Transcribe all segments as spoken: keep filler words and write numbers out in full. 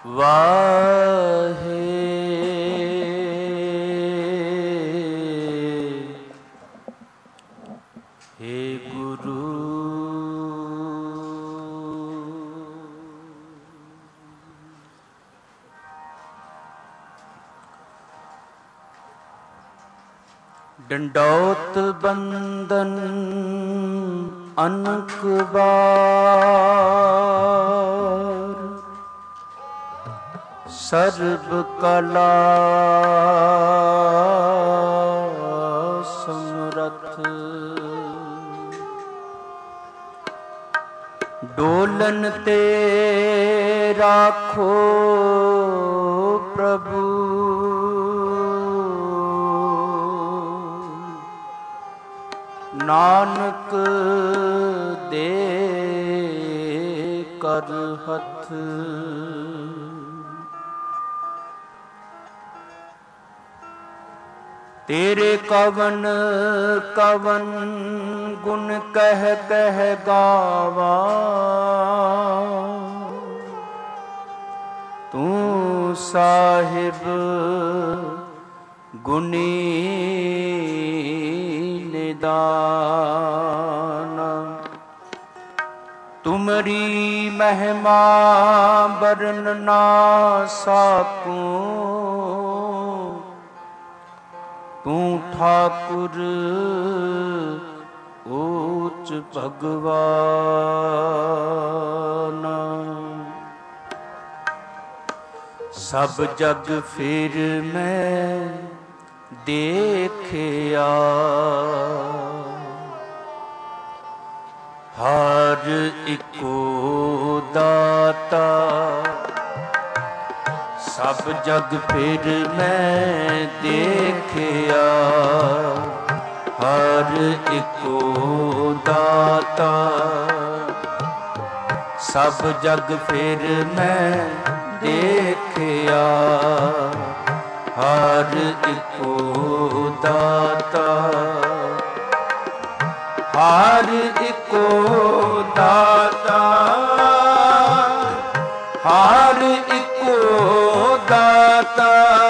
ਵਾਹੇ ਹੇ ਗੁਰੂ ਡੰਡੌਤ ਬੰਦਨ ਅਨਕ ਵਾਰ ਸਰਬ ਕਲਾ ਸਮਰਥ ਡੋਲਨ ਤੇ ਰਾਖੋ ਪ੍ਰਭੂ ਨਾਨਕ ਦੇ ਕਰ ਹੱਥ ਤੇਰੇ ਕਵਨ ਕਵਨ ਗੁਣ ਕਹਿ ਕਹਿ ਗਾਵਾ ਤੂੰ ਸਾਹਿਬ ਗੁਣੀ ਨਿਦਾਨ ਤੁਮਰੀ ਮਹਿਮਾ ਬਰਨ ਨਾ ਸਾਕੂੰ ਤੂੰ ਠਾਕੁਰ ਊਚ ਭਗਵਾਨ ਸਭ ਜਗ ਫਿਰ ਮੈਂ ਦੇਖਿਆ ਹਰ ਇੱਕੋ ਦਾਤਾ ਸਭ ਜਗ ਫਿਰ ਮੈਂ ਦੇਖਿਆ ਹਰ ਇੱਕੋ ਦਾਤਾ ਸਭ ਜਗ ਫਿਰ ਮੈਂ ਦੇਖਿਆ ਹਰ ਇੱਕੋ ਦਾਤਾ ਹਰ ਇੱਕੋ ਦਾਤਾ ਹਰ ਇੱਕੋ ਦਾਤਾ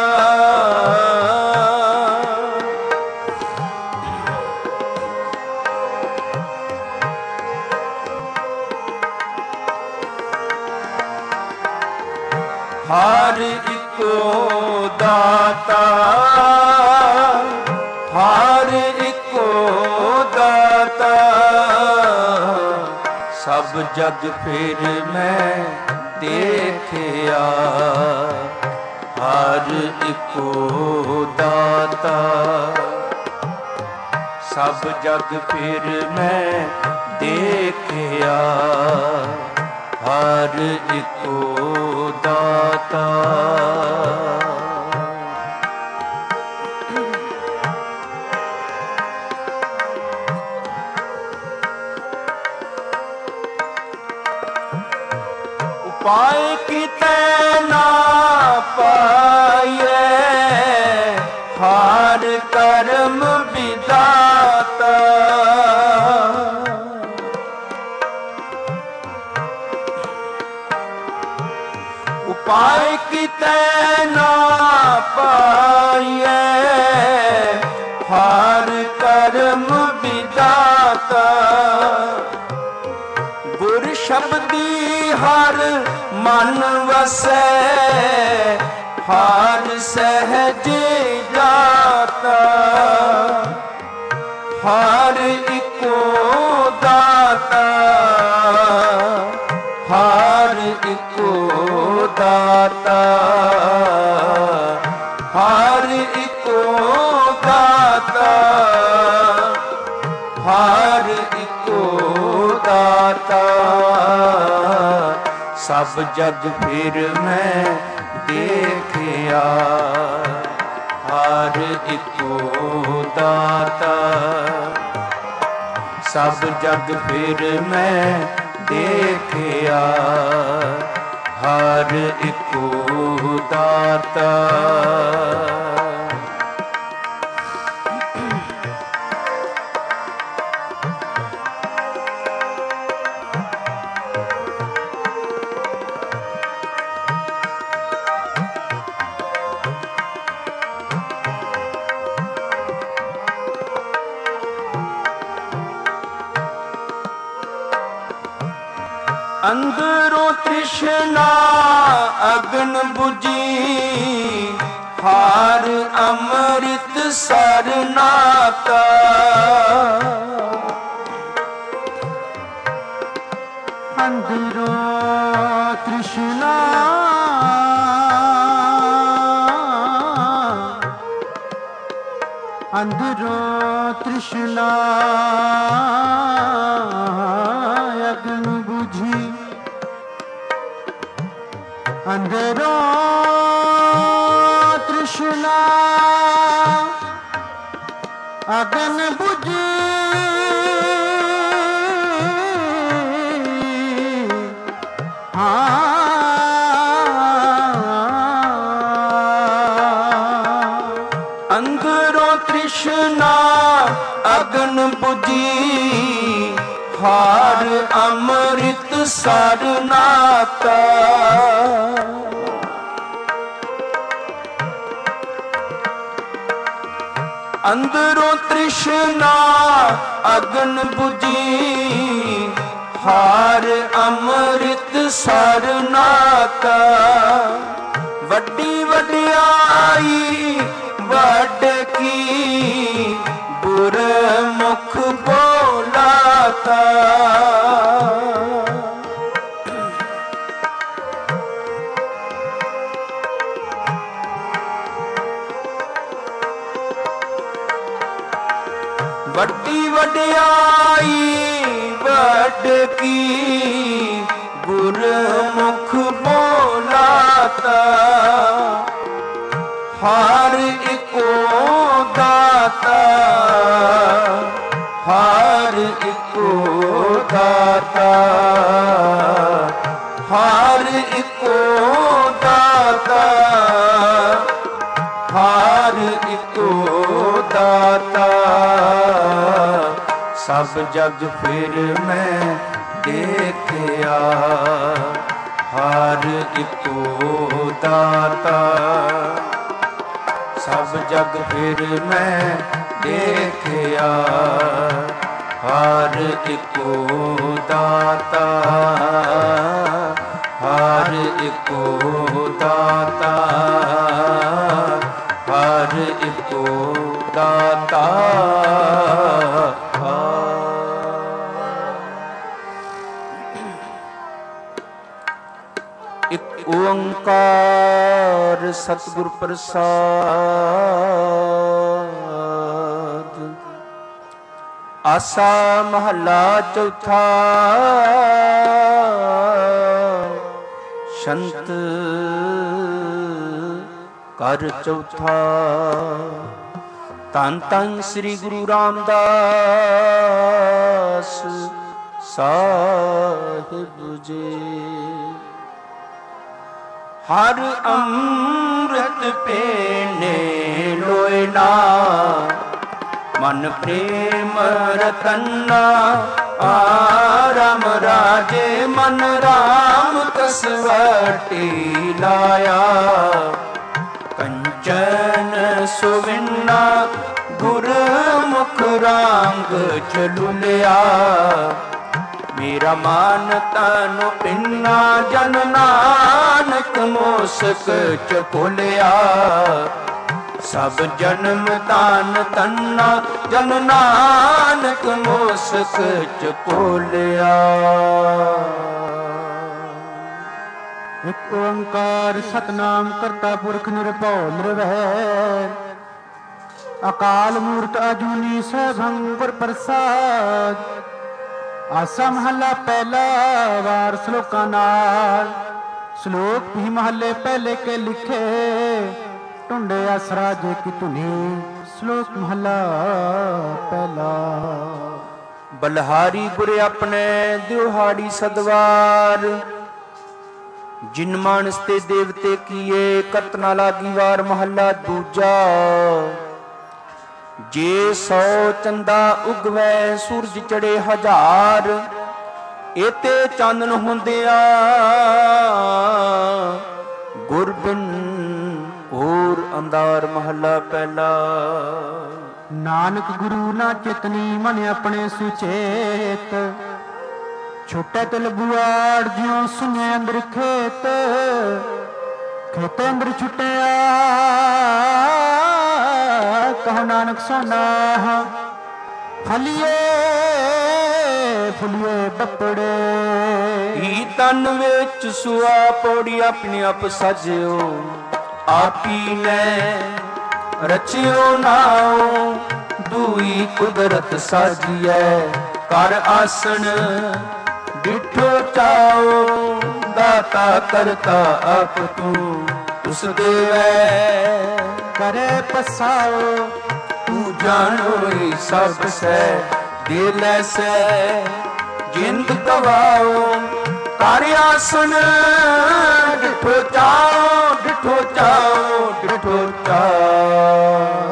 ਹਰ ਇੱਕੋ ਦਾਤਾ ਹਰ ਇੱਕੋ ਦਾਤਾ ਸਭ ਜਗ ਫਿਰ ਮੈਂ ਦੇਖਿਆ ਹਰ ਇੱਕੋ ਦਾਤਾ ਸਭ ਜਗ ਫਿਰ ਮੈਂ ਦੇਖਿਆ ਹਰ ਇੱਕੋ ਦਾਤਾ ਉਪਾਏ ਕੀਤੇ ਨਾ ਪਾਈਏ ਹਰ ਕਰਮ ਵਿਦਾਤਾ ਉਪਾਏ ਕੀਤੇ ਨਾ ਪਾਈਏ ਹਰ ਕਰਮ ਵਿਦਾਤਾ ਗੁਰ ਸ਼ਬਦੀ ਹਰ ਮਨ ਵਸੈ ਹਰ ਸਹਿਜ ਜਾਤਾ ਹਰ ਇੱਕੋ ਦਾਤਾ ਹਰ ਇੱਕੋ ਦਾਤਾ ਹਰ ਇੱਕੋ ਦਾਤਾ ਹਰ ਇੱਕੋ ਦਾਤਾ ਸਭ ਜਗ ਫਿਰ ਮੈਂ ਦੇਖਿਆ ਹਰ ਇੱਕੋ ਦਾਤਾ ਸਭ ਜਗ ਫਿਰ ਮੈਂ ਦੇਖਿਆ ਹਰ ਇੱਕੋ ਦਾਤਾ ਅੰਦਰੋਂ ਤ੍ਰਿਸ਼ਨਾ ਅਗਨ 부ਜੀ ਹਾਰ ਅੰਮ੍ਰਿਤ ਸਰ ਨਾਤਾ ਅੰਦਰੋਂ ਤ੍ਰਿਸ਼ਨਾ ਅੰਦਰੋਂ ਤ੍ਰਿਸ਼ਨਾ ਅਗਨ 부ਜੀ ਅੰਦਰੋਂ ਤ੍ਰਿਸ਼ਨਾ ਅਗਨ 부ਜੀ ਅੰਦਰੋਂ ਤ੍ਰਿਸ਼ਨਾ ਅਗਨ 부ਜੀ ਹਾਰ ਅੰਮ੍ਰਿਤ ਸਰ ਨਾਤਾ ਅੰਦਰੋਂ ਤ੍ਰਿਸ਼ਨਾ ਅਗਨ 부ਜੀ ਹਾਰ ਅੰਮ੍ਰਿਤ ਸਰ ਨਾਤਾ ਵੱਡੀ ਵਡਿਆਈ ਵੱਡ ਕੀ ਗੁਰਮੁਖ ਬੋਲਾਤਾ ਵੱਡੀ ਵਡਿਆਈ ਵੱਡ ਕੀ ਗੁਰਮੁਖ ਬੋਲਾਤਾ ਹਰ ਇੱਕੋ ਦਾਤਾ ਹਰ ਇੱਕੋ ਦਾਤਾ ਹਰ ਇੱਕੋ ਦਾਤਾ ਹਰ ਇੱਕੋ ਦਾਤਾ ਸਭ ਜਗ ਫਿਰ ਮੈਂ ਦੇਖਿਆ ਹਰ ਇੱਕੋ ਦਾਤਾ ਸਭ ਜਗ ਫਿਰ ਮੈਂ ਦੇਖਿਆ ਹਰ ਇੱਕੋ ਦਾਤਾ ਹਰ ਇੱਕੋ ਦਾਤਾ ਹਰ ਇੱਕੋ ਦਾਤਾ ਇੱਕ ਓੰਕਾਰ ਸਤਿਗੁਰ ਪ੍ਰਸਾਦ ਆਸਾ ਮਹੱਲਾ ਚੌਥਾ ਸ਼ੰਤ ਕਰ ਚੌਥਾ ਧੰਨ ਧੰਨ ਸ੍ਰੀ ਗੁਰੂ ਰਾਮਦਾਸ ਸਾਹਿਬ ਜੀ ਹਰ ਅੰਮ੍ਰਿਤ ਪੀਨੇ ਲੋਇਨਾ ਮਨ ਪ੍ਰੇਮ ਰਤਨਾ ਆਰਮ ਰਾਜੇ ਮਨ ਰਾਮ ਕਸਵਟੀ ਲਾਇਆ ਕੰਚਨ ਸੁਵਿੰਨਾ ਗੁਰਮੁਖ ਰਾਂਗ ਚਲੁਲਿਆ ਮੇਰਾ ਮਾਨ ਤਨ ਪਿੰਨਾ ਜਨ ਨਾਨਕ ਮੋਸਕ ਚ ਭੁਲਿਆ ਸਭ ਜਨਮ ਤਾਨ ਤੰਨਾ ਜਨ ਨਾਨਕ ਮੋਸਕ ਚ ਭੁਲਿਆ। ਇੱਕ ਓੰਕਾਰ ਸਤਨਾਮ ਕਰਤਾ ਪੁਰਖ ਨਿਰਭਉ ਨਿਰਵੈਰ ਅਕਾਲ ਮੂਰਤ ਅਜੂਨੀ ਸੈਭੰ ਗੁਰ ਪ੍ਰਸਾਦ। ਆਸਾ ਮਹੱਲਾ ਪਹਿਲਾ ਵਾਰ ਸ਼ਲੋਕਾਂ ਨਾਲ। ਸ਼ਲੋਕ ਵੀ ਮਹੱਲੇ ਪਹਿਲੇ ਕੇ ਲਿਖੇ ਢੁੰਡੇ ਆਸਰਾ ਜੇ ਕੀ ਧੁਨੀ। ਸ਼ਲੋਕ ਮਹੱਲਾ ਪਹਿਲਾ। ਬਲਹਾਰੀ ਗੁਰ ਆਪਣੇ ਦਿਹਾੜੀ ਸਦਵਾਰ ਜਿਨ ਮਾਨਸ ਤੇ ਦੇਵਤੇ ਕੀਏ ਕਰਤ ਨਾ ਲਾਗੀ ਵਾਰ। ਮਹੱਲਾ ਦੂਜਾ। ਜੇ ਸੌ ਚੰਦਾ ਉਗਵੈ ਸੂਰਜ ਚੜੇ ਹਜ਼ਾਰ ਇਤੇ ਚਾਨਣ ਹੁੰਦਿਆ ਗੁਰ ਬਿਨ ਹੋਰ ਅੰਧਾਰ। ਮਹੱਲਾ ਪਹਿਲਾ। ਨਾਨਕ ਗੁਰੂ ਨਾ ਚਿਤਨੀ ਮਨ ਆਪਣੇ ਸੁਚੇਤ ਛੋਟੇ ਤਿਲ ਬੁਆੜ ਜਿਉ ਸੁਨੇ ਅੰਦਰ ਖੇਤ, ਖੇਤੇ ਅੰਦਰ ਛੁੱਟਿਆ ਕਹੋ ਨਾਨਕ ਸੋਨਾ ਫਲੀਏ ਫੁਲੀਏ ਬੱਪੜੇ। ਹੀ ਤਨ ਵਿੱਚ ਸੁਆ ਪੌੜੀ ਆਪਣੇ ਆਪ ਸਾਜਿਓ, ਆਪੀ ਨੇ ਰਚਿਓ ਨਾਉ, ਦੂਈ ਕੁਦਰਤ ਸਾਜੀਐ ਕਰ ਆਸਣ ਡਿਠੋ ਚਾਓ, ਦਾਤਾ ਕਰਤਾ ਆਪ ਤੂੰ ਉਸ ਦੇਵੈ ਕਰੇ ਪਸਾਓ। ਤੂੰ ਜਾਣੋ ਸਭ ਸੈ ਦੇ ਲੈ ਸੈ ਜਿੰਦ ਗਵਾਓ, ਕਰ ਆਸਣ ਡਿਠੋ ਚਾਓ, ਡਿਠੋ ਚਾਓ, ਡਿਠੋ ਚਾਓ।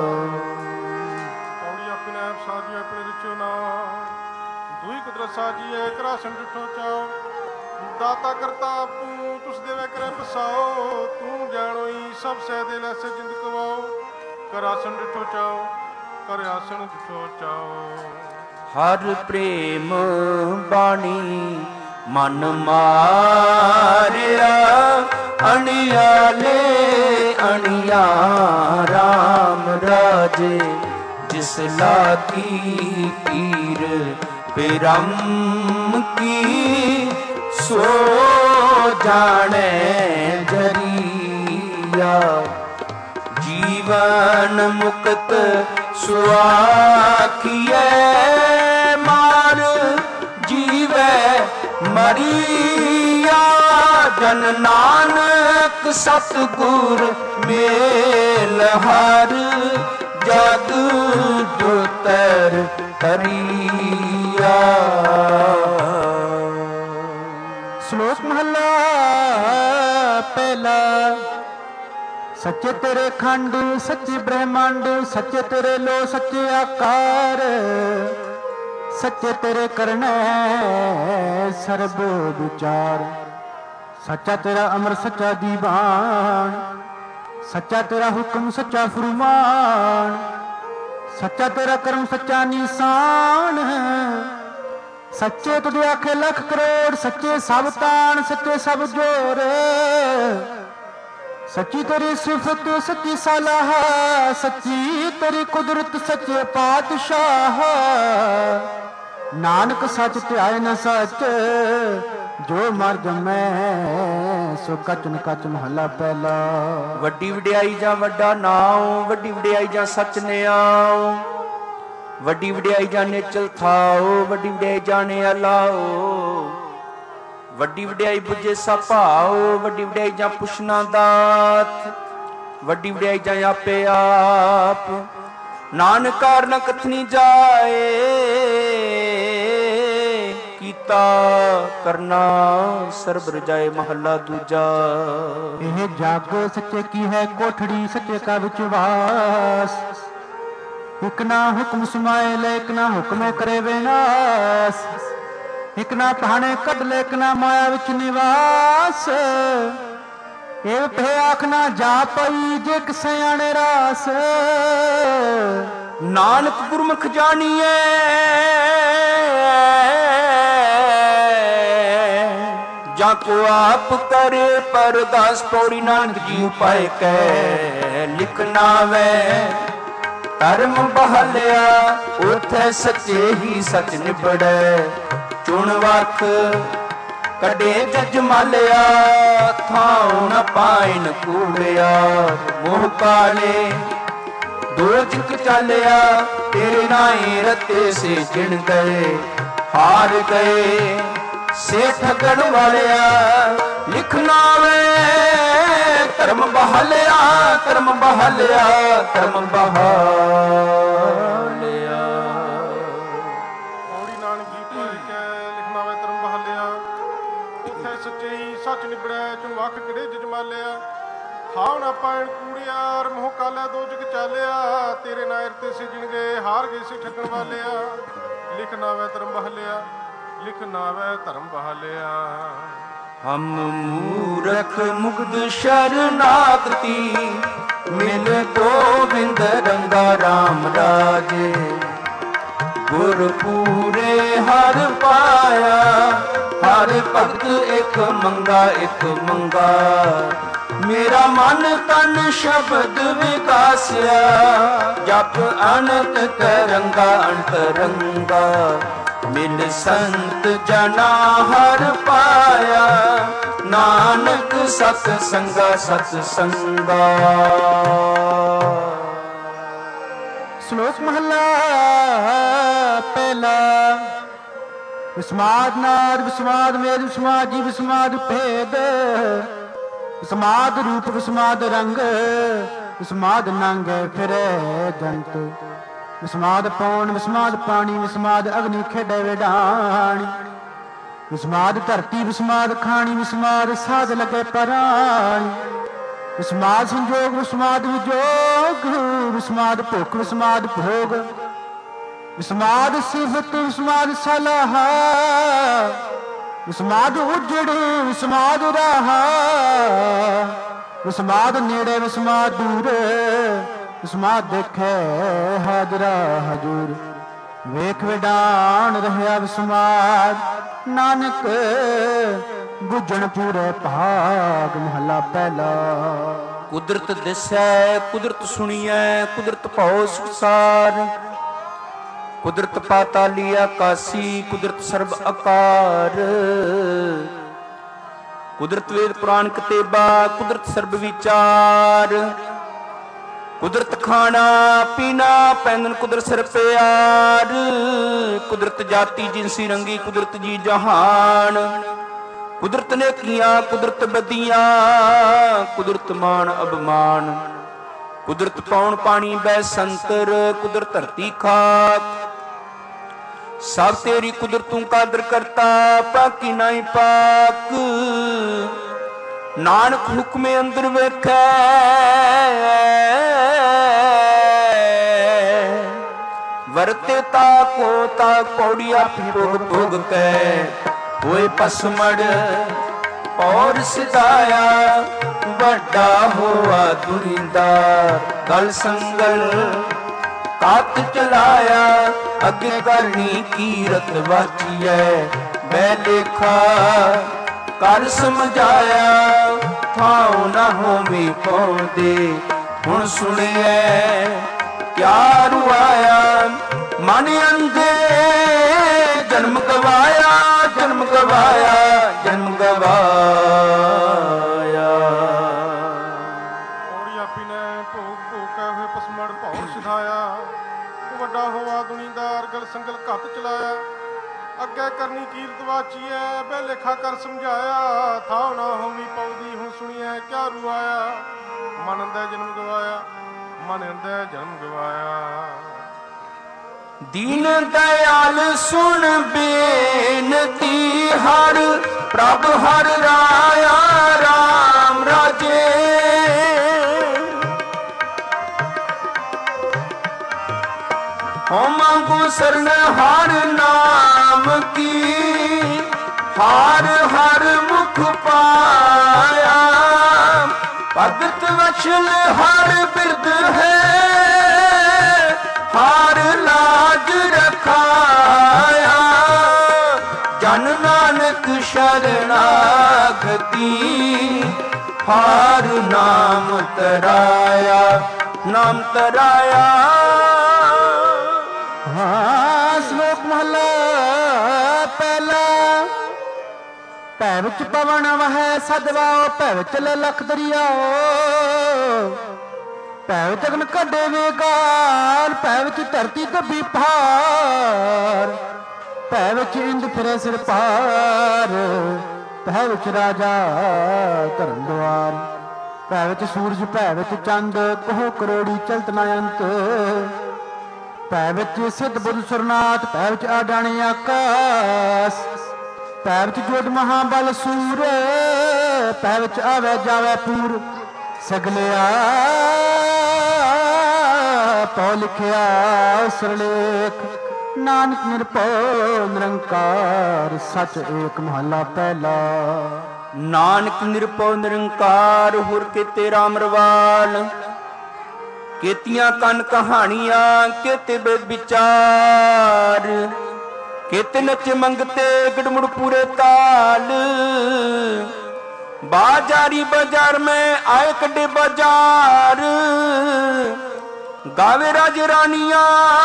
ਸਾਜੀਏ ਕਰਾਸਨ ਡਿਠੋ ਚਾਓ, ਦਾਤਾ ਕਰਤਾ ਆਪੂ ਤੁਸ ਦੇਵੇ ਕਰੇ ਪਸਾਓ, ਤੂੰ ਜਾਣੋਈ ਸਭ ਸਹਿ ਦੇ ਲੈਸੇ ਜਿੰਦ ਕਵਾਓ, ਕਰਾਸਨ ਡਿਠੋ ਚਾਓ, ਕਰ ਆਸਣ ਡਿਠੋ ਚਾਓ। ਹਰ ਪ੍ਰੇਮ ਬਾਣੀ ਮਨ ਮਾਰਿਆ, ਅਣਿਆਲੇ ਅਣਿਆ ਰਾਮ ਰਾਜੇ, ਜਿਸ ਲਾਗੀ ਪੀਰ ਬ੍ਰਹਮ ਕੀ ਸੋ ਜਾਣੇ ਜਰੀਆ, ਜੀਵਨ ਮੁਕਤ ਸੁਆਖੀਐ ਮਾਰ ਜੀਵੈ ਮਰੀਆ, ਜਨ ਨਾਨਕ ਸਤਿਗੁਰ ਮੇਲ ਹਰ ਜਗ ਜੋਤਰ ਕਰੀਆ। ਸ਼ਲੋਕ ਮਹਲਾ ਪਹਿਲਾ। ਸੱਚੇ ਤੇਰੇ ਖੰਡ ਸੱਚੇ ਬ੍ਰਹਮੰਡ, ਸੱਚੇ ਤੇਰੇ ਲੋ ਸੱਚੇ ਆਕਾਰ, ਸੱਚੇ ਤੇਰੇ ਕਰਨੇ ਸਰਬ ਵਿਚਾਰ, ਸੱਚਾ ਤੇਰਾ ਅਮਰ ਸੱਚਾ ਦੀਵਾਨ, ਸੱਚਾ ਤੇਰਾ ਹੁਕਮ ਸੱਚਾ ਫਰਮਾਨ, ਸੱਚਾ ਤੇਰਾ ਕਰਮ ਸੱਚਾ ਨਿਸ਼ਾਨ, ਸੱਚੇ ਤੁਝੇ ਆਖੇ ਲੱਖ ਕਰੋੜ, ਸੱਚੇ ਸਭ ਤਾਣ ਸੱਚੇ ਸਭ ਜੋਰ, ਸੱਚੀ ਤੇਰੀ ਸਿਫਤ ਸੱਚੀ ਸਲਾਹ, ਸੱਚੀ ਤੇਰੀ ਕੁਦਰਤ ਸੱਚੇ ਪਾਤਸ਼ਾਹ, ਨਾਨਕ ਸੱਚ ਧਿਆਏ ਨ ਸੱਚ, ਜੋ ਮਰ ਜਮੈ ਸੋ ਕਚਨ ਕਚ ਮਹਲਾ ਪਹਿਲਾ। ਵੱਡੀ ਵਡਿਆਈ ਜਾਂ ਵੱਡਾ ਨਾਉ, ਵੱਡੀ ਵਡਿਆਈ ਜਾਂ ਸੱਚ ਨਿਆਉ, ਵੱਡੀ ਵਡਿਆਈ ਜਾਂ ਨਿਚਲ ਥਾਉ, ਵੱਡੀ ਵਡਿਆਈ ਜਾਣੇ ਅਲਾਓ, ਵੱਡੀ ਵਡਿਆਈ ਬੁਝੇ ਸਾ ਭਾਉ, ਵੱਡੀ ਵਡਿਆਈ ਜਾਂ ਪੁੱਛਣਾ ਦਾਤ, ਵੱਡੀ ਵਡਿਆਈ ਜਾਂ ਆਪੇ ਆਪ, ਨਾਨਕ ਕਾਰਨ ਕਥਨੀ ਜਾਏ, ਕੀਤਾ ਕਰਨਾ ਸਰਬ ਰਜਾਏ ਮਹੱਲਾ ਦੂਜਾ। ਇਹ ਜਗ ਸੱਚੇ ਕੀ ਹੈ ਕੋਠੜੀ, ਸੱਚੇ ਕਾ ਵਿੱਚ ਵਾਸ, ਇਕ ਨਾ ਹੁਕਮ ਸਮਾਏ ਲੈ, ਇਕ ਨਾ ਹੁਕਮੇ ਕਰੇ ਵਿਨਾਸ਼, ਇਕ ਨਾ ਪਹਾਣੇ ਕੱਢ ਲੈ, ਇਕ ਨਾ ਮਾਇਆ ਵਿੱਚ ਨਿਵਾਸ, ਇਹ ਭੇ ਆਖ ਨਾ ਜਾ ਪਈ ਜੇ ਕਿਸੇ ਆਣੇ ਰਾਸ, ਨਾਨਕ ਗੁਰਮੁਖ ਜਾਣੀਏ ਜਾਂ ਕੋ ਆਪ ਕਰੇ ਪਰਦਾਸ, ਪੌੜੀ ਨਾਨਕ ਜੀ ਉਪਾਇ ਕੈ ਲਿਖਣਾ ਵੈ, ਧਰਮ ਬਹਲਿਆ ਉਥੇ ਸੱਚੇ ਹੀ ਸੱਚ ਨਿਬੜੈ, ਚੁਣ ਵਖ ਕੱਢੇ ਜਜ ਮਾਲਿਆ, ਥਾਉ ਨ ਪਾਇਨ ਕੂੜਿਆ, ਮੋਹ ਕਾਲੇ ਦੋਜਕ ਚਾਲਿਆ, ਤੇਰੇ ਨਾਏ ਰਤੇ ਸੇ ਜਿਣ ਗਏ, ਹਾਰ ਗਏ ਸੇ ਠਗਣ ਵਾਲਿਆ, ਲਿਖਣਾ ਵੇ ਧਰਮ ਬਹਾਲਿਆ, ਧਰਮ ਬਹਾਲਿਆ, ਧਰਮ ਬਹਾਲਿਆ। ਪੌੜੀ ਨਾਨਕ ਜੀ ਪਾਇ ਕੈ ਲਿਖਣਾ ਵੇ ਧਰਮ ਬਹਾਲਿਆ, ਉਥੇ ਸੱਚੇ ਹੀ ਸੱਚ ਨਿਬੜਿਆ, ਚੁਣ ਵਖ ਕਿਹੜੇ ਜਜਮਾਲਿਆ, ਥਾਉ ਨਾ ਪਾਇਣ ਕੂੜਿਆ, ਮੋਹ ਕਾਲਾ ਦੋਜਕ ਚਾਲਿਆ, ਤੇਰੇ ਨਾਇਰ ਤੇ ਸਿਜਣ ਗਏ, ਹਾਰ ਗਏ ਸੀ ਠੱਗਣ ਵਾਲਿਆ, ਲਿਖਣਾ ਵੇ ਧਰਮ ਬਹਾਲਿਆ, ਲਿਖਣਾ ਵੇ ਧਰਮ ਬਹਾਲਿਆ। ਹਮ ਮੂਰਖ ਮੁਗਧ ਸ਼ਰਨਾਗਤੀ, ਮਿਲ ਗੋਬਿੰਦ ਰੰਗਾ ਰਾਮ ਰਾਜੇ, ਗੁਰ ਪੂਰੇ ਹਰ ਪਾਇਆ, ਹਰ ਭਗਤ ਇੱਕ ਮੰਗਾ ਇੱਕ ਮੰਗਾ। ਮੇਰਾ ਮਨ ਤਨ ਸ਼ਬਦ ਵਿਕਾਸਿਆ, ਜਪ ਅਨੰਤ ਕਰੰਗਾ ਅੰਤਰੰਗਾ। ਮਿਲ ਸੰਤ ਜਨਾ ਹਰ ਪਾਇਆ, ਨਾਨਕ ਸਤ ਸੰਗਾ ਸਤ ਸੰਗਾ। ਸ਼ਲੋਕ ਮਹਲਾ ਪਹਿਲਾ। ਵਿਸਮਾਦ ਨਾਦ ਵਿਸਮਾਦ ਮੇਦ ਵਿਸਮਾਦ ਜੀ ਵਿਸਮਾਦ ਭੇਦ। ਵਿਸਮਾਦ ਰੂਪ ਵਿਸਮਾਦ ਰੰਗ, ਵਿਸਮਾਦ ਨੰਗ ਫਿਰੇ ਜੰਤ। ਵਿਸਮਾਦ ਪੌਣ ਵਿਸਮਾਦ ਪਾਣੀ, ਵਿਸਮਾਦ ਅਗਨੀ ਖੇਡੇ ਵਿਡਾਣੀ। ਵਿਸਮਾਦ ਧਰਤੀ ਵਿਸਮਾਦ ਖਾਣੀ, ਵਿਸਮਾਦ ਸਾਧ ਲਗੇ ਪਰਾਣੀ। ਵਿਸਮਾਦ ਸੰਜੋਗ ਵਿਸਮਾਦ ਵਿਜੋਗ, ਵਿਸਮਾਦ ਭੁੱਖ ਵਿਸਮਾਦ ਭੋਗ। ਵਿਸਮਾਦ ਸਿਫਤ ਵਿਸਮਾਦ ਸਲਾਹ, ਵਿਸਮਾਦ ਉਜੜ ਵਿਸਮਾਦ ਰਾਹਾ। ਵਿਸਮਾਦ ਨੇੜੇ ਵਿਸਮਾਦ ਦੂਰ, ਵਿਸਮਾਦ ਦੇਖੇ ਹਾਜ਼ਰਾ ਹਜੂਰ। ਵੇਖ ਵਿਡਾਣ ਰਹਿਆ ਵਿਸਮਾਦ, ਨਾਨਕ ਬੁੱਝਣ ਪੂਰੇ ਭਾਗ। ਮਹਲਾ ਪਹਿਲਾ। ਕੁਦਰਤ ਦਿਸੈ ਕੁਦਰਤ ਸੁਣੀਐ, ਕੁਦਰਤ ਭਉ ਸੰਸਾਰ। ਕੁਦਰਤ ਪਾਤਾਲੀ ਆਕਾਸੀ, ਕੁਦਰਤ ਸਰਬ ਆਕਾਰ। ਕੁਦਰਤ ਵੇਦ ਪੁਰਾਣ ਕਤੇਬਾ, ਕੁਦਰਤ ਸਰਬ ਵਿਚਾਰ। ਕੁਦਰਤ ਖਾਣਾ ਪੀਣਾ ਪੈਂਦਨ, ਕੁਦਰਤ ਸਿਰ ਪਿਆਰ। ਕੁਦਰਤ ਜਾਤੀ ਜਿਨਸੀ ਰੰਗੀ, ਕੁਦਰਤ ਜੀ ਜਹਾਨ। ਕੁਦਰਤ ਨੇਕੀਆਂ ਕੁਦਰਤ ਬਦੀਆਂ, ਕੁਦਰਤ ਮਾਨ ਅਭਮਾਨ। ਕੁਦਰਤ ਪੌਣ ਪਾਣੀ ਬੈ ਸੰਤਰ, ਕੁਦਰਤ ਧਰਤੀ ਖਾਕ। ਸਭ ਤੇਰੀ ਕੁਦਰਤ ਤੂੰ ਕਾਦਰ ਕਰਤਾ, ਪਾਕੀ ਨਾਹੀ ਪਾਕ। ਨਾਨਕ ਹੁਕਮੇ ਅੰਦਰ ਵੇਖੈ, ਵਰਤੇ ਤਾ ਕੋ ਤਾ ਪੌੜੀਆ ਭੋਗ ਭੋਗ ਕੈ। ਹੋਏ ਭਸਮੜ ਔਰ ਸਿਧਾਇਆ, ਵੱਡਾ ਹੋਆ ਦੁਰਿੰਦਾਰ। ਗਲ ਸੰਗਲ ਕਾਤ ਚਲਾਇਆ, ਅੱਗੇ ਕਰਨੀ ਕੀਰਤ ਵਾਚੀਐ। ਬੈ ਲੇਖਾ ਕਰ ਸਮਝਾਇਆ, ਥਾਉ ਨਾ ਹੋਵੇ ਪਾਉਂਦੇ। ਹੁਣ ਸੁਣਿਐ ਕਿਆ ਰੁਆਇਆ, ਮਨ ਅੰਧੇ ਜਨਮ ਗਵਾਇਆ, ਜਨਮ ਗਵਾਇਆ, ਜਨਮ ਗਵਾਇਆ। ਔੜੀ ਆਪੀ ਨੇ ਭੋਗ ਭੋਗ ਕੈ ਹੋਏ ਪਸਮੜ ਭੌਰ ਸਿਧਾਇਆ। ਵੱਡਾ ਹੋਆ ਦੁਨੀਦਾਰ ਗਲ ਸੰਗਲ ਘੱਤ ਚਲਾਇਆ। ਅੱਗੇ ਕਰਨੀ ਕੀਰਤ ਵਾਚੀਐ, ਬੈ ਲੇਖਾ ਕਰ ਸਮਝਾਇਆ। ਥਾਉ ਨਾ ਹੋਵੀ ਪਉਦੀ, ਹੁਣ ਸੁਣੀਐ ਕਿਆ ਰੁਆਇਆ। ਮਨ ਅੰਧੇ ਜਨਮ ਗਵਾਇਆ, ਮਨ ਅੰਧੇ ਜਨਮ ਗਵਾਇਆ। ਦੀਨ ਦਇਆਲ ਸੁਣ ਬੇਨਤੀ, ਹਰ ਪ੍ਰਭ ਹਰ ਰਾਇਆ ਰਾਮ ਰਾਜੇ। ਹੋ ਮੰਗੂ ਸਰਨ ਹਰ ਨਾਮ ਕੀ, ਹਰ ਹਰ ਮੁਖ ਪਾਇਆ। ਭਗਤ ਵਛਲ ਹਰ ਬਿਰਦ ਹੈ, ਹਰ ਲਾਜ ਰਖਾਇਆ। ਜਨ ਨਾਨਕ ਸ਼ਰਨਾਗਤੀ, ਹਰ ਨਾਮ ਤਰਾਇਆ, ਨਾਮ ਤਰਾਇਆ। ਹਾਂ ਸ਼ਲੋਕ ਮਹਲਾ ਪਹਿਲਾ। ਭੈ ਵਿੱਚ ਪਵਨ ਵਹੈ ਸਦਵਾਓ, ਭੈ ਵਿੱਚ ਲਖ ਦਰਿਆਓ। ਭੈ ਵਿੱਚ ਅਗਨ ਕੱਢੇ ਵੇਗਾਲ, ਭੈ ਵਿੱਚ ਧਰਤੀ ਦੱਬੀ ਭਾਰ। ਭੈ ਵਿੱਚ ਇੰਦ ਫਿਰੇ ਸਿਰ ਪਾਰ, ਭੈ ਵਿੱਚ ਰਾਜਾ ਧਰਮ ਦੁਆਰ। ਭੈ ਵਿੱਚ ਸੂਰਜ ਭੈ ਵਿੱਚ ਚੰਦ, ਕੋਹ ਕਰੋੜੀ ਚਲਤ ਨਾ ਅੰਤ। ਭੈ ਵਿੱਚ ਸਿੱਧ ਬੁੱਧ ਸੁਰਨਾਥ, ਭੈ ਵਿੱਚ ਆਡਾਣੇ ਆਕਾਸ। ਭੈ ਵਿੱਚ ਜੋਧ ਮਹਾਬਲ ਸੂਰ, ਭੈ ਵਿੱਚ ਆਵੇ ਜਾਵੇ ਪੂਰ। ਸਗਲਿਆ ਪਉ ਲਿਖਿਆ ਸਰਲੇਖ, ਨਾਨਕ ਨਿਰਭਉ ਨਿਰੰਕਾਰ ਸਚ ਏਕ। ਮਹਲਾ ਪਹਿਲਾ। ਨਾਨਕ ਨਿਰਭਉ ਨਿਰੰਕਾਰ, ਹੁਰ ਕੀਤੇ ਰਾਮ ਰਵਾਲ। केतियां कन कहानियां केते बेद विचार, केते नच मंगते गड़मुड़ पूरे ताल। बाजारी बाजार में आए कड़े बाजार, गावे राज रानिया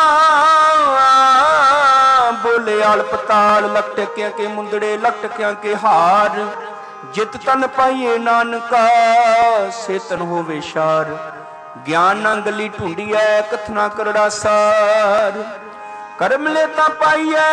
बोले आल पताल। लख टकिया के मुंदड़े लख टकिया के हार, जित तन पाइए नानका से तन होवे शार। ज्ञान ना गली ढूंढिए कथना करड़ा सार, करम लेता पाइए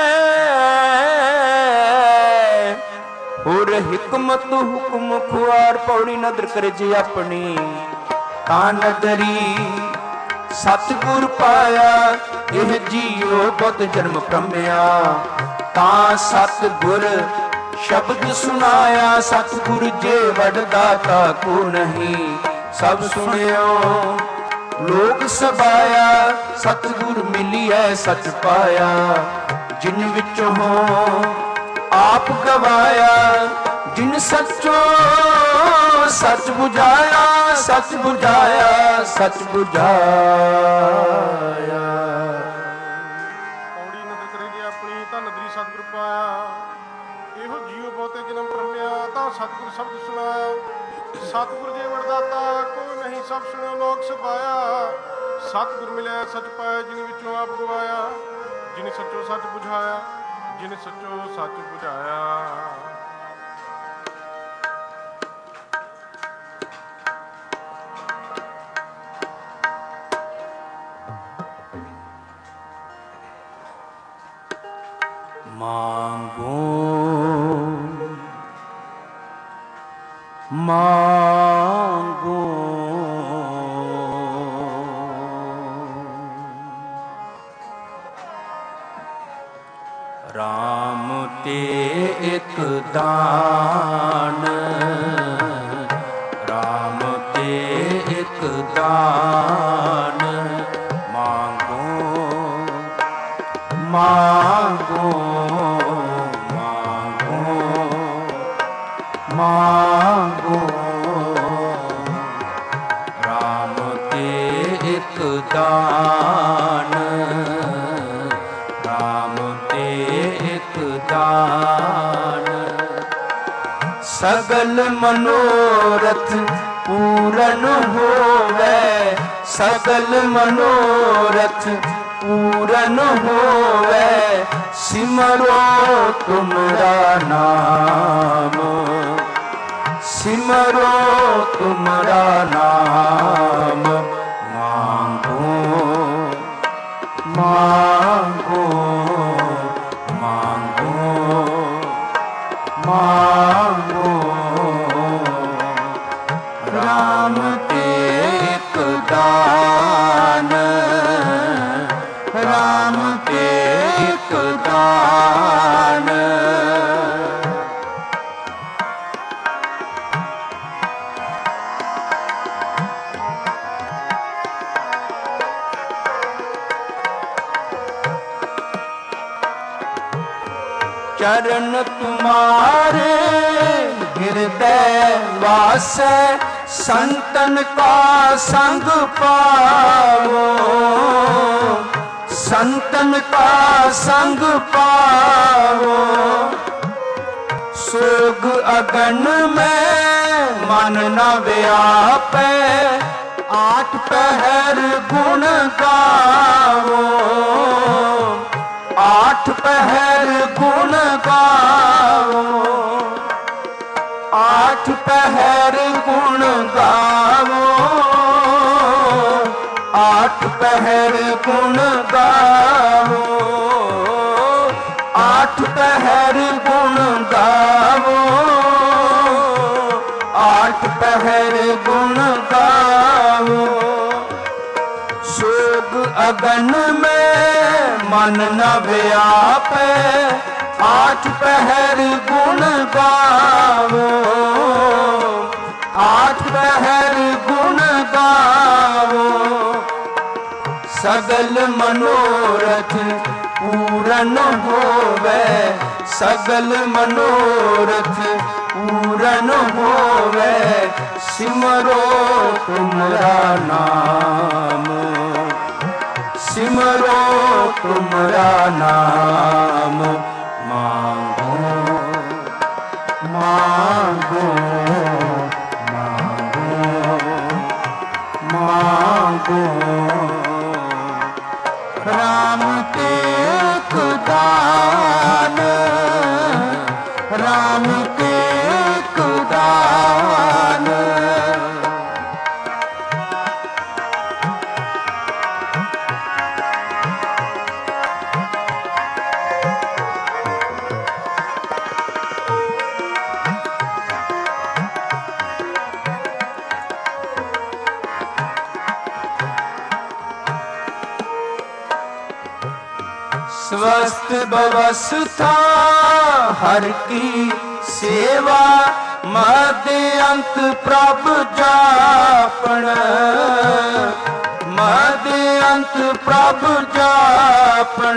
और हिकमत हुक्म खुआर। पौड़ी नदर कर जे अपनी ता नदरी सतगुर पाया। यह जियो बहुत जन्म भ्रमिया ता सतगुर शब्द सुनाया। सतगुर जे वडदाता को नहीं सब सुनियो लोग सबाया। सतगुर मिलिए सच पाया, जिन विचों हो आप गवाया। जिन सचो सच बुझाया, सच बुझाया, सच बुझाया। पौड़ी नदर करेंगे अपनी धन नदरी सतगुर पाया। ਇਹੋ ਜੀਉ ਬਹੁਤੇ ਜਨਮ ਭਰਮਿਆ ਤਾਂ ਸਤਿਗੁਰ ਸ਼ਬਦ ਸੁਣਾਇਆ। ਸਤਿਗੁਰ ਜੇ ਵਰਦਾਤਾ ਕੋ ਨਹੀਂ ਸਭ ਸੁਣਿਓ ਲੋਕ ਸਬਾਇਆ। ਸਤਿਗੁਰ ਮਿਲਿਆ ਸਚ ਪਾਇਆ, ਜਿਨ ਵਿੱਚੋਂ ਆਪ ਗਵਾਇਆ। ਜਿਨ ਸੱਚੋ ਸੱਚ ਬੁਝਾਇਆ, ਜਿਨ ਸੱਚੋ ਸੱਚ ਬੁਝਾਇਆ। मांगो मांगो राम ते एक दान, राम ते एक दान। मांगो मांगो मांगो राम ते एक दान, राम ते एक दान। सगल मनोरथ पूरन होवे, सगल मनोरथ पूरन होवे। सिमरो तुमरा नाम, सिमरो तुमरा नाम। मांगो मांगो मांगो मांगो राम ते एक दान, राम ते एक दान। चरण तुम्हारे हृदय वासै, संतन का संग पावो, संतन का संग पावो। सोग अगन में मन न व्यापे, आठ पहर गुण गावो, आठ पहर गुण गावो, आठ पहर गुण गावो, आठ पहर गुण गावो, आठ पहर गुण गावो, आठ पहर गुण गावो। सोग अगन में मन न व्यापे, आठ पहर गुण गावो, आठ पहर गुण गावो। सगल मनोरथ पूरन होवे, सगल मनोरथ पूरन पूरन होवे सिमरो तुमरा नाम, सिमरो तुमरा नाम। मांगो मांगो मांगो मांगो राम के कुदान, राम के कुदान। स्वस्थ व्यवस्था हर की सेवा, मध्य अंत प्रभ जापण, मध्य अंत प्रभ जापण।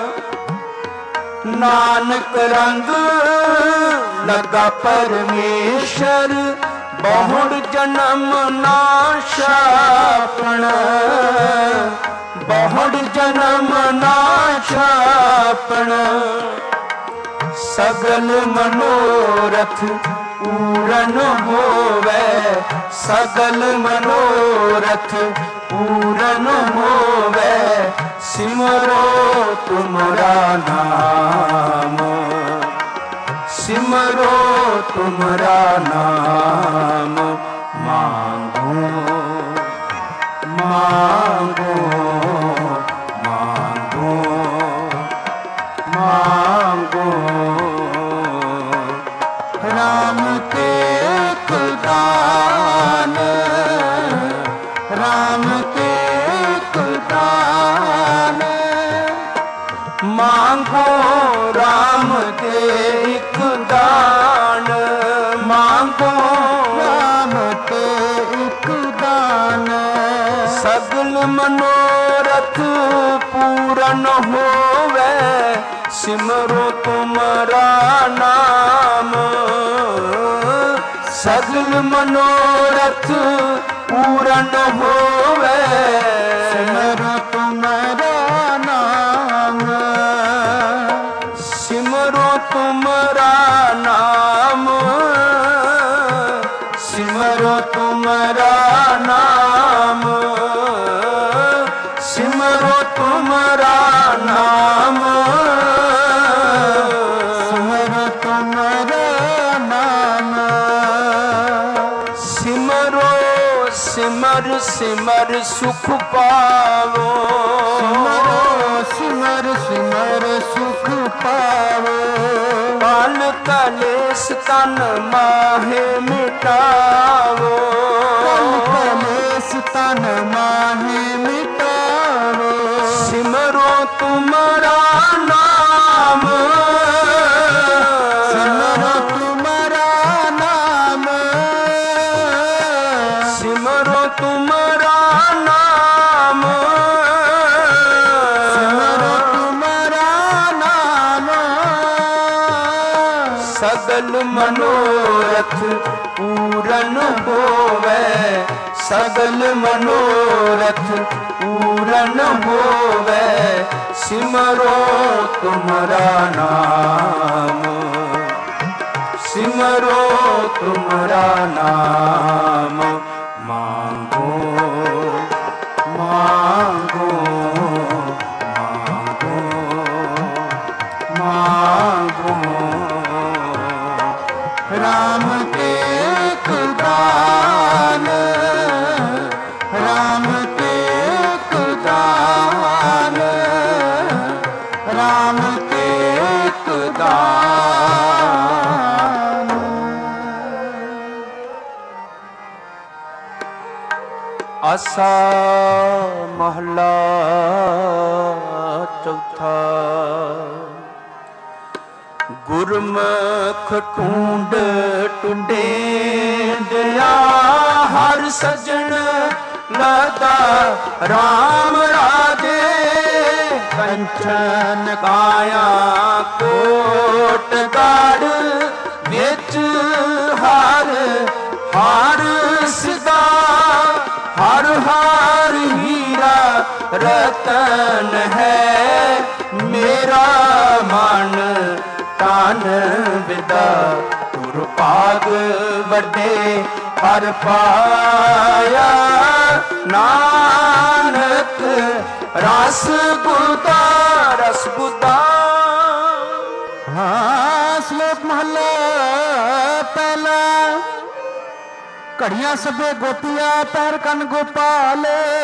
नानक रंग लगा परमेश्वर, बहुड़ जन्म नाशापण, बहुड़ जन्म नाशापण। सगल मनोरथ पूरन होवे, सगल मनोरथ पूरन होवे सिमरो तुमरा नाम, सिमरो तुमरा नाम। मांगो मांगो मांगो मांगो राम के कुदान, राम के कुदान। मांगो राम के एक दान, मांगो राम के एक दान। सगल मनोरथ पूरन होवे सिमरो तुमरा नाम, सगल मनोरथ पूरन होवे सिमरो तुमरा नाम, सिमरो तुमरा नाम, सिमरो तुमरा नाम, सिमरो तुमरा नाम, सिमरो तुमरा नाम। सिमरो सिमर सिमर सुख पावो, सिमरो सिमर सिमर सुख पावो। काल कलेश तन माहे मिटावो, कल कलेश तन माहे मिटावो। सिमरो तुमरा नाम, सिमरो तुमरा नाम, सिमरो तुमरा नाम, सिमरो तुमरा नाम। सगल मनोरथ पूरन होवे, सगल मनोरथ पूरन होवे सिमरो तुमरा नाम, सिमरो तुमरा नाम। मांगो मांगो मांगो मांगो राम के कुदान, राम के कुदान, राम के कुदान। आसा महला चौथा। गुरमुख टूंड टुंडे दया हर सजन लदा राम राजे कंचन काया कोट गाड़ विच हा ਵਤਨ ਹੈ ਮੇਰਾ ਮਨ ਤਨ ਵਿਦਾ ਗੁਰ ਭਾਗ ਵੱਡੇ ਹਰ ਪਾਇਆ ਨਾਨਕ ਰਸ ਗੁਦਾ ਰਸ ਗੁਦਾ। ਹਾਂ ਸ਼ਲੋਕ ਮਹਲਾ ਪਹਿਲਾ। ਘੜੀਆਂ ਸਭੇ ਗੋਪੀਆਂ ਪੈਰ ਕੰਨ ਗੋਪਾਲ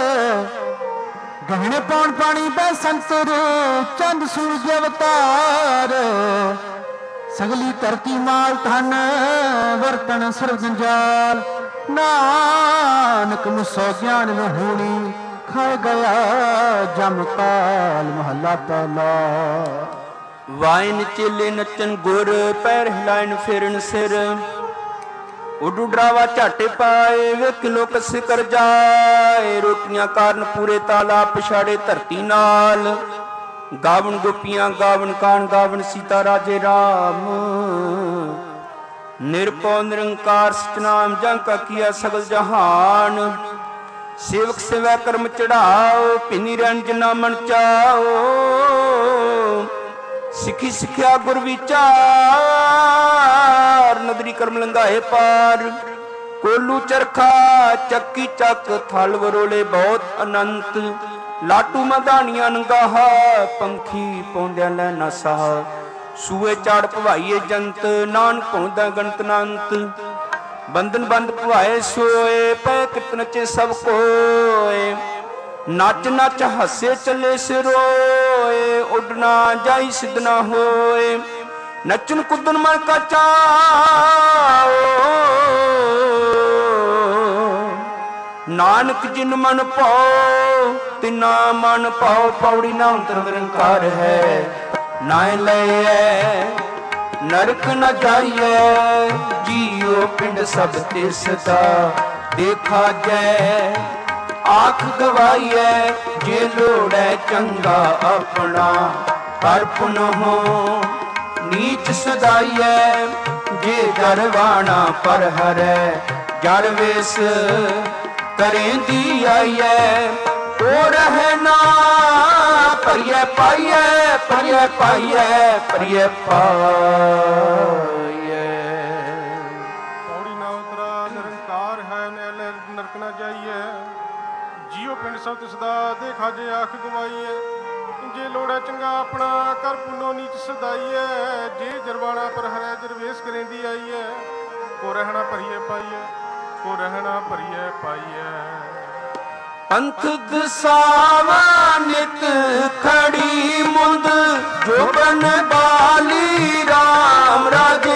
ਗਹਿਣੇ ਪਾਉਣ ਪਾਣੀ ਬੈ ਸੰਤਰ ਚੰਦ ਸੂਰਜ ਅਵਤਾਰ ਸਗਲੀ ਧਰਤੀ ਮਾਲ ਧਨ ਵਰਤਨ ਸਰਬ ਜੰਜਾਲ ਨਾਨਕ ਮੁਸੋ ਗਿਆਨ ਹੋਣੀ ਖਾਏ ਗਿਆ ਜਮ ਕਾਲ। ਮਹੱਲਾ ਪਹਿਲਾ। ਵਾਇਨ ਚੇਲੇ ਨੱਚਨ ਗੁਰ ਪੈਰ ਹਿਲਾਇਨ ਫੇਰਨ ਸਿਰ ਉਡੂ ਡਰਾਵਾ ਝਾਟੇ ਪਾਏ ਵੇਖ ਲੋਕ ਸਿਕਰ ਜਾਏ ਰੋਟੀਆਂ ਕਾਰਨ ਪੂਰੇ ਤਾਲਾ ਪਛਾੜੇ ਧਰਤੀ ਨਾਲ ਗਾਵਣ ਗੋਪੀਆਂ ਗਾਵਣ ਕਾਣ ਗਾਵਣ ਸੀਤਾ ਰਾਜੇ ਰਾਮ ਨਿਰਭਉ ਨਿਰੰਕਾਰ ਸਤਨਾਮ ਜੰ ਕਾ ਕੀਆ ਸਗਲ ਜਹਾਨ ਸੇਵਕ ਸੇਵਾ ਕਰਮ ਚੜਾਓ ਭਿੰਨੀ ਰੰਜਨਾ ਮਨ ਚਾਓ ਸਿੱਖੀ ਸਿੱਖਿਆ ਗੁਰ ਵਿਚਾਰ ਨਦਰੀ ਕਰਮ ਲੰਘਾਏ ਪਾਰ ਕੋਲੂ ਚਰਖਾ ਚੱਕੀ ਚੱਕ ਥਲ ਵਰੋਲੇ ਬਹੁਤ ਅਨੰਤ ਲਾਟੂ ਮਧਾਨੀਆਂ ਨੰਗਾਹਾ ਪੰਖੀ ਪੌਂਦਿਆਂ ਲੈ ਨਾ ਸਾਹ ਸੂਏ ਚਾੜ ਭਵਾਈਏ ਜੰਤ ਨਾਨਕ ਪਹੁੰਚਦਾ ਗਣਤ ਨੰਤ ਬੰਧਨ ਬੰਦ ਭਵਾਏ ਸੋਏ ਪੈ ਕਿਤ ਨਚੇ ਸਭ ਕੋਏ ਨੱਚ ਨੱਚ ਹੱਸੇ ਚੱਲੇ ਸਿਰੋਏ ਉੱਡਣਾ ਜਾਈ ਸਿੱਧ ਨਾ ਹੋਏ ਨੱਚਣ ਕੁੱਦਣ ਮਨ ਕਾ ਚਾਓ ਨਾਨਕ ਜਿਨ ਮਨ ਪਾਓ ਤਿਨਾ ਮਨ ਪਾਓ ਪੌੜੀ ਨਾ ਅੰਤਰ ਨਿਰੰਕਾਰ ਹੈ ਨਾ ਲਈਐ ਨਰਕ ਨ ਜਾਈਐ ਜੀਉ ਪਿੰਡ ਸਭ ਤਿਸ ਦਾ ਦੇਖਾ ਜੈ ਆਖ ਗਵਾਈਐ ਜੇ ਲੋੜੈ ਚੰਗਾ ਆਪਣਾ ਹਰ ਪੁਨਹੁ ਨੀਚ ਸਦਾਈਐ ਜੇ ਜਰਵਾਣਾ ਪਰ ਹਰੈ ਜਰ ਵੇਸ ਕਰੇਂਦੀ ਆਈਐ ਉਹ ਰਹਿ ਨਾ ਪਰਿਐ ਪਾਈਐ ਪਰਿਐ ਪਾਈਐ ਪਰਿਐ ਪਾਈਐ। ਪੌੜੀ ਨਾ ਉਤਰਾ ਨਿਰੰਕਾਰ ਹੈ ਨਰਕ ਨਾ ਜਾਈਐ ਜੀਉ ਪਿੰਡ ਸਭ ਤਿਸ ਦਾ ਦੇਖਾ ਜੇ ਆਖ ਗਵਾਈਐ ਜੇ ਲੋੜਾ ਚੰਗਾ ਆਪਣਾ ਕਰ ਪੁੰਨੋ ਨੀਚ ਸਦਾਈਐ ਜੇ ਜਰਵਾਣਾ ਪਰ ਹਰੈ ਜਰਵੇਸ ਕਰੇਂਦੀ ਆਈਐ ਕੋ ਰਹਿਣਾ ਭਰੀਏ ਪਾਈਐ ਕੋ ਰਹਿਣਾ ਭਰੀਏ ਪਾਈਐ। ਪੰਥ ਦਸਾਵਾ ਨਿਤ ਖੜੀ ਮੁੰਦ ਜੋਬਨ ਬਾਲੀ ਰਾਮ ਰਾਜੇ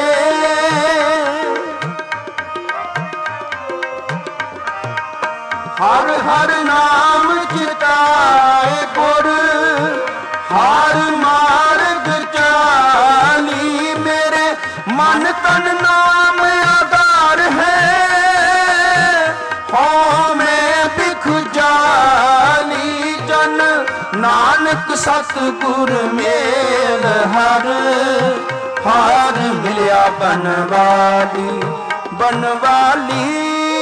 ਹਰ ਹਰ ਨਾਮ ਚਿਤਾਏ ਗੁਰ ਹਰ ਮਾਰਗ ਚਾਲੀ ਮੇਰੇ ਮਨ ਤਨ ਨਾਮ ਆਧਾਰ ਹੈ ਹੋ ਮੈਂ ਬਿਖ ਜਾਲੀ ਜਨ ਨਾਨਕ ਸਤਿਗੁਰ ਮੇਲ ਹਰ ਹਰ ਮਿਲਿਆ ਬਨਵਾਲੀ ਬਨਵਾਲੀ।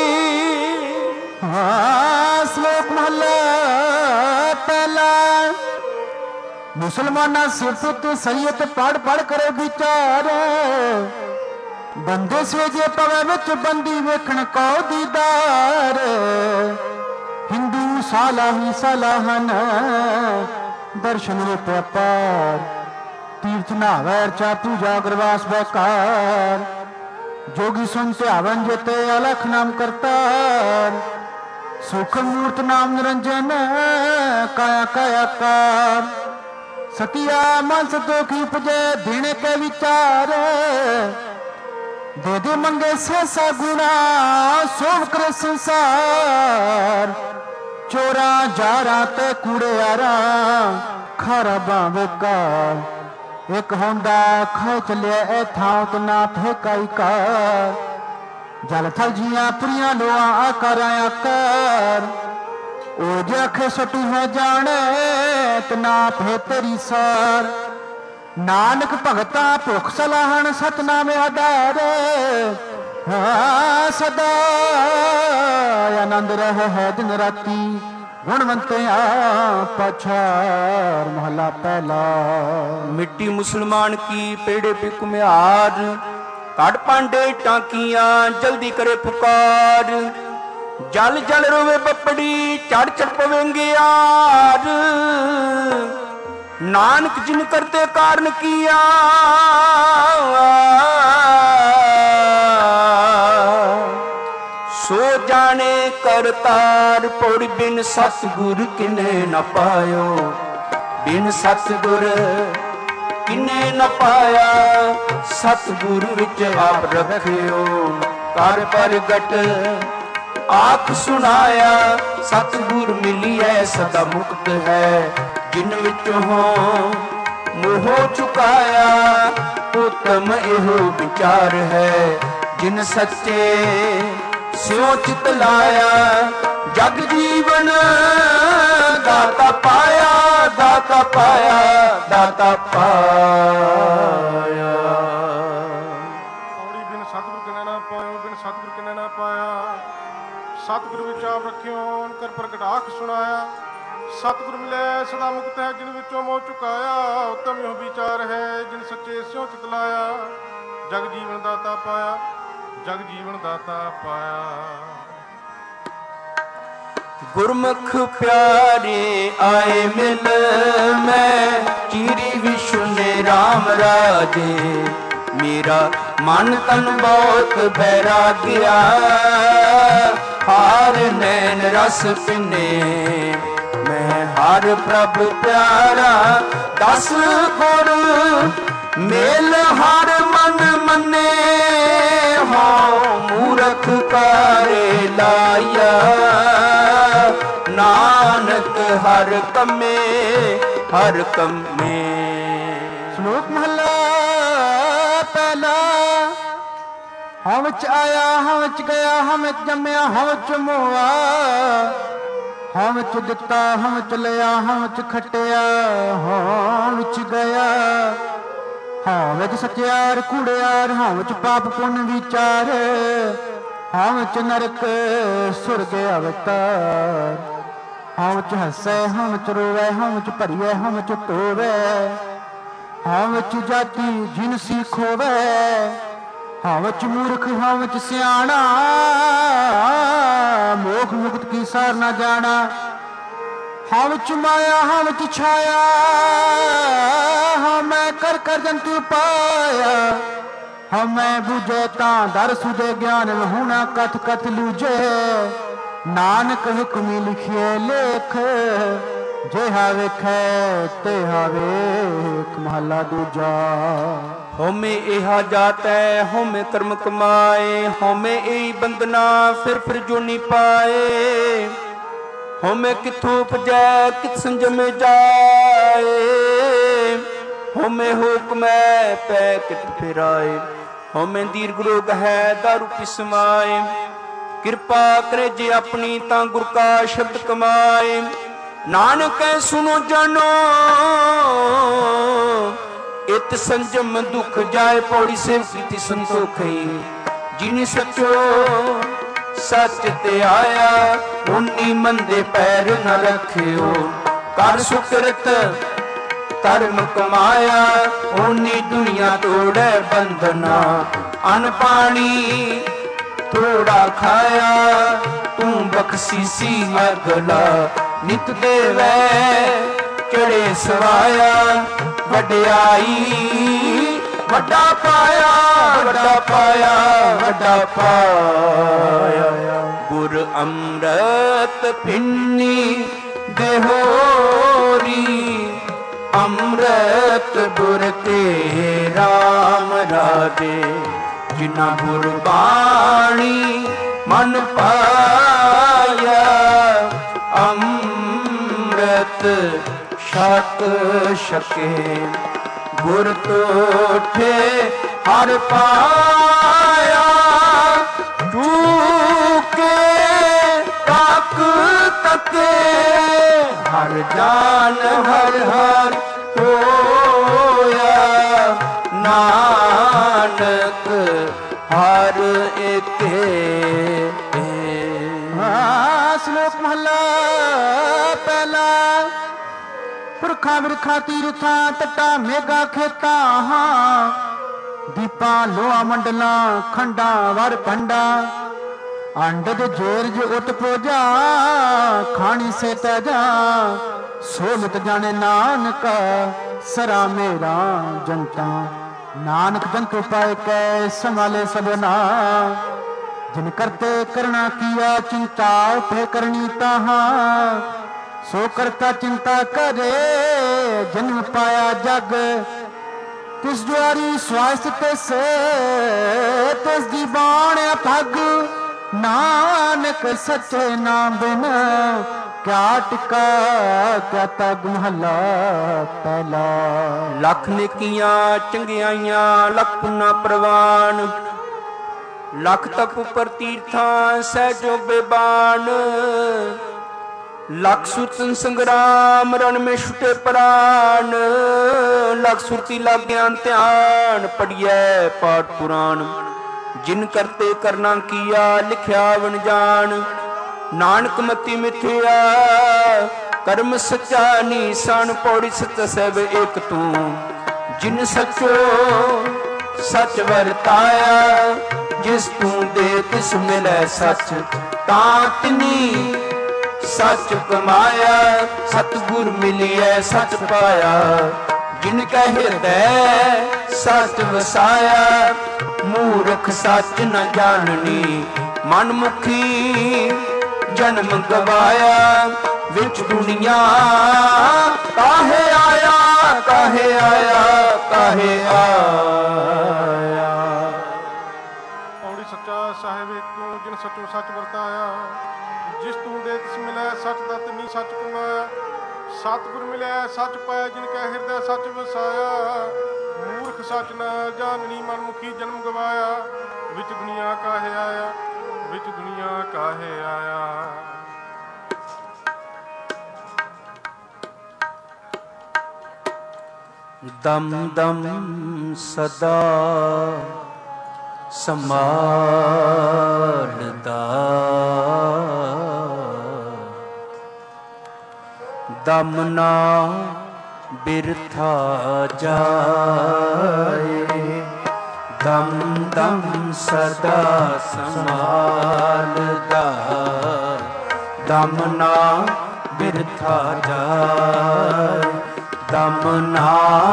ਹਾਂ ਸ਼ਲੋਕ ਮਹਲਾ ਪਹਿਲਾ। ਮੁਸਲਮਾਨਾਂ ਸਿਫਤ ਸਰੀਅਤ ਪੜ ਪੜ ਕਰੇ ਵਿਚਾਰ ਬੰਦੇ ਸਵੇਜੇ ਪਵੇ ਵਿੱਚ ਬੰਦੀ ਵੇਖਣ ਕੋ ਦੀਦਾਰ ਹਿੰਦੂ ਸਾਲਾਹੀ ਸਲਾਹਨ ਦਰਸ਼ਨ ਰੂਪ ਅਪਾਰ ਤੀਰਥ ਨਾਵੈ ਰਚਾ ਪੂਜਾ ਗੁਰਵਾਸ ਬੈਕਾਰ जोगी सुन ध्यावन जेते अलख नाम करतार सूक्ष्म मूर्त नाम निरंजन काया काया कार सतिया मन सतोखी उपजे दीने के विचार दे दे मंगे से सा गुना सोव करे संसार चोरा जारा ते कूड़े यारा खारा बावे कार एक होंदा खाए चलिया ए थां तो ना फेकाई कार जल थल जिया पुरिया लोआ आकर आया कर ओ जखे सटू है जाने तो ना फे तेरी सार नानक भगता भुख सलाहन सतनाम आधार हाँ सदा आनंद रहे है दिन राती गुणवंतिया पछार महला पहला। मिट्टी मुसलमान की पेड़े पे कुम्हार, काट पांडे टांकियां जल्दी करे पुकार। जल जल रोवे बपड़ी चढ़ चढ़ पवेंगे यार, नानक जिन करते कारण किया। सो जाने करतार पौड़ी बिन सतगुर किने न पायो। बिन सतगुर किने न पाया, सतगुर विच आप रखियो। कर प्रगट आख सुनाया, सतगुर मिलिए सदा मुक्त है। जिन विचों मोह चुकाया, उत्तम एहो विचार है। जिन सच्चे स्यों चित लाया, जग जीवन दाता पाया। दाता पाया, दाता पाया। पौड़ी बिन सतगुर किने ना पायो, बिन सतगुर किने ना पाया। सतगुर विच आप रखियो, कर प्रगट आख सुनाया। सतगुर मिले सदा मुक्त है, जिन विचों मोह चुकाया। उत्तम यो विचार है, जिन सच्चे स्यों चित लाया। जग जीवन दाता पाया, जग जीवन दाता पाया। गुरमुख प्यारे आए मिल, मैं चीरी विश्व ने राम राजे। मेरा मन तन बहुत बैराग्या, हार नैन रस पिने। मैं हर प्रभ प्यारा दस गुर, मेल हर मन मने। हो मूरख कारे लाया, नानक हर कमे हर कमे। श्लोक महला पहला। हम विच आया हम विच गया, हम विच जम्मिया हम विच मोआ। हम विच दिता हम विच लिया, हम विच खटिया हम विच गया। हम विच सच्चार कूड़ियार, हम विच पाप पुण्य विचार। हम विच नरक सुरग अवतार। हम विच हसे हम विच रोवे, हम विच भरिए हम विच टोवे। हम विच जाति जिनसी खोवे, हम विच मूर्ख हम विच सियाणा। मोख मुक्त की सार ना जाना। हम विच माया हम विच छाया, हम मैं कर कर जंतु पाया। हम मैं बुझे तां दर सुझे, ज्ञान होना कथ कथ लूझे। नानक हुक्मी लिखिए लेख, जेहा वेखै तेहा वेख महला दूजा। होमे एहा जातै होमे कर्म कमाए। होमे एही बंदना फिर फिर जोनी पाए। होमे किथों उपजै कित संजमे जाए। होमे हुक्मै पै कित फिराए। होमे दीर्घ रोग है दारू पिसमाए। कृपा करे जे अपनी तां गुर का शब्द कमाए। नानक सुनो जानो इत संजम दुख जाए। पौड़ी सेव कीती संतोखई, जिनी सचो सच ते आया। उन्नी मंदे पैर न रखियो, कर सुकृत धर्म कमाया। उन्नी दुनिया तोड़े बंधना, अन पानी थोड़ा खाया। तू बख्शीसी अगला नित देवै, चढ़े सवाया। वड्याई वड्डा पाया, वड्डा पाया, वड्डा पाया। गुर अमृत पिन्नी देहोरी, अमृत गुर ते राम राजे। जिना गुर बाणी मन पाया, अमृत छक छके। गुर तोठे हर पाया, टूके तक तके। हर जान हर हर होया, नानक हर एके। ਸ਼ਲੋਕ ਮਹਲਾ ਪਹਿਲਾ। ਪੁਰਖਾਂ ਬਿਰਖਾਂ ਤੀਰਥਾਂ ਤੱਟਾਂ ਮੇਘਾਂ ਖੇਤਾਂ ਹਾਂ, ਦੀਪਾਂ ਲੋਹਾ ਮੰਡਲਾਂ ਖੰਡਾਂ ਵਰ ਪੰਡਾ, ਅੰਡਦ ਜੋਰਜ ਉਤ ਪੋਜਾ ਖਾਣੀ ਸੇ ਤਜਾ, ਸੋਲਤ ਜਾਣੇ ਨਾਨਕ ਸਰਾ ਮੇਰਾ ਜਨਤਾ, ਨਾਨਕ ਜੰਤੂ ਪਾਏ ਕੈ ਸੰਭਾਲੇ ਸਭਨਾ, जिन करते करना किया चिंता पे करनी ताहा, सो करता चिंता करे जन्म पाया जग, तिस द्वारी स्वास्थ्य तिस तिस दी बाण पग, नानक सच्चे नाम बिन क्या टिका क्या तग महला पहला। लख नेकियां चंगियाइयां लख पुना प्रवान, लख तप उपर तीर्थां सहजो बेबान, लख सुरतन संग्राम रण में छुटे प्राण, लख सुरती लाग ज्ञान ध्यान पढ़िए पाठ पुराण, जिन करते करना किया लिखया वन जान, नानक मति मिथ्या कर्म सच्चा नीसान, पौड़ी सच सब एक तू, जिन सचो सच वरताया, जिस तू दे तिस मिलै सच, तां तिनी सच कमाया, सतगुर मिलिए सच पाया, जिनका हृदय सच वसाया, मूर्ख सच न जाननी, मनमुखी जन्म गवाया, विच दुनिया काहे आया काहे आया काहे आया। सच्चा साहिब एक तू, जिन सचो सच वरताया, जिस तू दे तिस मिलै सच दत नी सच कमाया, सतगुर मिलै सच पाया, जिनका हृदय सच वसाया, मूर्ख सच न जाननी, मनमुखी जन्म गवाया, विच दुनिया काहे आया विच दुनिया काहे आया। दम दम सदा संभालदा, दम ना बिरथा जाए, दम दम सदा संभालदा, दम ना बिरथा जाए, दम ना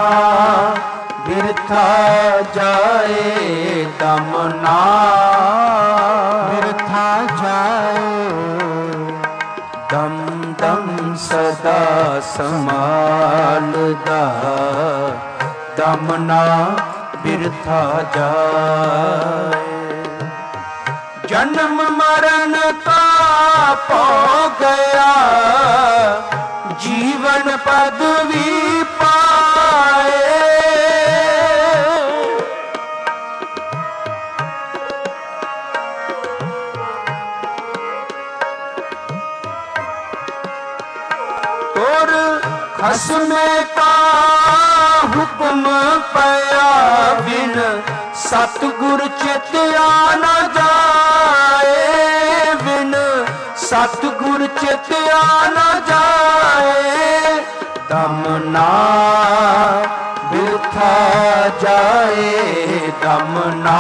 बिरथा जाए, दम ना बिरथा जाए, दम दम सदा संभालदा, दम ना बिरथा जाए। जन्म मरण का पौ गया, जीवन पदवी पाए, और खसमे का हुक्म पया, बिन सतगुर चित न जाए, बिन सतगुर चित न जाए, दम ना बिरथा जाए, दम ना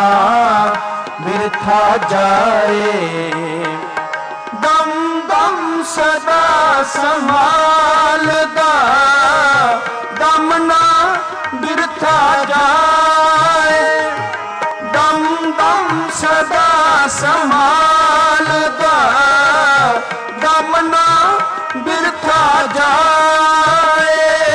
बिरथा जाए, दम दम सदा संभालदा, दम ना बिरथा जाए, दम दम सदा संभालदा, दम ना बिरथा जाए।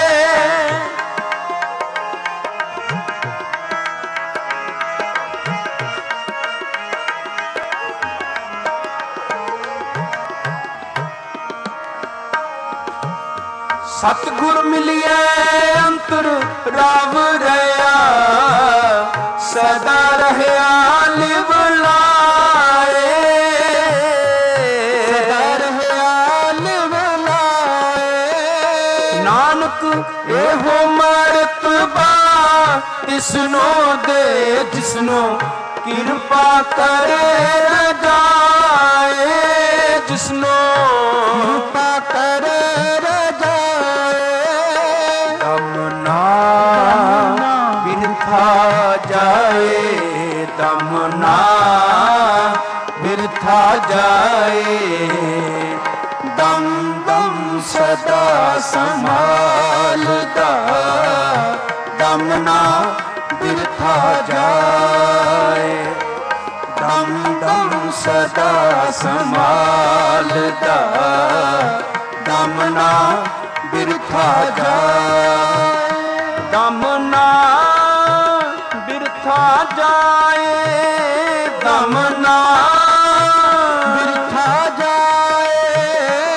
सतगुर मिलिए अंतर राव रहा, सदा रहया लिव लाए, सदा रहया लिव लाए, नानक एहो मरतबा तिसनो दे, जिसनो कृपा करे रजाए, जिसनो कृपा कर रजाए दम ना बिरथा जाए दम ना बिरथा जाए दम दम सदा संभालदा दम ना बिरथा जाए दम दम सदा संभालदा दम ना बिरथा जाए दम ना बिरथा जाए दम ना बिरथा जाए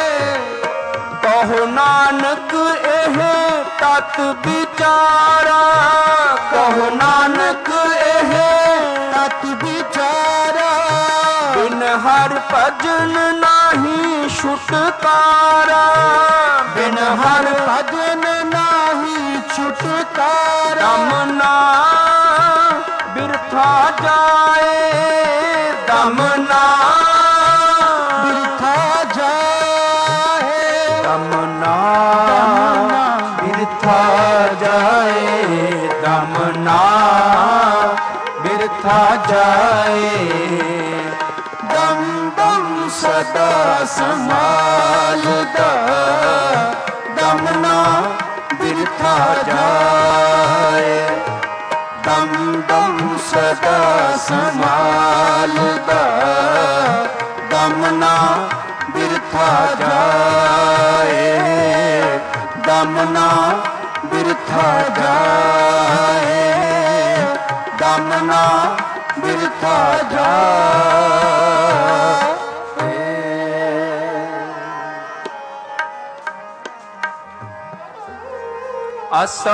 कहो नानक एह तत विचारा कहो नानक एह तत विचारा बिन हर भजन नाही छुटकारा बिन हर भजन नाही छुटकारा दम ना बिरथा जाए दम ना बिरथा जाए दम ना बिरथा जाए दम ना बिरथा जाए दम दम सदा संभालदा दम ना बिरथा जाए दम दम सदा संभालदा दम ना बिरथा जाए दम ना बिरथा जाए दम ना बिरथा जाए आसा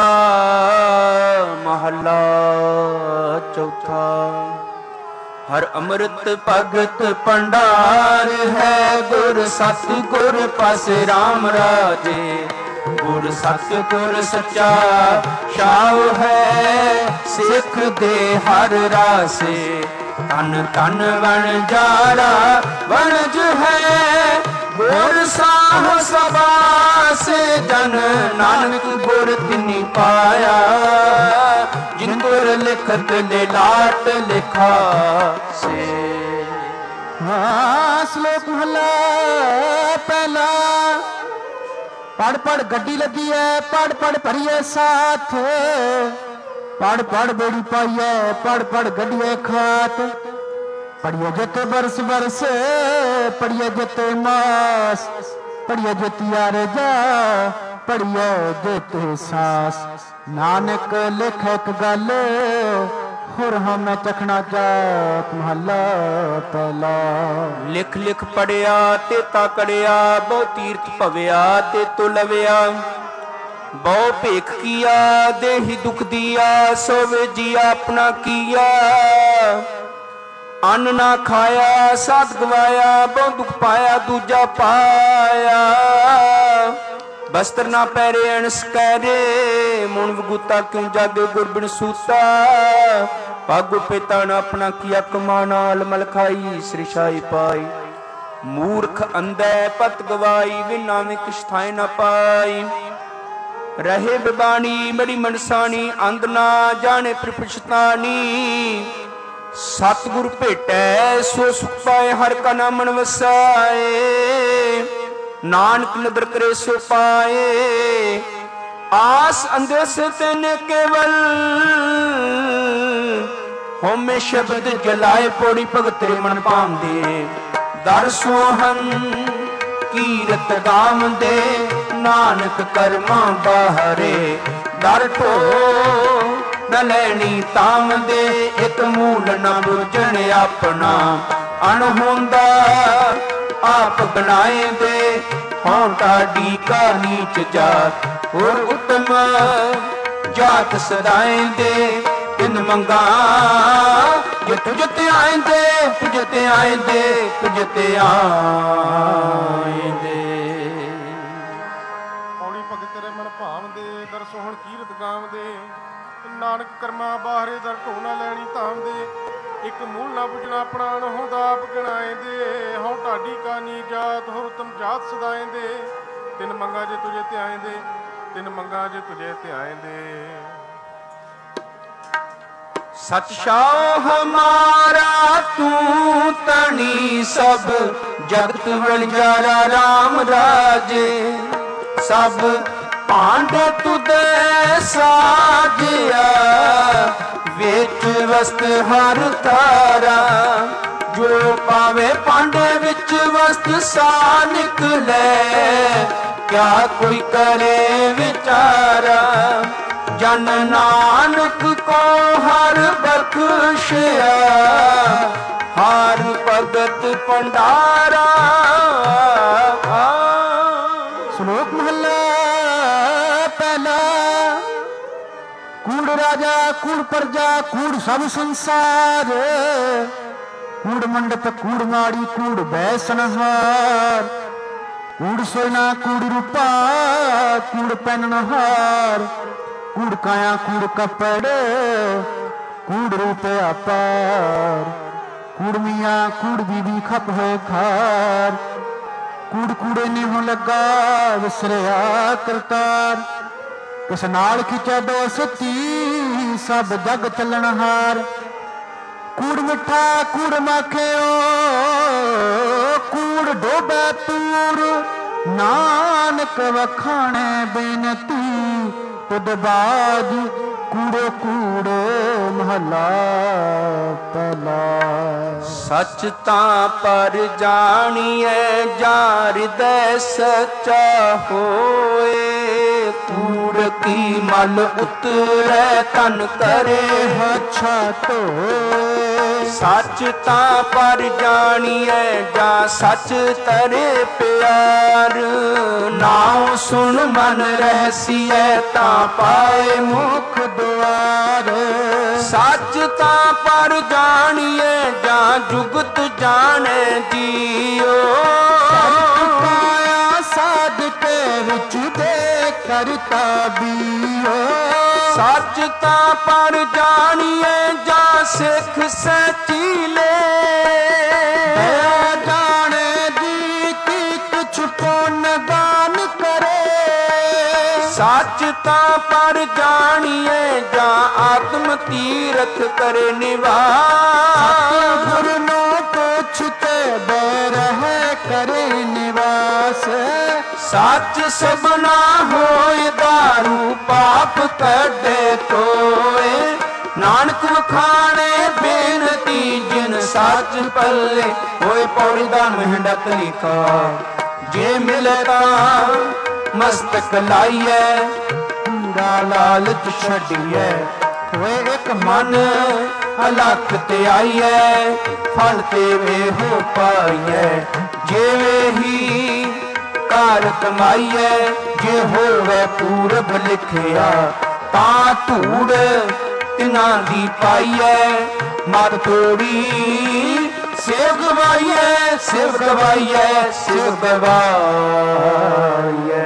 महला चौथा हर अमृत भगत भंडार है गुर सतगुर पास राम राजे गुर सतगुर सच्चा शाह है सिख दे हर रासे तन तन वन जारा वनज है गुर साह सबा से जन नानक गुर तिनी पाया जिन गुर लिखत लाट लिखा से। हाँ श्लोक महला पहला पढ़ पढ़ गड्डी लगी है पढ़ पढ़ भरिए साथ पढ़ पढ़ बेड़ी पाइए पढ़ पढ़ गड्डिए खात पढ़िए जते बरस बरस पढ़िए जते मास पढ़िए जतिया जा पढ़िए जते सास नानक लिख एक गल हुर हमें चखना जात महला पहला लिख लिख पढ़िया ते ताकड़िया बहु तीर्थ भविया ते तो लविया बहु भेख किया देहि दुख दिया सोवे जिया अपना किया अन्न ना खाया साथ गवाया बहु दुख पाया दूजा पाया बस्तर ना पैरे अणस कैरे मुन वगुता क्यों जागे गुरबिन सूता पागो पिता न अपना किया कमानाल मलखाई श्रीशाई पाई मूर्ख अंधे पत गवाई विना में किछ थाए न पाई रहे बिबानी बड़ी मनसानी अंध ना जाने प्रपछतानी सतगुर भेटै सो सुख पाए हर का नाम मन वसाए नानक नदर करे सो पाए आस अंधे से तेन केवल होमे शब्द जलाए पौड़ी भगत मन पाम दे दर सोहन कीरत गाम दे नानक कर्मा बाहरे दर ठो न लैनी ताम दे एक मूल न बुझण अपना अणहोंदा आप बनाए दे हों टाडी का नीच जात और उत्तम जात सदाए दे तिन मंगा जे तुझ ते आए दे तुझ ते आए दे तुझ ते आए दे ਪੌੜੀ ਭਗਤ ਤੇਰੇ ਮਨ ਭਾਵ ਦੇ ਦਰ ਸੋਹਣ ਕੀਰਤ ਗਾਮ ਦੇ ਨਾਨਕ ਕਰਮਾ ਬਾਹਰੇ ਦਰ ਢੋ ਨਾ ਲੈਣੀ ਧਾਮ ਦੇ ਇੱਕ ਇੱਕ ਮੂਲ ਨਾ ਪੁੱਜਣਾ ਪ੍ਰਾਣ ਹੁੰਦਾ ਆਪ ਗਣਾਏਂਦੇ ਹਉ ਢਾਡੀ ਕਾਨੀ ਜਾਤ ਹੋਰ ਤਮ ਜਾਤ ਸਦਾਏਂਦੇ ਤਿੰਨ ਮੰਗਾ ਜੇ ਤੁਝੇ ਧਿਆਏਂਦੇ ਤਿੰਨ ਮੰਗਾ ਜੇ ਤੁਝੇ ਧਿਆਏਂਦੇ। सच शाह हमारा तू तनी सब जगत बलिजारा राम राजे सब भांडे तुदे साजिया विच वस्त हर तारा जो पावे भांडे विच वस्त सा निकले क्या कोई करे विचारा। जन नानक को हर बख्शिया हर भगत भंडारा। श्लोक महला पहला। कूड़ राजा कूड़ प्रजा कूड़ सब संसार कूड़ मंडप कूड़ माड़ी कूड़ बैसनहार कूड़ सोना कूड़ रूपा कूड़ पहननहार कूड़ काया कूड़ कपड़ कूड़ रूप अपार कूड़ मियाँ कूड़ बीबी खप है खार कूड़ कूड़े ने हो लगा विसरिया करतार किस नाल खिंचा दोस्ती सब जग चलनहार कूड़ मिठा कूड़ माखियो कूड़ डोबे पूर नानक वखाणे बेनती तुद बाज कूड़े कूड़े महला पहला। सच तां पर जानिए जार दे सच्चा होए कूड़ की मल उतरे तन करे अच्छा तो सच तां पर जानिए जा सच तरे प्यार नाम सुन मन रहसिए तां पाए मुख द्वार। सच तां पर जानिए जा जुगत जाने जियो काया साध के विच दे करता बियो। सच तां पर जानिए जा सिख सचीले जाने जी की कुछ पुण्य दान करे। सच तां पर जानिए जा आत्म तीरथ करे निवास गुरु नो पूछते बैरह करे निवास। सच सबना होए दारू पाप कढे तोए नानक वखाणे बेनती जिन सच पल्ले होए पौड़ी दा मेहनत लिखा जे मिलता मस्तक लाइए पूरा लालच छड़िए होए एक मन अलख ते आइए फल ते वे हो पाइए जेवे ही कार कमाइए जे होवे पूरब लिखिया तां धूड़ तिना दी पाइए मत तोड़ी सेव गवाइए सेव गवाइए सेव गवाइए।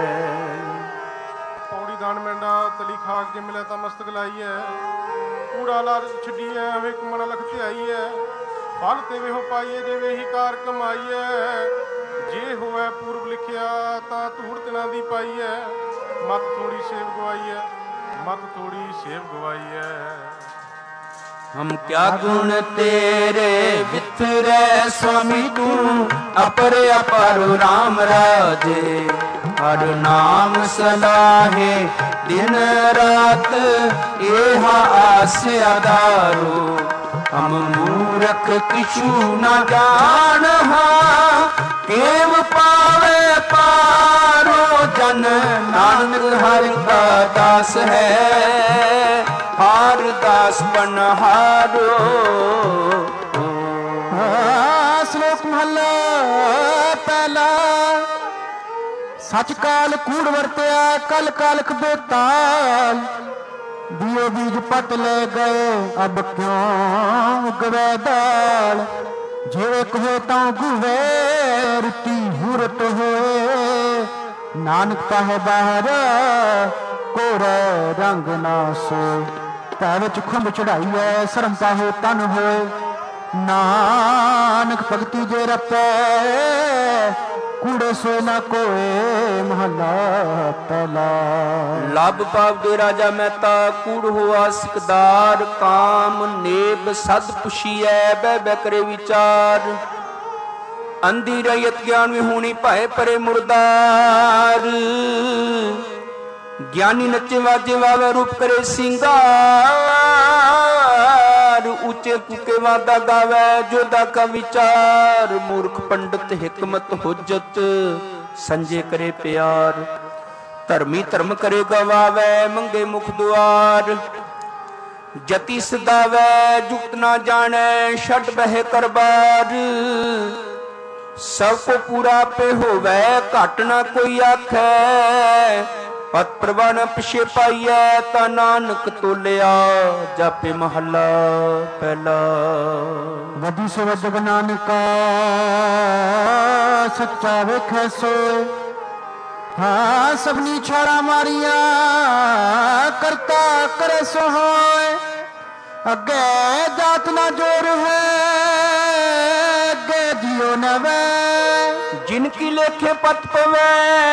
ਪੌੜੀ ਦਾਨ ਮੈਂਡਾ ਤਲੀ ਖਾਕ ਜੇ ਮਿਲੇ ਤਾਂ ਮਸਤਕ ਲਾਈਐ ਕੂੜਾ ਲਾਲਚ ਛੱਡੀਐ ਵੇਖ ਮਨ ਲਖ ਧਿਆਈਐ ਫਲ ਤੇ ਵੇਹੋ ਪਾਈਏ ਜਿਵੇਂ ਹੀ ਕਾਰ ਕਮਾਈਐ ਜੇ ਹੋਵੇ ਪੂਰਬ ਲਿਖਿਆ ਤਾਂ ਧੂੜ ਤਿਨਾਂ ਦੀ ਪਾਈਐ ਮਤ ਥੋੜੀ ਸੇਵ ਗਵਾਈਐ मत थोड़ी सेव गवाइए। हम क्या गुण तेरे विथरे स्वामी तू अपर अपारो राम राजे हर नाम सलाहे दिन रात एहा आस आधारो हम मूरख किछु न जान केव पावे पारो जन नानक हर का दास है हार दास बनहारो। श्लोक महला पहला। सच काल कूड़ वरत्या कल कालख बेताल दियो बीज पट ले गए अब क्यों गवे दाल जे एक हो तो गुवे रुती हुरत होए नानक कहे बाहर कोरे रंग ना सो तै विच खुंब चढ़ाई है शर्म पाहो तन होए ਨਾਨਕ ਭਗਤੀ ਜੇ ਰਪੈ ਕੂੜੇ ਸੋਏ ਨਾ ਕੋਏ ਮਹਲਾ ਪਹਿਲਾ। ਲੱਭ ਪਾਪ ਦੇ ਰਾਜਾ ਮਹਿਤਾ ਕੂੜ ਹੋਆ ਸਿਕਦਾਰ ਕਾਮ ਨੇਬ ਸਦ ਪੁਛੀਐ ਬਹਿ ਬਹਿ ਕਰੇ ਵਿਚਾਰ। ਅੰਧੀ ਰਹੀਤ ਗਿਆਨ ਵਿਹੂਣੀ ਭਾਏ ਪਰੇ ਮੁਰਦਾਰ। ਗਿਆਨੀ ਨੱਚੇ ਵਾਜੇ ਵਾਵੇ ਰੂਪ ਕਰੇ ਸਿੰਗਾਰ। ਉੱਚੇ ਕੂਕੇ ਵਾਦਾ ਗਾਵੇ ਜੋਦਾ ਕਾ ਵਿਚਾਰ। ਮੂਰਖ ਪੰਡਤ ਹਿਕਮਤ ਹੁਜਤ ਸੰਜੇ ਕਰੇ ਪਿਆਰ। ਧਰਮੀ ਧਰਮ ਕਰੇ ਗਵਾਵੇ ਮੰਗੇ ਮੁਖ ਦੁਆਰ। ਜਤੀ ਸਦਾਵੇ ਜੁਗਤ ਨਾ ਜਾਣੈ ਛੱਡ ਬਹਿ ਕਰਬਾਰ। ਸਭ ਕੋ ਪੂਰਾ ਪੇ ਹੋਵੇ ਘਟ ਨਾ ਕੋਈ ਆਖੈ। ਪਤ ਪ੍ਰਵਾਹ ਨ ਪਿਛੇ ਪਾਈਐ ਤਾ ਨਾਨਕ ਤੋਲਿਆ ਜਾਪੇ ਮਹੱਲਾ ਪਹਿਲਾ। ਵਧੀ ਸੋ ਵਧ ਨਾਨਕਾ ਸੱਚਾ ਵੇਖੈ ਸੋਏ। ਹਾਂ ਸਭਨੀ ਛਾੜਾ ਮਾਰੀਆਂ ਕਰਤਾ ਕਰੇ ਸੋ ਹੋਏ। ਅੱਗੇ ਜਾਤ ਨਾ ਜੋਰ ਹੈ ਅੱਗੇ ਜਿਉ ਨਵੈ। ਜਿਨ ਕੀ ਲੇਖੇ ਪਤ ਪਵੈ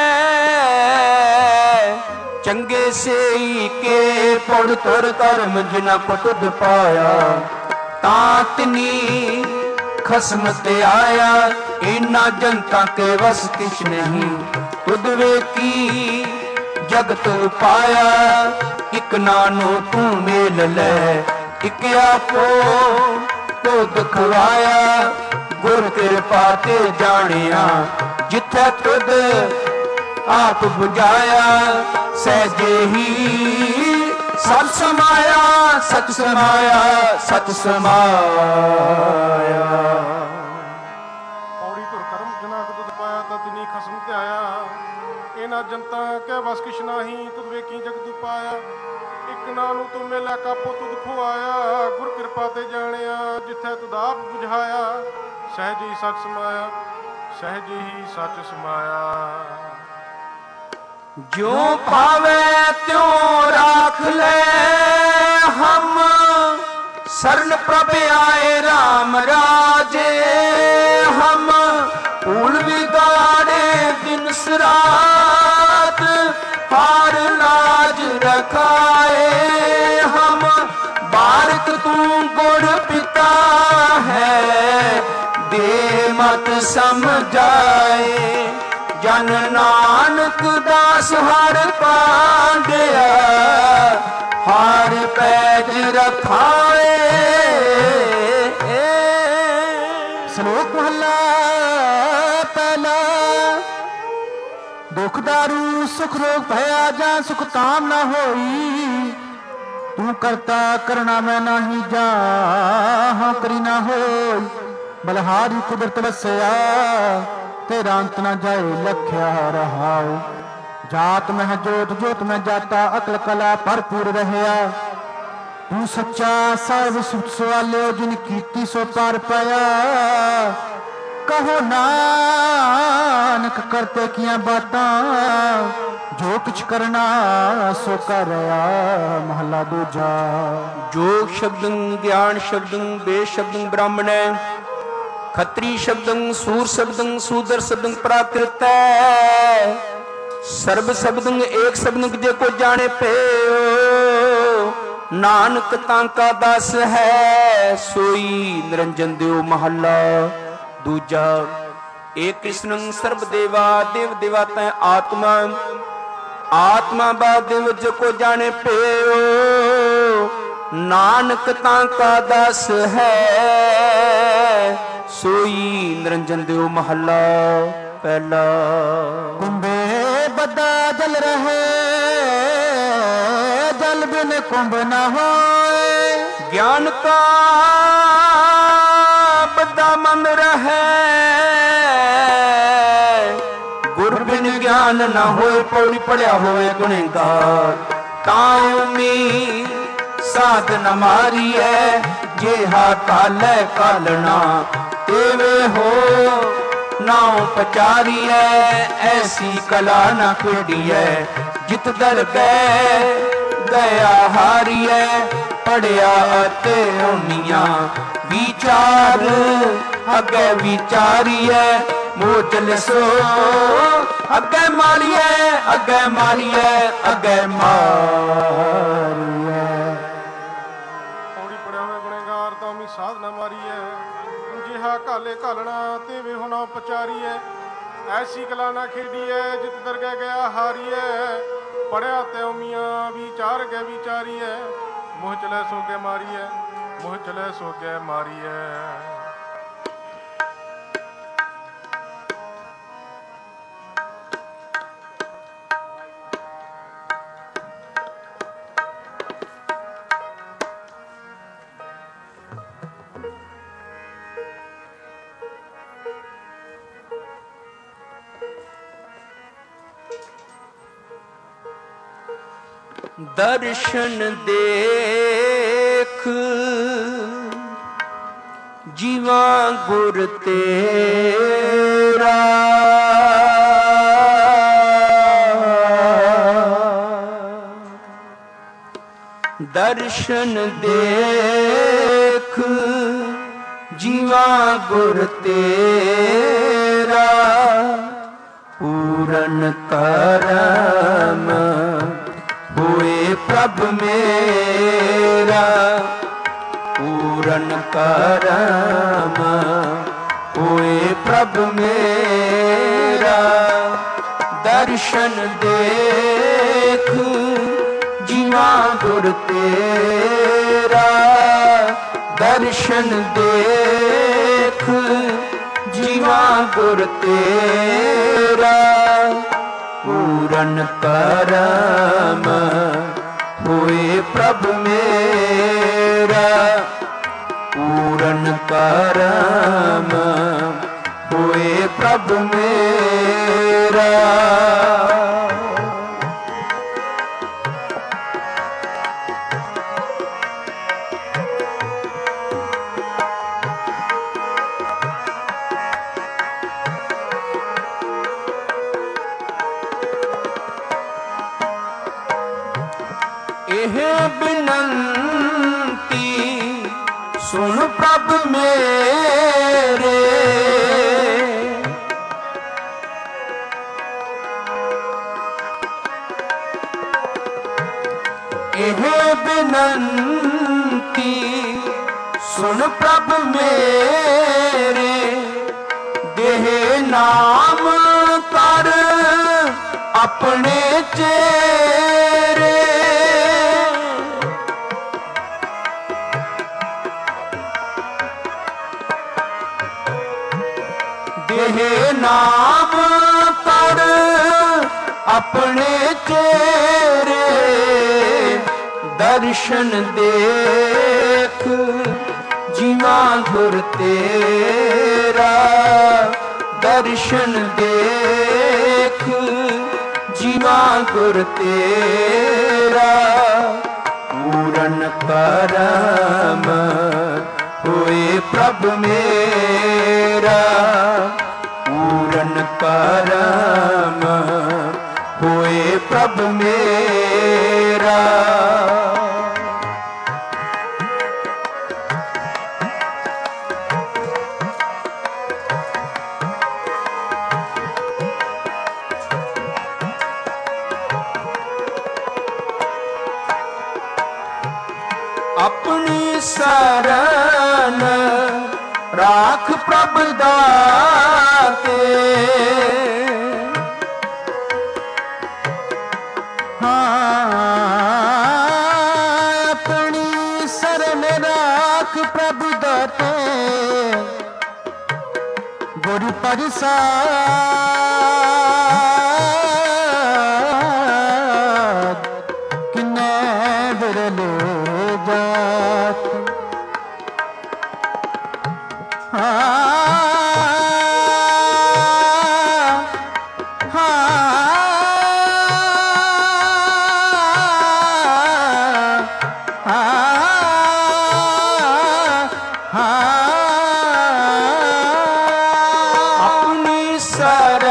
ਚੰਗੇ ਸੇਈ ਕੇ ਪੜ ਤੁਰ ਧਰਮ ਜਿਨਾ ਕੋ ਤੁਧ ਪਾਇਆ। ਤਾਂ ਤਿਨੀ ਖਸਮ ਤੇ ਆਇਆ ਇਨਾ ਜਨਤਾ ਕੇ ਵਸ ਕਿਛ ਨਹੀਂ। ਤੁਧ ਵੇਖੀ ਜਗਤ ਪਾਇਆ ਇਕ ਨਾਨੋ ਤੂੰ ਮੇਲ ਲੈ। ਇਕ ਆਪੋ ਤੋ ਦੁਖਵਾਇਆ ਗੁਰ ਕਿਰਪਾ ਤੇ ਜਾਣਿਆ। ਜਿੱਥੇ ਤੁਧ ਆਪ ਬੁਝਾਇਆ ਸਹਿਜੇ ਹੀ ਸਤ ਸਮਾਇਆ ਸਚ ਸਮਾਇਆ ਸਚ ਸਮਾਇਆ। ਪੌੜੀ ਧੁਰ ਕਰਮ ਜਨਾ ਕੋ ਤੁਧ ਪਾਇਆ ਤਾਂ ਤਿਨੀ ਖਸਮ ਤੇ ਆਇਆ। ਇਹਨਾਂ ਜਨਤਾ ਕਹਿ ਵਸ ਕਿਛ ਨਾਹੀ ਤੁਧ ਵੇਖੀ ਜਗਤ ਪਾਇਆ। ਇੱਕ ਨਾਨੂ ਤੂੰ ਮੇਲਾ ਕਾਪੋ ਤੁਧ ਖੁਆਇਆ। ਗੁਰ ਕਿਰਪਾ ਤੇ ਜਾਣਿਆ ਜਿੱਥੇ ਤੁਧ ਆਪ ਬੁਝਾਇਆ। ਸਹਿਜ ਹੀ ਸਚ ਸਮਾਇਆ ਸਹਿਜ ਹੀ ਸਚ ਸਮਾਇਆ। ਜੋ ਪਾਵੇ ਤਿਉ ਰਾਖ ਲੈ ਹਮ ਸਰਨ ਪ੍ਰਭ ਆਏ ਰਾਮ ਰਾਜੇ। ਹਮ ਭੂਲ ਵਿਗਾੜੇ ਦਿਨ ਸਰਾਤ ਹਾਰ ਲਾਜ ਰਖਾਏ। ਹਮ ਬਾਰਕ ਤੂੰ ਗੁਰ ਪਿਤਾ ਹੈ ਦੇ ਮਤ ਸਮਝਾਏ। ਜਨ ਨਾਨਕ ਦਾਸ ਹਰ ਪਾਂਡਿਆ ਹਰ ਪੈਜ ਰਖਾਏ। ਸ਼ਲੋਕ ਮਹਲਾ ਪਹਿਲਾ। ਦੁਖ ਦਾਰੂ ਸੁਖ ਰੋਗ ਭਇਆ ਜਾਂ ਸੁਖ ਤਾਮ ਨਾ ਹੋਈ। ਤੂੰ ਕਰਤਾ ਕਰਣਾ ਮੈਂ ਨਹੀਂ ਜਾ ਹਾਂ ਕਰੀ ਨਾ ਹੋਈ। ਬਲਹਾਰੀ ਕੁਦਰਤ ਵਸਿਆ ਤੇਰਾ ਅੰਤ ਨਾ ਜਾਏ ਲਖਿਆ ਰਹਾਉ। ਜਾਤ ਮਹਿ ਜੋਤ ਜੋਤ ਮੈਂ ਜਾਤਾ ਅਕਲ ਕਲਾ ਭਰਪੂਰ ਰਹਿਆ। ਤੂੰ ਸੱਚਾ ਸਰਬ ਸੁਖ ਸਵਾਲਿਓ ਜਿਨ ਕੀਤੀ ਸੋ ਪਾਰ ਪਾਇਆ। ਕਹੋ ਨਾਨਕ ਕਰਤੇ ਕੀਆਂ ਬਾਤਾਂ ਜੋ ਕੁਛ ਕਰਨਾ ਸੋ ਕਰ ਰਿਹਾ। ਮਹਲਾ ਦੂਜਾ। ਜੋਗ ਸ਼ਬਦੰ ਗਿਆਨ ਸ਼ਬਦੰ ਬੇ ਸ਼ਬਦੰ ਬ੍ਰਾਹਮਣੈ। ਖੱਤਰੀ ਸ਼ਬਦੰ ਸੂਰ ਸ਼ਬਦੰ ਸੂਦਰ ਸ਼ਬਦੰ ਪ੍ਰਾਕ੍ਰਿਤੈ। ਸਰਬ ਸ਼ਬਦੰ ਏਕ ਸ਼ਬਦੰ ਜੇ ਕੋ ਜਾਣੇ ਪਇਓ। ਨਾਨਕ ਤਾਂਕਾ ਦਾਸ ਹੈ ਸੋਈ ਨਿਰੰਜਨ ਦਿਓ ਮਹੱਲਾ ਦੂਜਾ। ਏਕ ਕ੍ਰਿਸ਼ਨੰ ਸਰਬ ਦੇਵਾ ਦੇਵ ਦੇਵਾ ਤੈ ਆਤਮਾ। ਆਤਮਾ ਬਾ ਦੇਵ ਜੇ ਕੋ ਜਾਣੇ ਪਇਓ। ਨਾਨਕ ਤਾਂਕਾ ਦਾਸ ਹੈ ਸੋਈ ਨਿਰੰਜਨ ਦਿਓ ਮਹੱਲਾ ਪਹਿਲਾ। ਕੁੰਭੇ ਬੱਦਾ ਜਲ ਰਹੇ ਜਲ ਬਿਨ ਕੁੰਭ ਨਾ ਹੋਏ। ਗਿਆਨ ਕਾ ਬੱਦਾ ਮਨ ਰਹੇ ਗੁਰ ਬਿਨ ਗਿਆਨ ਨਾ ਹੋਏ। ਪੌੜੀ ਪੜਿਆ ਹੋਏ ਗੁਣੇਗਾਰ ਤਾਂ ਉਮੀ ਸਾਧ ਨ ਮਾਰੀਐ। ਜਿਹਾ ਕਾਲੈ ਕਾਲਣਾ ਤੇਵੇਂ ਹੋ ਨਾਉ ਪਚਾਰੀਐ। ਐਸੀ ਕਲਾ ਨਾ ਖੇਡੀਐ ਜਿਤ ਦਰ ਗਏ ਗਿਆ ਹਾਰੀਐ, ਪੜਿਆ ਅਤੇ ਹੋਣੀਆਂ ਵਿਚਾਰ ਅੱਗੇ ਵਿਚਾਰੀਐ, ਮੋਚ ਲਸੋ ਅੱਗੇ ਮਾਰੀਐ, ਅੱਗੇ ਮਾਰੀਐ, ਅੱਗੇ ਮਾਰੀਐ। ਪੌੜੀ ਪੜਿਆ ਹੋਇਆ ਗੁਣੇਗਾਰ ਤਾਂ ਵੀ ਸਾਧਨਾ ਮਾਰੀਐ, ਜਿਹਾ ਕਾਲੇ ਘਾਲਣਾ ਤੇ ਵੇ ਹੋਣਾ ਪਚਾਰੀਐ, ਐਸੀ ਕਲਾ ਨਾ ਖੇਡੀਐ ਜਿਤ ਦਰਗਹਿ ਗਿਆ ਹਾਰੀਐ, ਪੜਿਆ ਤੇ ਉਮੀਆਂ ਵਿਚਾਰ ਗਏ ਵਿਚਾਰੀਐ, ਮੋਹ ਚਲੇ ਸੋ ਕੇ ਮਾਰੀਐ, ਮੋਹ ਚਲੇ ਸੋ ਕੇ ਮਾਰੀਐ। ਦਰਸ਼ਨ ਦੇਖ ਜੀਵਾ ਗੁਰ ਤੇਰਾ, ਦਰਸ਼ਨ ਦੇਖ ਜੀਵਾ ਗੁਰ ਤੇਰਾ, ਪੂਰਨ ਕਰਮ ਹੋਏ ਪ੍ਰਭ ਮੇਰਾ, ਪੂਰਨ ਕਰਮ ਹੋਏ ਪ੍ਰਭ ਮੇਰਾ, ਦਰਸ਼ਨ ਦੇਖ ਜੀਵਾ ਗੁਰ ਤੇਰਾ, ਦਰਸ਼ਨ ਦੇਖ ਜੀਵਾ ਗੁਰ ਤੇਰਾ, ਪੂਰਨ ਕਰਮ ਹੋਏ ਪ੍ਰਭ ਮੇਰਾ, ਪੂਰਨ ਕਰਮ ਹੋਏ ਪ੍ਰਭ ਮੇਰਾ। ਇਹ ਬਿਨੰਤੀ ਸੁਣ ਪ੍ਰਭ ਮੇਰੇ, ਇਹ ਬਿਨੰਤੀ ਸੁਣ ਪ੍ਰਭ ਮੇਰੇ, ਦੇਹ ਨਾਮ ਕਰ ਆਪਣੇ ਚੇਰੇ, ਦੇਹ ਨਾਮ ਕਰ ਆਪਣੇ ਚੇਰੇ, ਦਰਸ਼ਨ ਦੇਖ ਜੀਵਾ ਗੁਰ ਤੇਰਾ, ਦਰਸ਼ਨ ਦੇਖ ਜੀਵਾ ਗੁਰ ਤੇਰਾ, ਪੂਰਨ ਕਰਮ ਹੋਏ ਪ੍ਰਭ ਮੇਰਾ, ਪੂਰਨ ਕਰਮ ਹੋਏ ਪ੍ਰਭ ਮੇਰਾ। ਆਪਣੀ ਸਰਨ ਰਾਖ ਪ੍ਰਭ ਦਾਤੇ, ਆਪਣੀ ਸਰਨ ਰਾਖ ਪ੍ਰਭ ਦਾਤੇ, ਗੁਰ ਪ੍ਰਸਾਦ ਕਿੰਨੇ ਬਿਰਲੇ ਜਾਤ, ਆਪਣੀ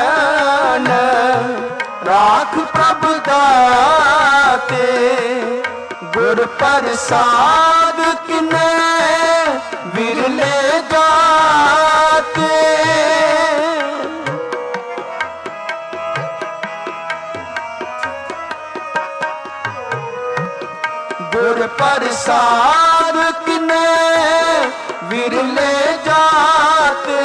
ਸਰਨ ਰਾਖ ਪ੍ਰਭ ਦਾਤੇ, गुर प्रसाद किने विरले जाते, गुर प्रसाद किने विरले जाते,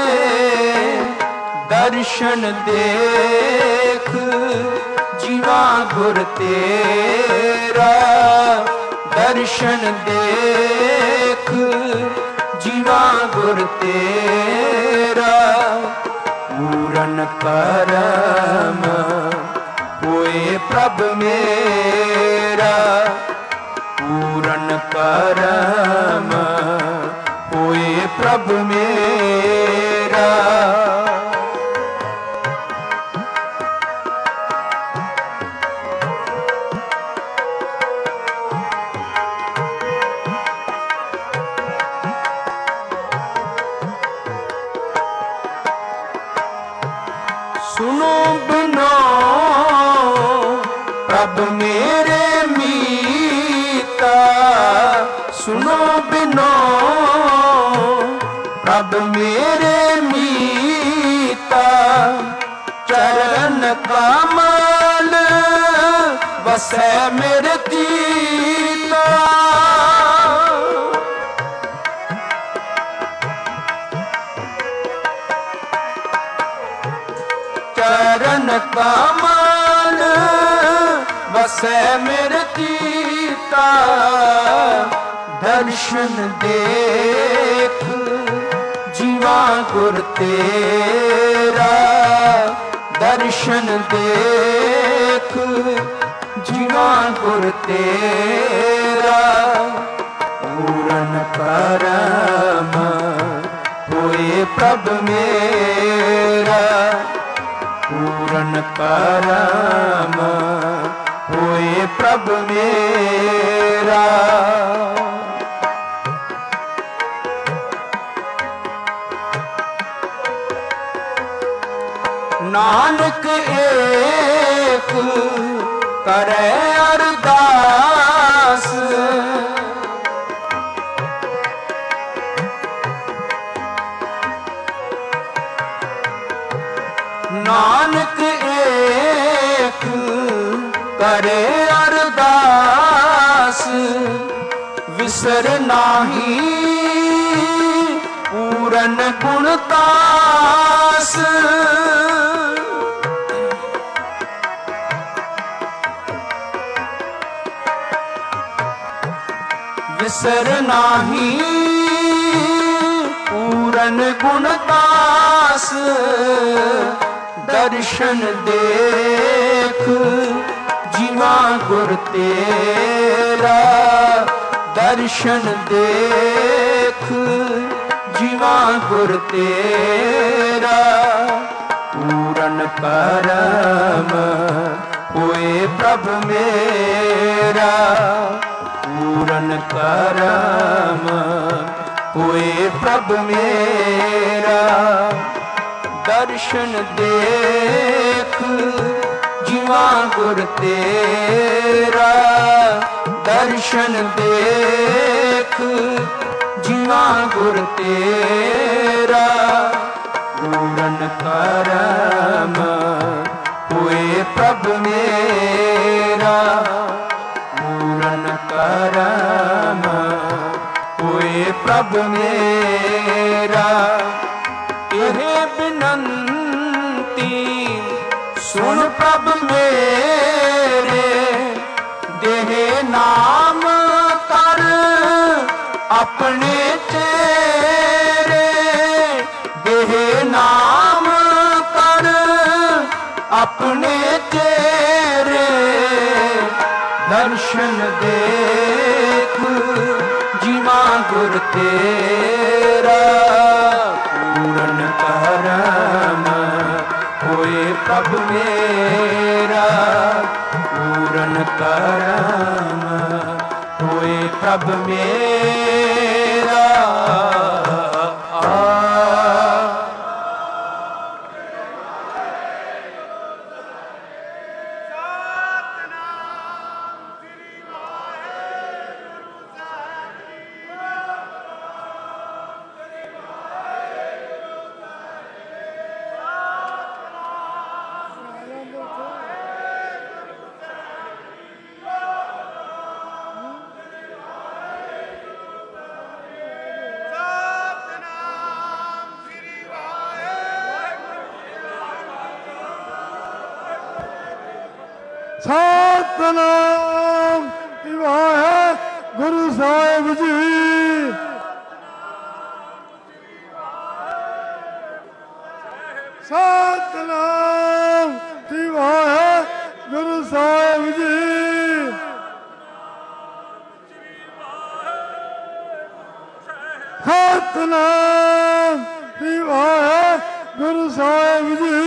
दर्शन देख जीवा गुर तेरा, दर्शन देख जीवा गुर तेरा, पूरन करम होए प्रभ मेरा, पूरन करम होए प्रभ मेरा। सुनो बिनो प्रभ मेरे मीता, सुनो बिनो प्रभ मेरे मीता, चरण कमल बसै मेरे तीता, चरण कमल बसै मेरे तीता, दर्शन देख जीवा गुर तेरा, दर्शन देख जीवा गुर तेरा, पूरन करम होए प्रभ मेरा, पूरन करम होए प्रभ मेरा। नानक एक करे अरदास, नानक एक करे अरदास, विसर नाही पूरन गुणतास, विसर नाही पूरन गुणतास, दर्शन देख जीवा गुर तेरा, दर्शन देख जीवा गुर तेरा, पूरन करम होए प्रभ मेरा, पूरन करम होए प्रभ मेरा, दर्शन देख जीवा गुर तेरा, दर्शन देख जीवा गुर तेरा, पूरन करम होए प्रभ मेरा, पूरन करम होए प्रभ मेरा। यह बिनंती सुन प्रभ मेरे, देह नाम कर अपने तेरे, देह नाम कर अपने तेरे, दर्शन देख जीवा गुर तेरा, पूरन करम होए प्रभ मेरा, पूरन करम होए प्रभ मेरा। ਸਤਿਨਾਮ ਵਾਹਿਗੁਰੂ ਸਾਹਿਬ ਜੀ। ਸਤਿਨਾਮ ਵਾਹਿਗੁਰੂ ਸਾਹਿਬ ਜੀ। ਸਤਿਨਾਮ ਵਾਹਿਗੁਰੂ ਸਾਹਿਬ ਜੀ।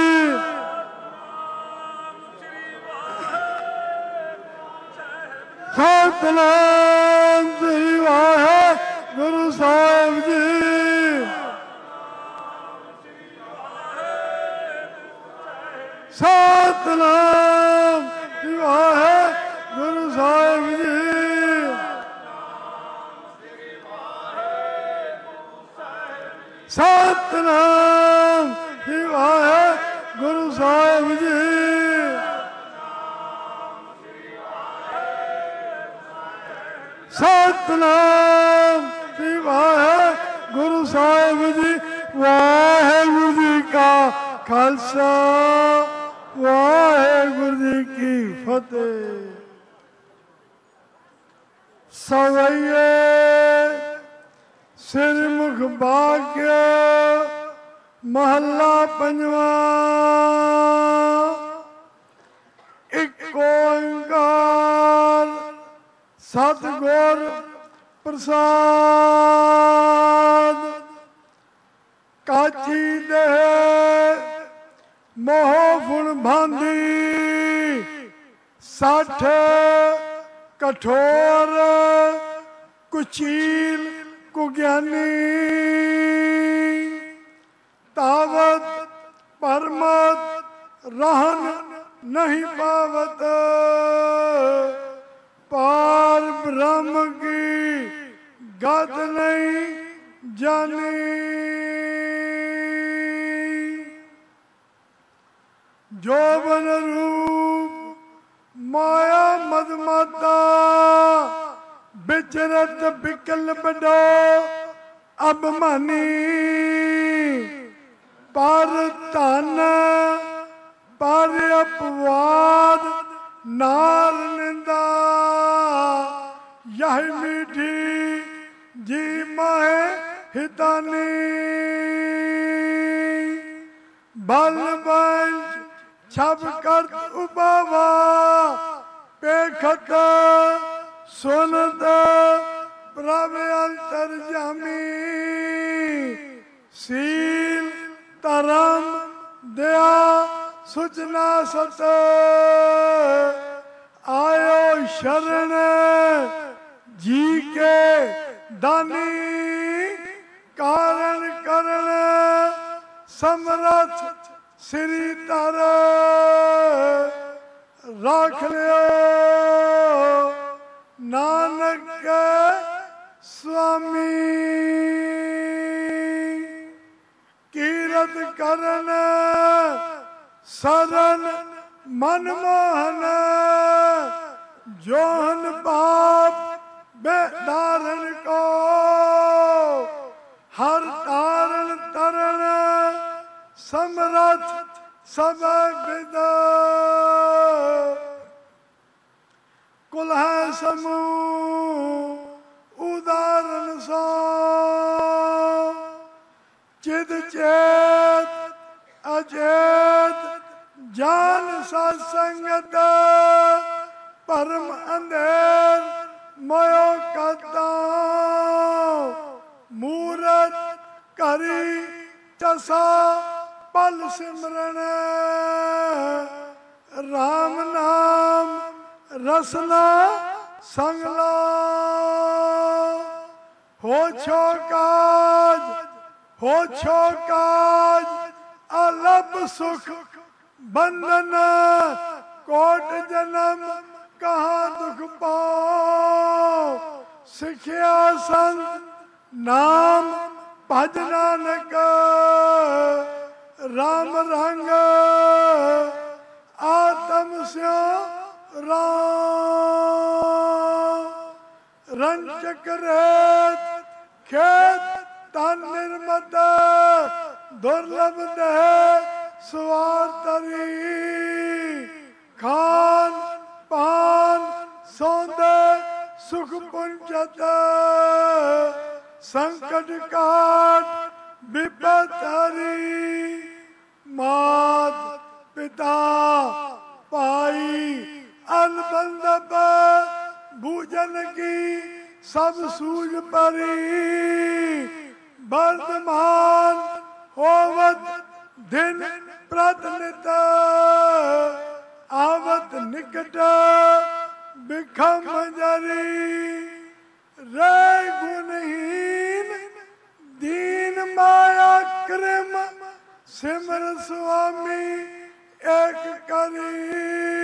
ਸਤਿਨਾਮ ਸ੍ਰੀ ਵਾਹਿਗੁਰੂ ਸਾਹਿਬ ਜੀ। ਸਤਿਨਾਮ ਸ੍ਰੀ ਵਾਹਿਗੁਰੂ ਸਾਹਿਬ ਜੀ। ਸਤਿਨਾਮ ਸ੍ਰੀ ਵਾਹਿਗੁਰੂ ਸਾਹਿਬ ਜੀ। ਸਤਿਨਾਮ ਸ੍ਰੀ ਵਾਹਿਗੁਰੂ ਸਾਹਿਬ ਜੀ। ਵਾਹਿਗੁਰੂ ਜੀ ਕਾ ਖਾਲਸਾ ਵਾਹਿਗੁਰੂ ਜੀ ਕੀ ਫਤਿਹ। ਸਵਈਏ ਸਿਰਮੁਖ ਭਾਗਿਆ ਮਹੱਲਾ ਪੰਜਵਾਂ। ਇੱਕ ਓੰਕਾਰ ਸਤਿਗੁਰ ਪ੍ਰਸਾਦ। ਕਾਚੀ ਦੇ ਮੋਹ ਫੁਣ ਭਾਂਦੀ ਸੱਠ ਕਠੋਰ ਕੁਚੀਲ ਕੁਗਿਆਨੀ। ਤਾਵਤ ਪਰਮਤ रहन नहीं पावत पार ब्रह्म की गत नहीं जानी। जो बन रूप माया मदमाता बिचरत बिकल बडो अबमानी। पर धन पर अपवाद नार निंदा यह मीठी जी माहे हितानी। बल बंज छब कर उबावा पेखत सुनत प्रभ अंतर जामी। सील धर्म दया सुचना सत आयो शरण जी के दानी। कारण करण समरथ श्री तर राख लियो नानक के स्वामी। कीरत करन सरन मनमोहन जोहन बाप बेदारन को हर तारण तरण समरथ सब विद। कुल है समूह उदाहरण सो चिद चेत अचेत जान सत्संगत परम अंधेर मोयो कता। मूरत करी चसा पल सिमरन राम नाम रसना संगला। हो छो काज हो छो काज अलप सुख बंधन। कोट जन्म कहाँ दुख पाओ सिखिया संत नाम भज नानक। राम रंग आत्म स्यो राम। रंचक रेत खेत तन निर्मत दुर्लभ दे सुवार तरी। खान संकट काट विपत हरी। मात पिता भाई अलबंदब भूजन की सब सूझ परी। वर्तमान होवत दिन प्रतिनित आवत निकट बिखम जरी। रे गुणहीन दीन माया कृम सिमर स्वामी एक करी।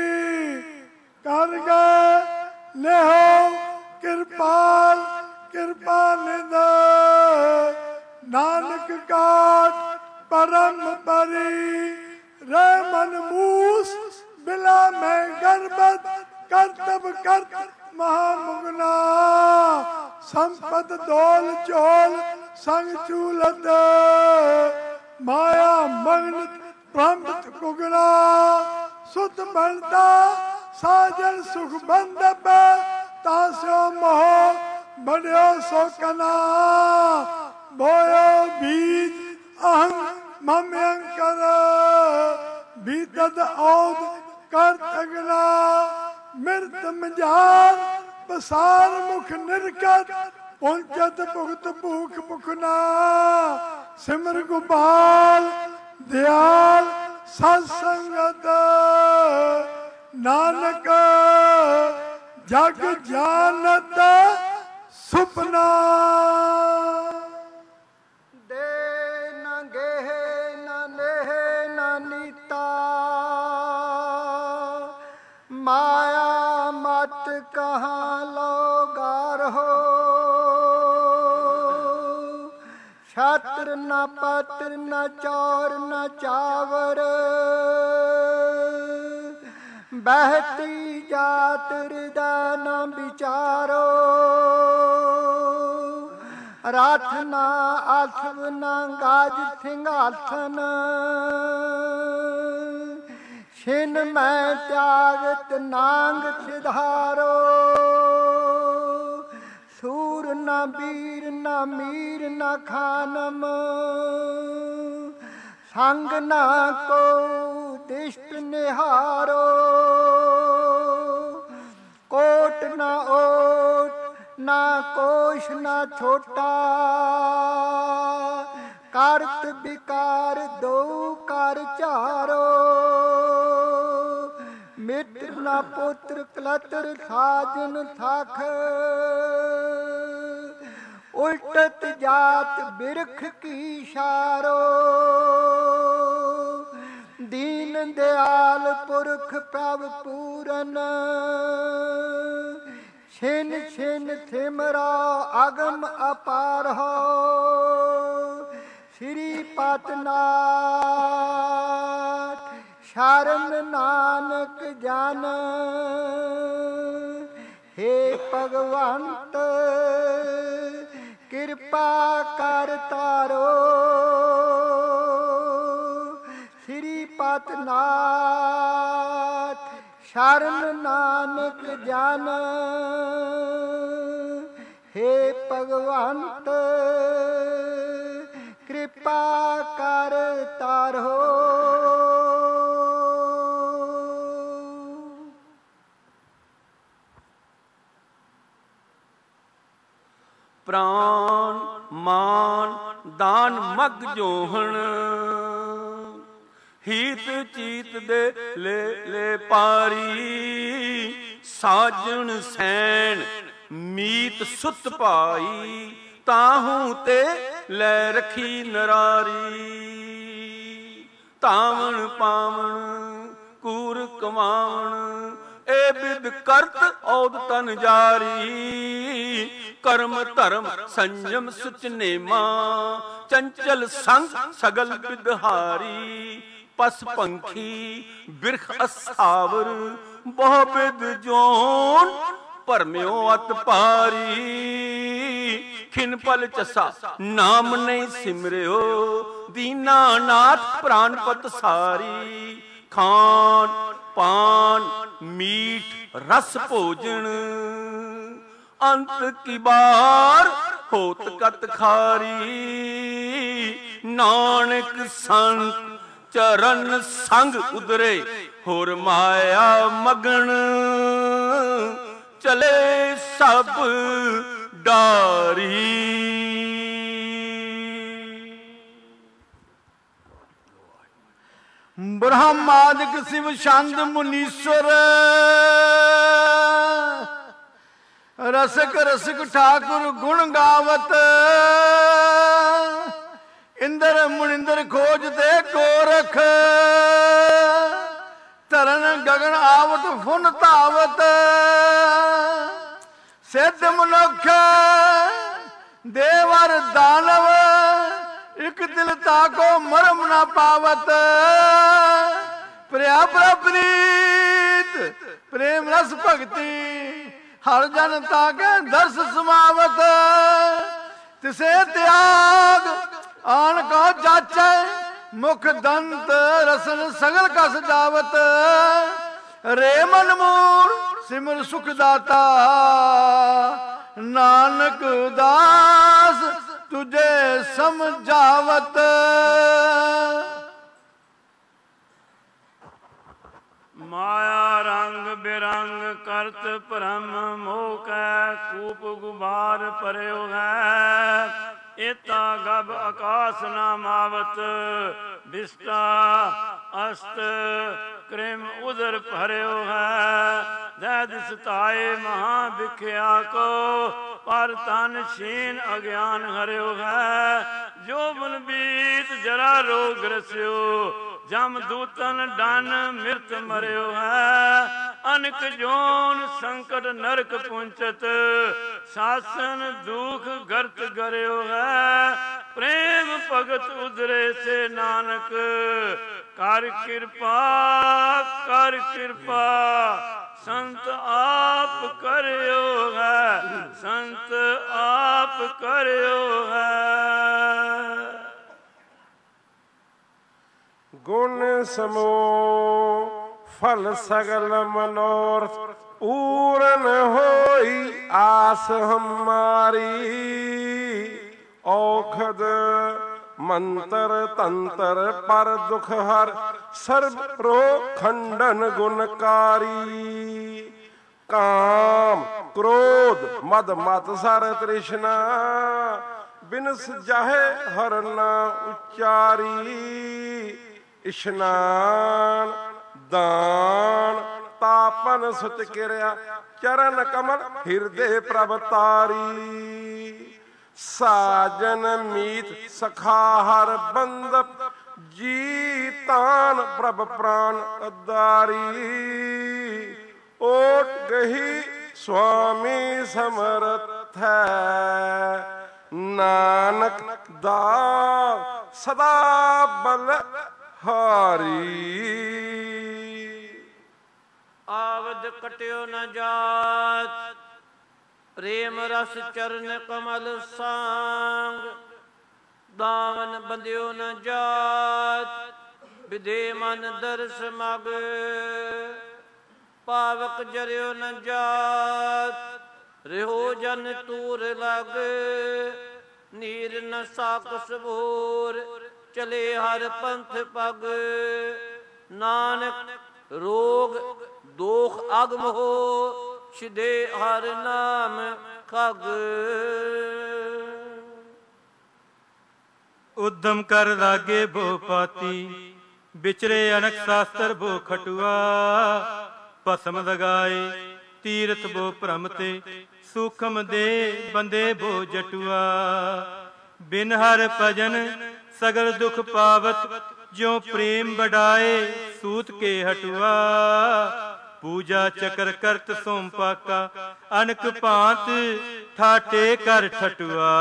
कर गए ले हो कृपाल कृपा निध नानक काट परम परी। रे मन मूस बिला में गर्भत कर्तव्य कर्त महामुगना। संपत दोल चोल संग चूलत माया मग्न भ्रमित कुगना। सुत बनता साजन सुख बंदब तास्यो मोह बढ़ियो सो कना। बोयो बीज अहं मम्यंकर बीतद औद कर तगना। मृत मजार पसार मुख निर्गत पहुंचत भुगत भूख भुखना। सिमर गोपाल दयाल सत्संगत नानक जग जानत सुपना। दे न गेह न लेह न नीता माया मत कहाँ लोगार हो। छात्र न पत्र न चौर न चावर बहती जात हृदय न विचारो। राथ न आथव न गाज सिंहासन छिन मैं त्यागत नांग सिधारो। सूर न वीर न मीर न खानम संग न को दिष्ट निहारो। कोट न ओट न कोश न छोटा कार्त विकार दो कर चारो। मित्र न पुत्र क्लतर साजन थाख उल्टत जात बिरख की शारो। दीन दयाल पुरख प्रभ पूरन छिन छिन थिमरा अगम अपार हो। श्री पतनाथ शरण नानक जान हे भगवंत कृपा कर तारो। श्री पतनाथ शरण नानक जान हे भगवंत कृपा कर तारो। प्राण मान दान मग जोहन ਹੀਤ ਚੀਤ ਦੇ ਲੈ ਲੈ ਪਾਰੀ। ਸਾਜਣ ਸੈਣ ਮੀਤ ਸੁਤ ਭਾਈ ਤਾਹੂ ਤੇ ਲੈ ਰਖੀ ਨਰਾਰੀ। ਧਾਵਣ ਪਾਵਣ ਕੂਰ ਕਮਾਵਣ ਏ ਬਿਦ ਕਰਤ ਔਦ ਤਨ ਜਾਰੀ। ਕਰਮ ਧਰਮ ਸੰਜਮ ਸੁਚ ਨੇਮਾ ਚੰਚਲ ਸੰਗ ਸਗਲ ਬਿਦਹਾਰੀ। ਪਸ ਪੰਖੀ ਬਿਰਖ ਅਸਾਵਰ ਬਹੁ ਬਿਦ ਜੋਨ ਭਰਮਿਓ ਅਤ ਭਾਰੀ। ਖਿਨ ਪਲ ਚਸਾ ਨਾਮ ਨਹੀਂ ਸਿਮਰਿਓ ਦੀਨਾ ਨਾਥ ਪ੍ਰਾਨਪਤ ਸਾਰੀ। ਖਾਨ ਪਾਨ ਮੀਠ ਰਸ ਭੋਜਨ अंत की बार होत कत खारी। नानक संत चरण संग उदरे होर माया मगन चले सब डारी। ब्रह्मादिक शिव छंद मुनीश्वर रसिक रसिक ठाकुर गुण गावत। इंद्र मुनिंद्र खोज दे गोरख तरन गगन आवत फुन धावत। सिद्ध मनुख देवर दानव एक दिल ताको मरम न पावत। प्रिया प्रीत प्रेम रस भक्ति हर जन ताके दर्श समावत। तिसे त्याग आन को जाचे मुख दंत रसन सगल कस जावत। रे मन मूर सिमर सुख दाता नानक दास तुझे समझावत। माया रंग बिरंग करत भ्रम मोह कूप गुबार परयो है। एता गब आकाश न मावत विष्टा अस्त कृम उदर भर्यो है। जैद सताए महा बिख्या को पर तन छीन अज्ञान हर्यो है। जो बन बीत जरा रोग रस्यो जम दूतन डन मृत मर्यो है। अनक जोन संकट नरक पुंचत शासन दुख गर्त गर्यो है। प्रेम भगत उदरे से नानक कर कृपा कर कृपा संत आप करयो है। संत आप करयो है। गुण समूह फल सगल मनोरथ पूरन होई आस हमारी। औखद मंत्र तंत्र पर दुख हर सर्व रोग खंडन गुणकारी। काम क्रोध मद मत सर तृष्णा बिनस जाहे हर ना उच्चारी। इश्नान दान तापन सुच किरिया चरण कमल हृदय प्रभ तारी। साजन मीत सखा हर बंद जी तान प्रभ प्राण उद्धारी। ओट गही स्वामी समर्थ है नानक दास सदा बल हारी। आवद कट्यो न जात प्रेम रस चरण कमल सांग। दामन बंध्यो न जात विदे मन दर्श मग। पावक जरियो न जात रिहो जन तूर लग। नीर न साकस भोर चले हर पंथ पग। नानक रोग दोख अगम हो छिदे हर नाम खग। उद्यम कर लागे भो पाती बिचरे अनक शास्त्र भो खटुआ। भस्म लगाए तीरथ भो भ्रमते सूखम दे बंदे भो जटुआ। बिन हर भजन सगल दुख पावत ज्यों प्रेम बढ़ाए सूत के हटुआ। पूजा चकर करत सोम पाका अनक भांत ठाटे कर ठटुआ।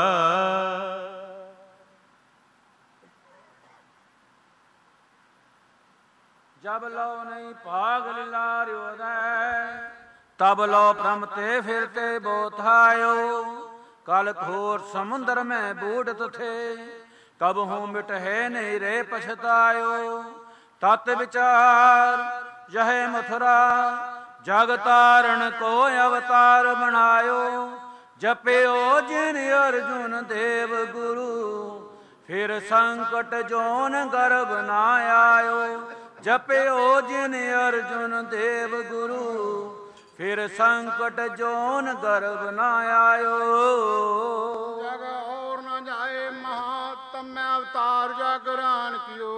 जब लो नहीं भाग लिलार्यो तब लो भ्रमते फिरते बोथायो। कल घोर समुद्र में बूढ़त थे कब हूँ मिट है नहीं रे पछतायो। तत् विचार यह मथुरा जग तारण को अवतार बनायो। ਜਪਿਓ ਜਿਨ ਅਰਜੁਨ ਦੇਵ ਗੁਰੂ, ਫਿਰ ਸੰਕਟ ਜੋਨ ਗਰਭ ਨਾ ਆਇਓ। ਜਪਿਓ ਜਿਨ ਅਰਜੁਨ ਦੇਵ ਗੁਰੂ, ਫਿਰ ਸੰਕਟ ਜੋਨ ਗਰਭ ਨਾ ਆਇਓ। ਜਗ ਔਰ ਨ ਜਾਏ ਮਹਾਤਮ ਅਵਤਾਰ ਜਾਗਰਾਨ ਕਿਓ,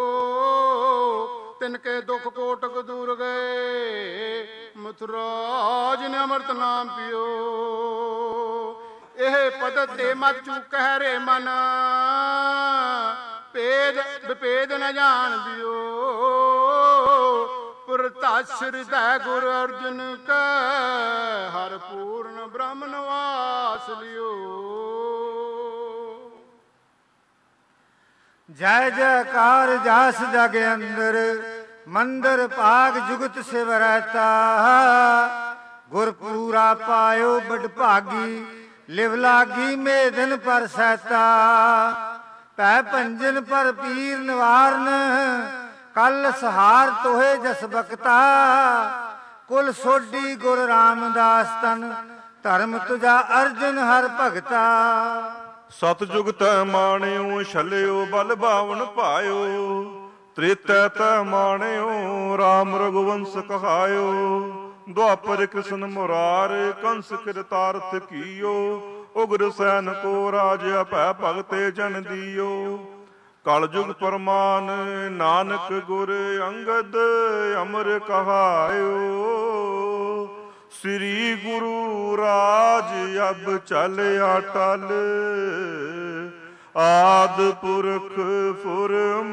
ਤਿਨਕੇ ਦੁਖ ਕੋਟਕ ਦੂਰ ਗਏ, ਮਥੁਰਾ ਜਿਨ ਅੰਮ੍ਰਿਤ ਨਾਮ ਪਿਓ। ਇਹ ਪਦਤ ਤੇ ਮਤ ਚੂਕਹਿ ਰੇ ਮਨ, ਭੇਦ ਵਿਭੇਦ ਨ ਜਾਣ ਦਿਓ। ਪੁਰਤਸ ਹਿਰਦੈ ਗੁਰ ਅਰਜੁਨ ਕੈ, ਹਰ ਪੂਰਨ ਬ੍ਰਹਮ ਨਿਵਾਸ ਲਿਓ। ਜੈ ਜੈਕਾਰ ਜਾਸ ਜਗ ਅੰਦਰ, ਮੰਦਰ ਭਾਗ ਜੁਗਤ ਸਿਵ ਰਹਿਤਾ। ਗੁਰ ਪੂਰਾ ਪਾਇਓ ਬੜ ਭਾਗੀ, ਲਿਵ ਲਾਗੀ ਮੇਦਨ ਪਰ ਸਹਿਤਾ। ਭੈ ਭੰਜਨ ਪਰ ਪੀਰ ਨਿਵਾਰਨ, ਕਲ ਸਹਾਰ ਤੋਹੇ ਜਸ ਬਖਤਾ। ਕੁਲ ਸੋਢੀ ਗੁਰ ਰਾਮਦਾਸ ਤਨ, ਧਰਮ ਤੁਜਾ ਅਰਜਨ ਹਰ ਭਗਤਾ। ਸਤਜੁਗ ਤੈ ਮਾਣਿਓ, ਛਲਿਓ ਬਲ ਬਾਵਨ ਭਾਇਓ। ਤ੍ਰੇਤੈ ਤੈ ਮਾਣਿਓ, ਰਾਮ ਰਘੁਵੰਸ ਕਹਾਇਓ। ਦੁਆਪਰ ਕ੍ਰਿਸ਼ਨ ਮੁਰਾਰ, ਕੰਸ ਕਿਰਤਾਰਥ ਕੀਓ। ਉਗਰ ਸੈਨ ਕੋ ਰਾਜਿਆ, ਭੈ ਭਗਤੇ ਜਨ ਦੀਓ। ਕਲ ਜੁਗ ਪਰਮਾਨ, ਨਾਨਕ ਗੁਰ ਅੰਗਦ ਅਮਰ ਕਹਾਇਓ। ਸ੍ਰੀ ਗੁਰੂ ਰਾਜ ਅਬ ਚਲਿਆ ਟਲ, ਆਦ ਪੁਰਖ ਫੁਰਮਾਇਓ।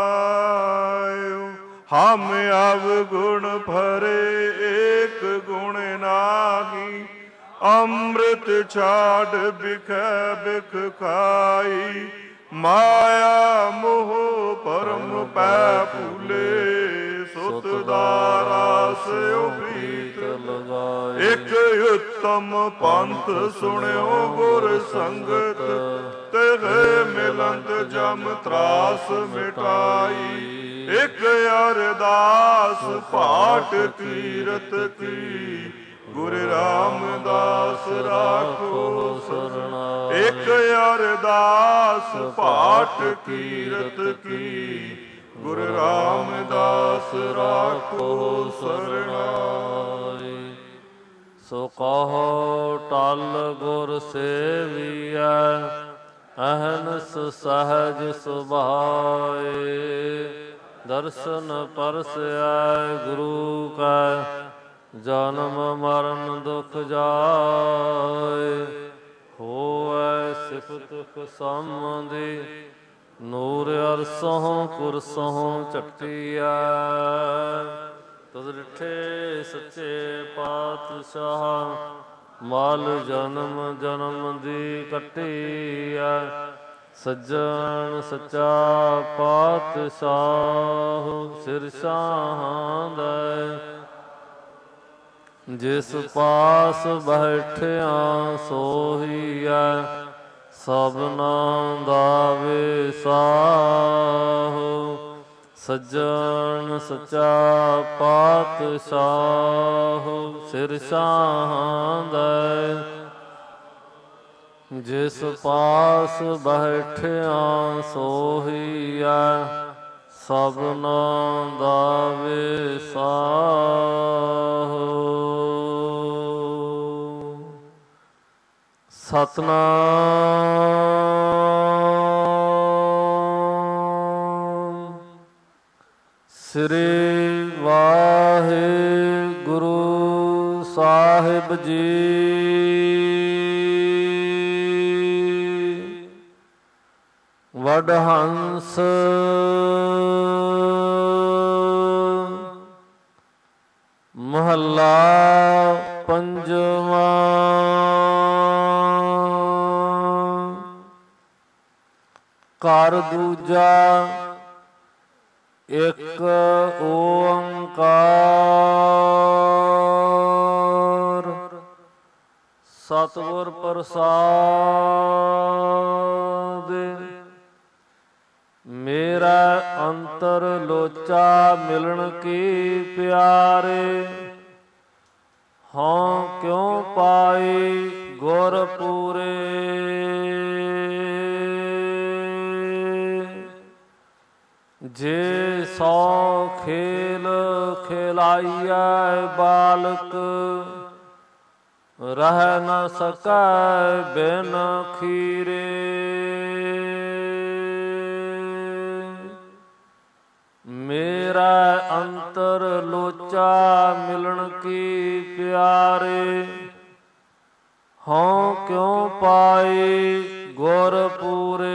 ਹਮ ਅਵਗੁਣ ਭਰੇ, ਏਕ ਗੁਣ ਨਾਹੀ। ਅੰਮ੍ਰਿਤ ਛਾੜ ਬਿਖੈ ਬਿਖ ਖਾਈ, ਮਾਇਆ ਮੋਹ ਪਰਮ ਪੈ ਭੂਲੇ। ਸੁਤ ਦਾਰਾ ਸਿਉ ਪ੍ਰੀਤ ਲਗਾਏ, ਇਕ ਉਤਮ ਪੰਥ ਸੁਣਿਓ ਗੁਰ ਸੰਗਤ। ਤੇਰੇ ਮਿਲੰਦ ਜਮ ਤਰਾਸ ਮਿਟਾਈ, ਇਕ ਅਰਦਾਸ ਪਾਠ ਕੀਰਤ ਕੀ। ਗੁਰ ਰਾਮਦਾਸ ਰਾਖੋ ਸਰਣਾ, ਇਕ ਅਰਦਾਸ ਪਾਠ ਕੀਰਤ ਕੀ। ਗੁਰ ਰਾਮਦਾਸ ਰਾਖੋ ਸਰਣਾਈ। ਸੋ ਕਹੋ ਟਲ ਗੁਰ ਸੇਵੀਐ, ਅਹਨਸ ਸਹਜ ਸੁਭਾਏ। ਦਰਸ਼ਨ ਪਰਸੈ ਗੁਰੂ ਕੈ, ਜਨਮ ਮਰਨ ਦੁਖ ਜਾਏ। ਹੋਵੈ ਸਿਫਤ ਖਸਮਦੀ, ਨੂਰ ਅਰਸੋਂ ਕੁਰਸੋਂ ਝਟੀਐ। ਤੁਧ ਡਿਠੇ ਸੱਚੇ ਪਾਤਸ਼ਾਹ, ਮਲ ਜਨਮ ਜਨਮ ਦੀ ਕੱਟੀਐ। ਸੱਜਣ ਸੱਚਾ ਪਾਤਸ਼ਾਹ, ਸਿਰ ਸ਼ਾਹਾਂ ਦੈ। ਜਿਸ ਪਾਸ ਬੈਠਿਆ ਸੋਹੀਐ, ਸਭਨਾ ਦਾ ਵਿਸਾਹੋ। ਸੱਜਣ ਸੱਚਾ ਪਾਤਸ਼ਾਹ, ਸਿਰ ਸ਼ਾਹਾਂ ਦੈ। ਜਿਸ ਪਾਸ ਬੈਠਿਆ ਸੋਹੀਐ, ਸਭਨਾ ਦਾ ਵਿਸਾਹੋ। ਸਤਨਾਮ ਸ੍ਰੀ ਵਾਹਿਗੁਰੂ ਸਾਹਿਬ ਜੀ। ਵਡਹੰਸ ਮਹੱਲਾ ਪੰਜਵਾਂ। ਘਰ ਦੂਜਾ ਇਕ ਓੰਕਾਰ, ਸਤਿਗੁਰ ਪ੍ਰਸਾਦਿ। ਮੇਰਾ ਅੰਤਰ ਲੋਚਾ ਮਿਲਣ ਕੀ ਪਿਆਰੇ, ਹਉ ਕਿਉ ਪਾਈ ਗੁਰ ਗੁਰ ਪੂਰੇ। ਜੇ ਸੌ ਖੇਲ ਖਿਲਾਈਐ ਬਾਲਕ, ਰਹਿ ਨ ਸਕੈ ਬਿਨ ਖੀਰੇ। ਮੇਰਾ ਅੰਤਰ ਲੋਚਾ ਮਿਲਣ ਕੀ ਪਿਆਰੇ, ਹਉ ਕਿਉ ਪਾਏ ਗੁਰ ਪੂਰੇ।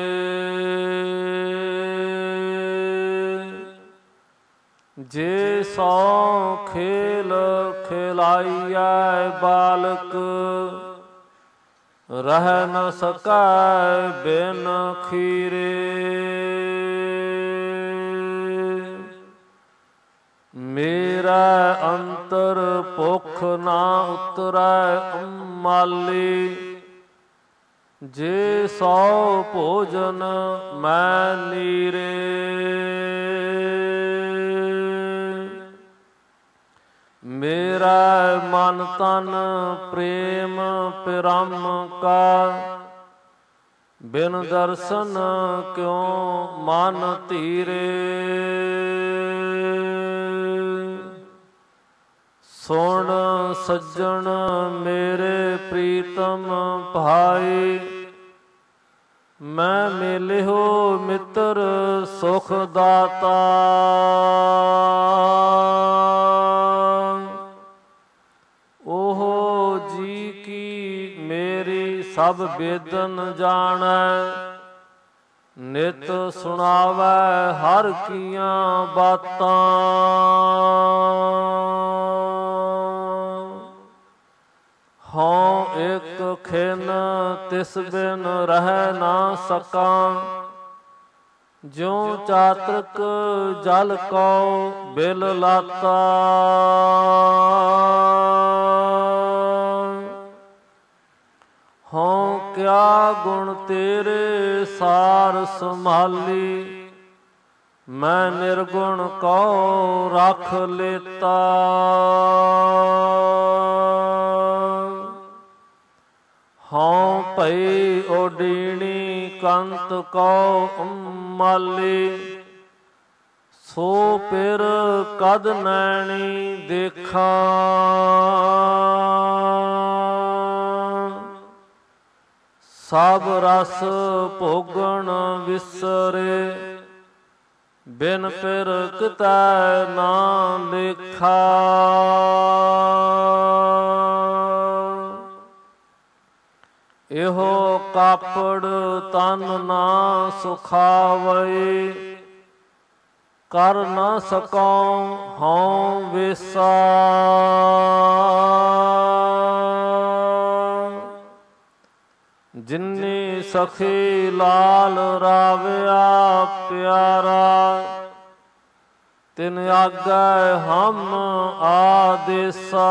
ਜੇ ਸੌ ਖੇਲ ਖਿਲਾਈਐ ਬਾਲਕ, ਰਹਿ ਨ ਸਕੈ ਬਿਨ ਖੀਰੇ। ਮੇਰਾ ਅੰਤਰ ਭੁਖ ਨਾ ਉਤਰੈ ਅੰਮਾਲੀ, ਜੇ ਸੌ ਭੋਜਨ ਮੈਂ ਨੀਰੇ। ਮੇਰਾ ਮਨ ਤਨ ਪ੍ਰੇਮ ਪਿਰਮ ਕਾ, ਬਿਨ ਦਰਸ਼ਨ ਕਿਉ ਮਨ ਧੀਰੇ। ਸੁਣ ਸੱਜਣ ਮੇਰੇ ਪ੍ਰੀਤਮ ਭਾਈ, ਮੈਂ ਮਿਲਿਓ ਮਿੱਤਰ ਸੁਖ ਦਾਤਾ। ਉਹ ਜੀ ਕੀ ਮੇਰੀ ਸਭ ਬੇਦਨ ਜਾਣੈ, ਨਿਤ ਸੁਣਾਵੈ ਹਰ ਕੀਆਂ ਬਾਤਾਂ। ਹਉ ਇੱਕ ਖਿਨ ਤਿਸ ਬਿਨ ਰਹਿ ਨਾ ਸਕਾਂ, ਜਿਉ ਚਾਤ੍ਰਿਕ ਜਲ ਕਉ ਬਿਲ ਲਾਤਾ। ਹਉ ਕਿਆ ਗੁਣ ਤੇਰੇ ਸਾਰ ਸੰਭਾਲੀ, ਮੈਂ ਨਿਰਗੁਣ ਕਉ ਰਖ ਲੇਤਾ। ਹਉ ਭਈ ਓਡੀਣੀ ਕੰਤ ਕਉ ਅੰਮਾਲੀ, ਸੋ ਪਿਰ ਕਦ ਨੈਣੀ ਦੇਖਾਂ। ਸਭ ਰਸ ਭੋਗਣ ਵਿਸਰੇ, ਬਿਨ ਪਿਰ ਕਿਤੈ ਨਾ ਲੇਖਾ। ਇਹੋ ਕਾਪੜ ਤਨ ਨਾ ਸੁਖਾਵੈ, ਕਰ ਨ ਸਕਉ ਹਉ ਵੇਸਾ। ਜਿਨੀ ਸਖੀ ਲਾਲ ਰਾਵਿਆ ਪਿਆਰਾ, ਤਿਨ ਆਗੈ ਹਮ ਆਦੇਸਾ।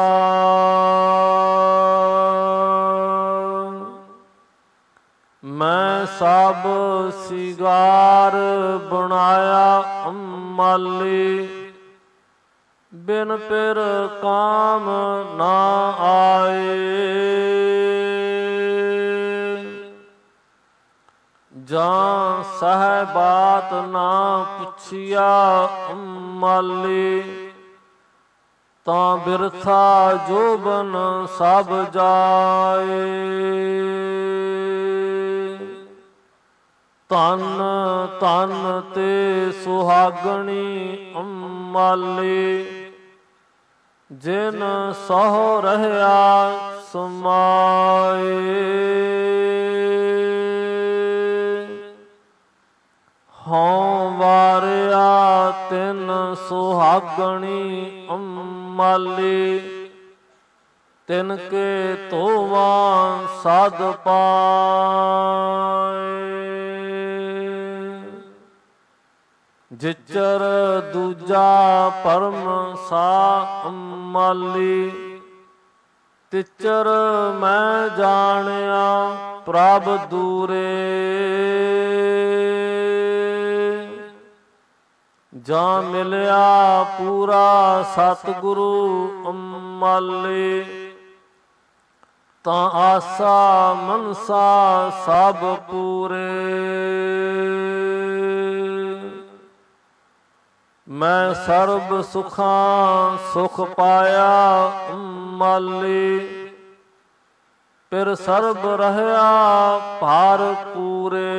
ਮੈਂ ਸਭ ਸਿਗਾਰ ਬਣਾਇਆ ਅੰਮਾਲੀ, ਬਿਨ ਪਿਰ ਕਾਮ ਨਾ ਆਏ। ਜਾਂ ਸਹਿ ਬਾਤ ਨਾ ਪੁੱਛਿਆ ਅੰਮਾਲੀ, ਤਾਂ ਬਿਰਥਾ ਜੋਬਨ ਸਭ ਜਾਏ। ਧਨ ਧਨ ਤੇ ਸੁਹਾਗਣੀ ਅੰਮਾਲੀ, ਜਿਨ ਸਹੁ ਰਹਿਆ ਸਮਾਏ। ਹਉ ਵਾਰਿਆ ਤਿਨ ਸੁਹਾਗਣੀ ਅੰਮਾਲੀ, ਤਿਨ ਕੇ ਧੋਵਾਂ ਸਦ ਪਾਏ। ਜਿਚਰ ਦੂਜਾ ਪਰਮ ਸਾ ਅੰਮਾਲੀ, ਤਿਚਰ ਮੈਂ ਜਾਣਿਆ ਪ੍ਰਭ ਦੂਰੇ। ਜਾਂ ਮਿਲਿਆ ਪੂਰਾ ਸਤਿਗੁਰੂ ਅੰਮਾਲੀ, ਤਾਂ ਆਸਾ ਮਨਸਾ ਸਭ ਪੂਰੇ। ਮੈਂ ਸਰਬ ਸੁਖਾਂ ਸੁਖ ਪਾਇਆ ਮਾਲੀ, ਫਿਰ ਸਰਬ ਰਹਿਆ ਭਾਰ ਪੂਰੇ।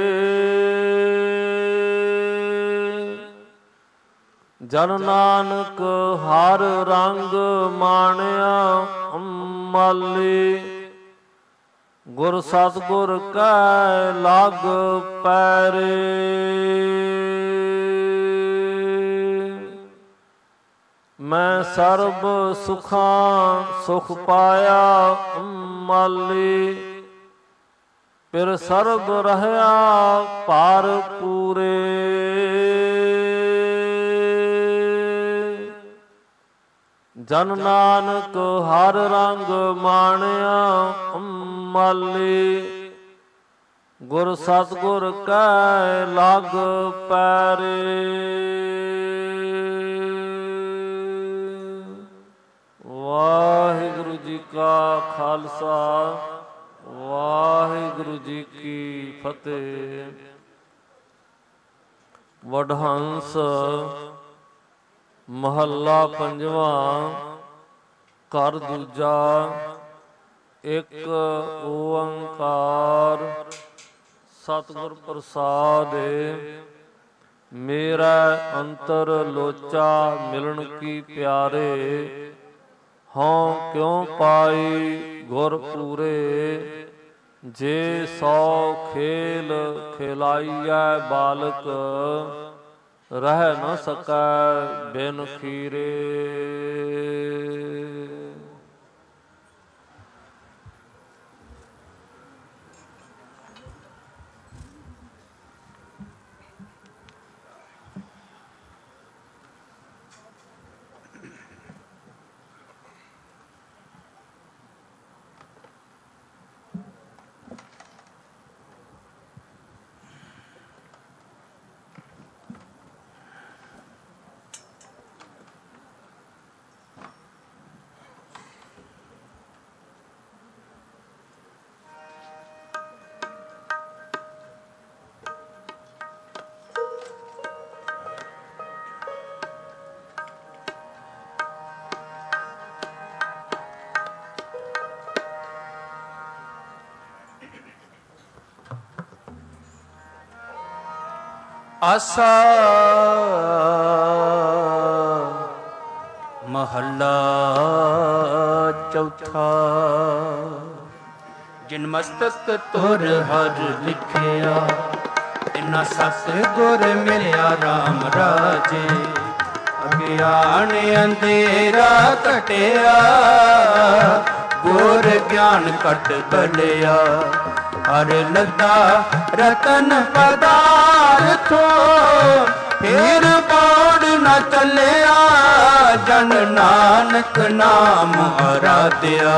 ਜਨ ਨਾਨਕ ਹਰ ਰੰਗ ਮਾਣਿਆ ਮਾਲੀ, ਗੁਰ ਸਤਿਗੁਰ ਕੈ ਲਗ ਪੈਰੇ। ਮੈਂ ਸਰਬ ਸੁਖਾਂ ਸੁਖ ਪਾਇਆ ਮਾਲੀ, ਫਿਰ ਸਰਬ ਰਹਿਆ ਭਾਰ ਪੂਰੇ। ਜਨ ਨਾਨਕ ਹਰ ਰੰਗ ਮਾਣਿਆ ਮਾਲੀ, ਗੁਰ ਸਤਿਗੁਰ ਕੈ ਲਗ ਪੈਰੇ। ਵਾਹਿਗੁਰੂ ਜੀ ਕਾ ਖਾਲਸਾ, ਵਾਹਿਗੁਰੂ ਜੀ ਕੀ ਫਤਿਹ। ਵਡਹੰਸ ਮਹੱਲਾ ਪੰਜਵਾਂ, ਘਰ ਦੂਜਾ। ਇੱਕ ਓੰਕਾਰ ਸਤਿਗੁਰ ਪ੍ਰਸਾਦਿ, ਮੇਰਾ ਅੰਤਰ ਲੋਚਾ ਮਿਲਣ ਕੀ ਪਿਆਰੇ। ਹਉ ਕਿਉ ਪਾਈ ਗੁਰ ਪੂਰੇ, ਜੇ ਸੌ ਖੇਲ ਖਿਲਾਈਐ ਬਾਲਕ, ਰਹਿ ਨ ਸਕੈ ਬਿਨ ਖੀਰੇ। ਆਸਾ ਮਹੱਲਾ ਚੌਥਾ। ਜਿਨ ਮਸਤਕ ਤੁਰ ਹਰ ਲਿਖਿਆ, ਤਿਨਾ ਸਤਿਗੁਰ ਮਿਲਿਆ ਰਾਮ ਰਾਜੇ। ਅਗਿਆਨ ਅੰਧੇਰਾ ਕਟਿਆ, ਗੁਰ ਗਿਆਨ ਕਟ ਬਲਿਆ। ਹਰ ਲੱਗਾ ਰਤਨ ਪਦਾਰਥੋ, ਫੇਰ ਬਾੜ ਨਾ ਚੱਲਿਆ। ਜਨ ਨਾਨਕ ਨਾਮ ਆਰਾਧਿਆ,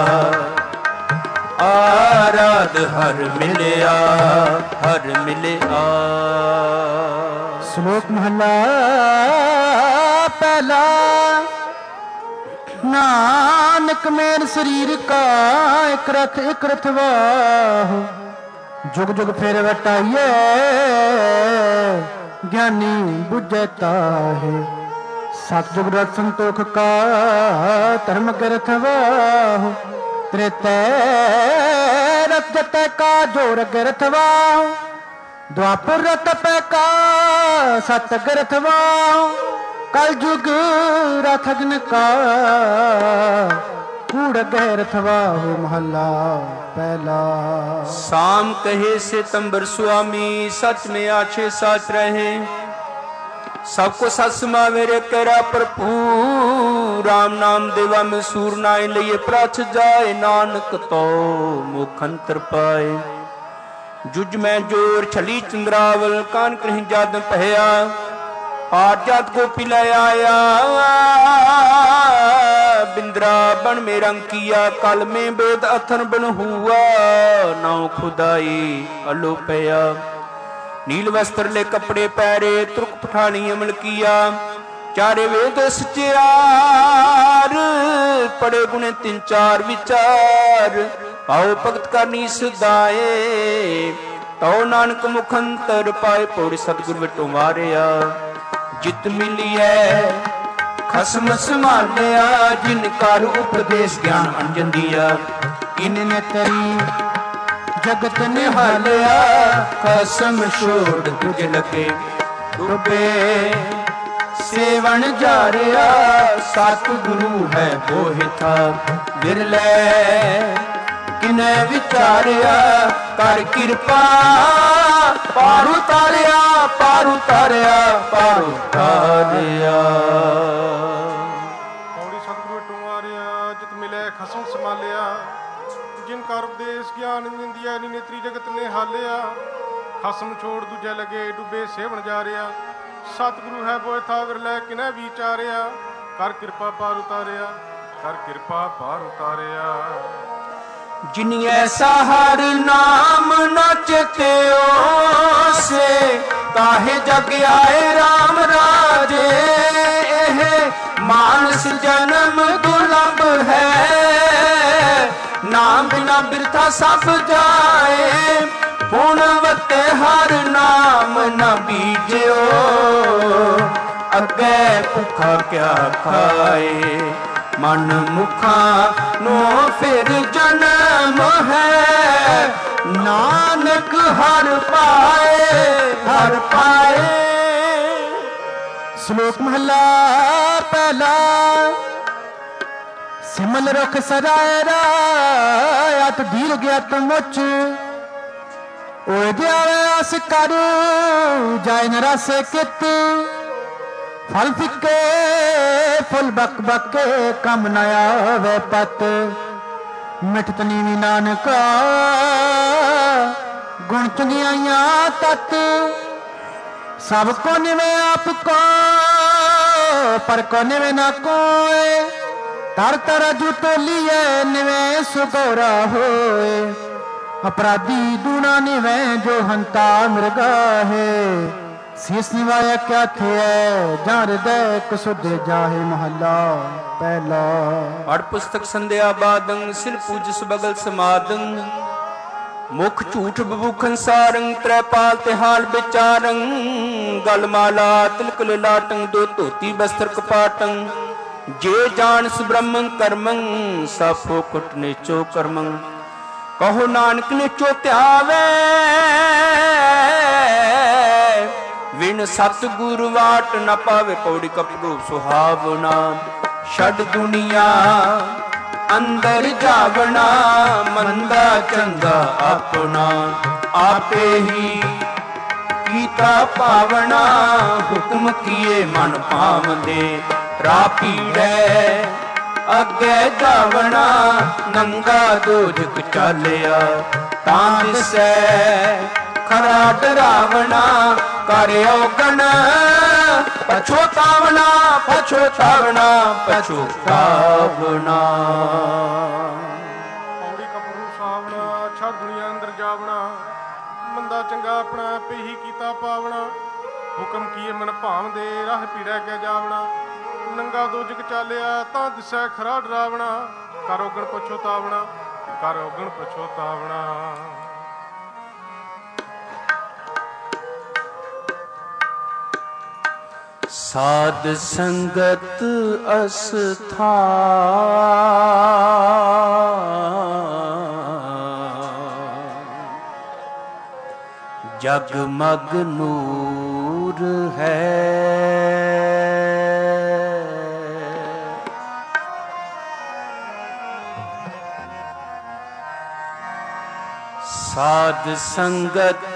ਆਰਾਧ ਹਰ ਮਿਲਿਆ, ਹਰ ਮਿਲਿਆ। ਸ਼ਲੋਕ ਮਹਲਾ ਪਹਿਲਾ। ਨਾਨਕ ਮੇਰ ਸਰੀਰ ਕਾ ਇਕ ਰਥ ਇਕ ਰਥਵਾਹੁ, ਜੁਗ ਜੁਗ ਫੇਰ ਵਟਾਈਏ। ਗਿਆਨੀ ਬੁਝੈ ਤਾਹੇ, ਸਤਿਜੁਗ ਰਤ ਸੰਤੋਖ ਕਾ। ਧਰਮ ਕੇ ਰਥਵਾਹੁ, ਤ੍ਰੇਤੈ ਰਥ ਜਤੈ ਕਾ। ਜੋਰ ਅਗੇ ਰਥਵਾਹੁ, ਦੁਆਪਰ ਰਥ ਪੈ ਕਾ। ਸਤ ਅਗੇ ਰਥਵਾਹੁ, ਕਲ ਜੁਗ ਰਥ ਅਗਨ ਕਾ। ਕੂੜ ਅਗੇ ਰਥਵਾਹੁ, ਮਹੱਲਾ ਪਹਿਲਾ। साम कहे सितंबर स्वामी, सच में आछे साच रहे। सबको सत समावे रे करा भरपूर। राम नाम देवा में सूर नाय लिए प्रछ जाए। नानक तो मुख अंतर पाए। जुज में जोर छली चंद्रावल, कान कहीं जाद पहया। आर जात को पिला आया, बिंद्रा बन में रंग किया। कल में बेद अथन बन हुआ, नाव खुदाई अलो पया। नील वस्त्र ले कपड़े पैरे, तुर्क पठानी अमल किया। चारे वेद सचार, पड़े गुणे तीन चार विचार। ਪਾਉ ਭਗਤ ਕਰਨੀ ਸਦਾਏ। ਤਉ ਨਾਨਕ ਮੁਖ ਅੰਤਰ ਪਾਏ ਪੌੜੀ ਸਤਿਗੁਰ ਵਿਟੋ ਮਾਰਿਆ। ਜਿਤ ਮਿਲਿਐ ਖਸਮ ਸੰਭਾਲਿਆ ਜਿਨ ਕਰ ਉਪਦੇਸ਼ ਗਿਆਨ ਅੰਜਨ ਦੀਆ। ਇਨ ਨੇ ਤਰੀ ਜਗਤ ਨਿਹਾਲਿਆ ਖਸਮ ਛੋੜ ਤੁਝ ਲਗੇ ਡੁੱਬੇ ਸੇਵਨ ਜਾਰਿਆ। ਸਤਿਗੁਰੂ ਹੈ ਬੋਹਿਥਾ ਵਿਰਲੇ ਕਿਨੇ ਵਿਚਾਰਿਆ। ਕਰ ਕਿਰਪਾ ਪਾਰ ਉਤਾਰਿਆ ਪਾਰ ਉਤਾਰਿਆ ਪਾਰ ਉਤਾਰਿਆ। ਪੌੜੀ ਸਤਿਗੁਰੂ ਵਿਟੋ ਮਾਰਿਆ। ਜਿਤ ਮਿਲੇ ਖਸਮ ਸੰਭਾਲਿਆ ਜਿਨ ਕਰ ਉਪਦੇਸ਼ ਗਿਆਨ ਨਿੰਦਿਆ। ਨੀ ਨੇਤਰੀ ਜਗਤ ਨੇ ਹਾਲਿਆ ਖਸਮ ਛੋੜ ਦੂਜੇ ਲਗੇ ਡੁੱਬੇ ਸੇਵਨ ਜਾਰਿਆ। ਸਤਿਗੁਰੂ ਹੈ ਬੋਇਥਾ ਵਿਰਲੇ ਕਿਨੇ ਵਿਚਾਰਿਆ। ਕਰ ਕਿਰਪਾ ਪਾਰ ਉਤਾਰਿਆ ਕਰ ਕਿਰਪਾ ਪਾਰ ਉਤਾਰਿਆ। ਜਿਨੀ ਐਸਾ ਹਰ ਨਾਮ ਨ ਚਿਤਿਓ ਸੇ ਕਾਹੇ ਜਗ ਆਏ ਰਾਮ ਰਾਜੇ। ਇਹ ਮਾਨਸ ਜਨਮ ਦੁਰਲਭ ਹੈ ਨਾਮ ਬਿਨਾ ਬਿਰਥਾ ਸਭ ਜਾਏ। ਪੁਣਵਤੇ ਹਰ ਨਾਮ ਨ ਬੀਜਿਓ ਅੱਗੇ ਭੁੱਖਾ ਕਿਆ ਖਾਏ। ਮਨ ਮੁਖਾਂ ਨੂੰ ਫਿਰ ਜਨਮ ਹੈ ਨਾਨਕ ਹਰ ਪਾਏ ਹਰ ਪਾਏ। ਸ਼ਲੋਕ ਮਹਲਾ ਪਹਿਲਾ। ਸਿਮਲ ਰੁਖ ਸਰਾਏ ਰਾਤ ਢੀਲ ਗਿਆ ਤਮੁੱਚ। ਓਏ ਜਾਵੇ ਅਸ ਕਰ ਜਾਇ ਨ ਰਸ ਕਿਤ। ਫਲ ਫਿੱਕੇ ਫੁੱਲ ਬਕ ਬਕ ਕੰਮ ਨ ਆਵੇ ਪਤ। ਮਿਠਤ ਨੀਵੀ ਨਾਨਕਾ ਗੁਣ ਚੰਗਿਆਈਆਂ ਤਤ। ਸਭ ਕੋ ਨਿਵੇਂ ਆਪ ਕੋ ਪਰ ਕੋ ਨਿਵੇਂ ਨਾ ਕੋਏ। ਤਰ ਤਰ ਜੁ ਤੋਲੀਏ ਨਿਵੇਂ ਸੁਗੋਰਾ ਹੋਏ। ਅਪਰਾਧੀ ਦੂਣਾ ਨਿਵੇਂ ਜੋ ਹੰਤਾ ਮਿਰਗਾ ਹੈ। ਸੀਸ ਨਿਵਾਇਆ ਕਿਆ ਥਿਐ ਜਾਂ ਹਿਰਦੈ ਕਸੁਧੇ ਜਾਹੇ। ਮਹੱਲਾ ਪਹਿਲਾ। ਪੜ ਪੁਸਤਕ ਸੰਧਿਆ ਬਾਦੰ ਸਿਰ ਪੂਜਸ ਬਗਲ ਸਮਾਦੰ। ਮੁਖ ਝੂਠ ਬਬੂਖਨ ਸਾਰੰ ਤ੍ਰੈਪਾਲ ਤੇ ਹਾਲ ਵਿਚਾਰੰ। ਗਲ ਮਾਲਾ ਤਿਲਕ ਲਲਾਟੰ ਦੋ ਧੋਤੀ ਬਸਤਰ ਕਪਾਟੰ। ਜੇ ਜਾਣਸ ਬ੍ਰਹਮੰ ਕਰਮੰ ਸਭ ਫੋਕਟ ਨੇਚੋ ਕਰਮੰ। ਕਹੋ ਨਾਨਕ ਨੇਚੋ ਧਿਆਵੇ ਵਿਣ ਸਤਿਗੁਰ ਵਾਟ ਨ ਪਾਵੇ। ਪੌੜੀ ਕਪੜੂ ਸੁਹਾਵਨਾ ਛੱਡ ਦੁਨੀਆ ਅੰਦਰ ਜਾਵਣਾ। ਮੰਦਾ ਚੰਗਾ ਆਪਣਾ ਆਪੇ ਹੀ ਕੀਤਾ ਪਾਵਣਾ। ਹੁਕਮ ਕੀਏ ਮਨ ਭਾਵਦੇ ਰਾਹ ਪੀੜੈ ਅੱਗੇ ਜਾਵਣਾ। ਨੰਗਾ ਦੋਜਕ ਚਾਲਿਆ ਤਾਂ ਦਿਸੈ ਖਰਾ ਡਰਾਵਣਾ। ਕਰ ਔਗਣ ਪਛੋਤਾਵਣਾ ਪਛੋਤਾਵਣਾ ਪਛੋਤਾਵਣਾ। ਪੌੜੀ ਕਪਰੂ ਸਾਵਣਾ ਛੱਡ ਦੁਨੀਆ ਅੰਦਰ ਜਾਵਣਾ। ਮੰਦਾ ਚੰਗਾ ਆਪਣਾ ਆਪੇ ਹੀ ਕੀਤਾ ਪਾਵਣਾ। ਹੁਕਮ ਕੀਏ ਮਨ ਭਾਵਦੇ ਰਾਹ ਪੀੜੈ ਕੇ ਜਾਵਣਾ। ਨੰਗਾ ਦੋਜਕ ਚਾਲਿਆ ਤਾਂ ਦਿਸੈ ਖਰਾ ਡਰਾਵਣਾ। ਕਰ ਔਗਣ ਪਛੋਤਾਵਣਾ ਕਰ ਔਗਣ ਪਛੋਤਾਵਣਾ। ਸਾਧ ਸੰਗਤ ਅਸਥਾਨ ਜਗਮਗ ਨੂਰ ਹੈ। ਸਾਧ ਸੰਗਤ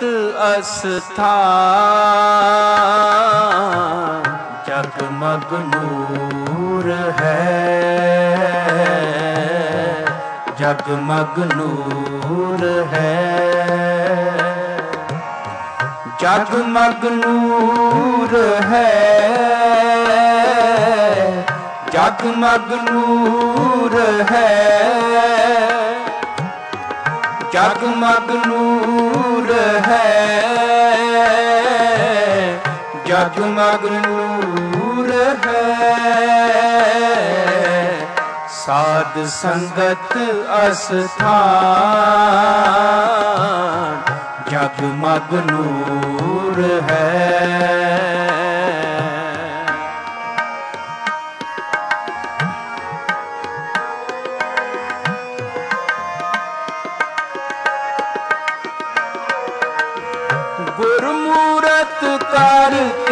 ਅਸਥਾਨ ਜਗਮਗ ਨੂਰ ਹੈ। ਜਗਮਗ ਨੂਰ ਹੈ। ਜਗਮਗ ਨੂਰ ਹੈ। ਜਗਮਗ ਨੂਰ ਹੈ। ਜਗਮਗ ਨੂਰ ਹੈ। ਜਗਮਗ ਨੂਰ ਹੈ। साध संगत अस्थान जगमग नूर है। गुरमूरत कर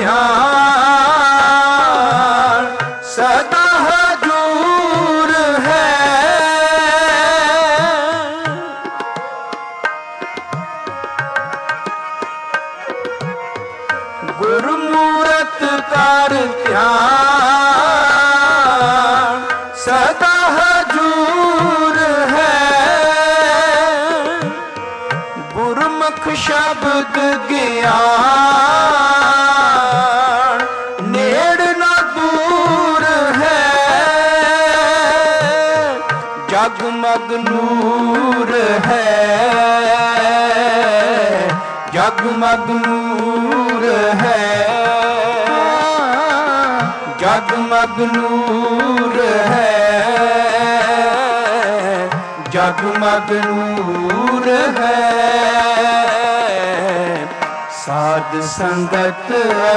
ध्यान सदा हजूर है। गुरमूरत कर ध्यान सदा हजूर है। गुरमुख शब्द ज्ञान नेड़ न दूर है। जगमग नूर है, जगमग नूर है, जगमग नूर है, जगमग नूर है। साध संगत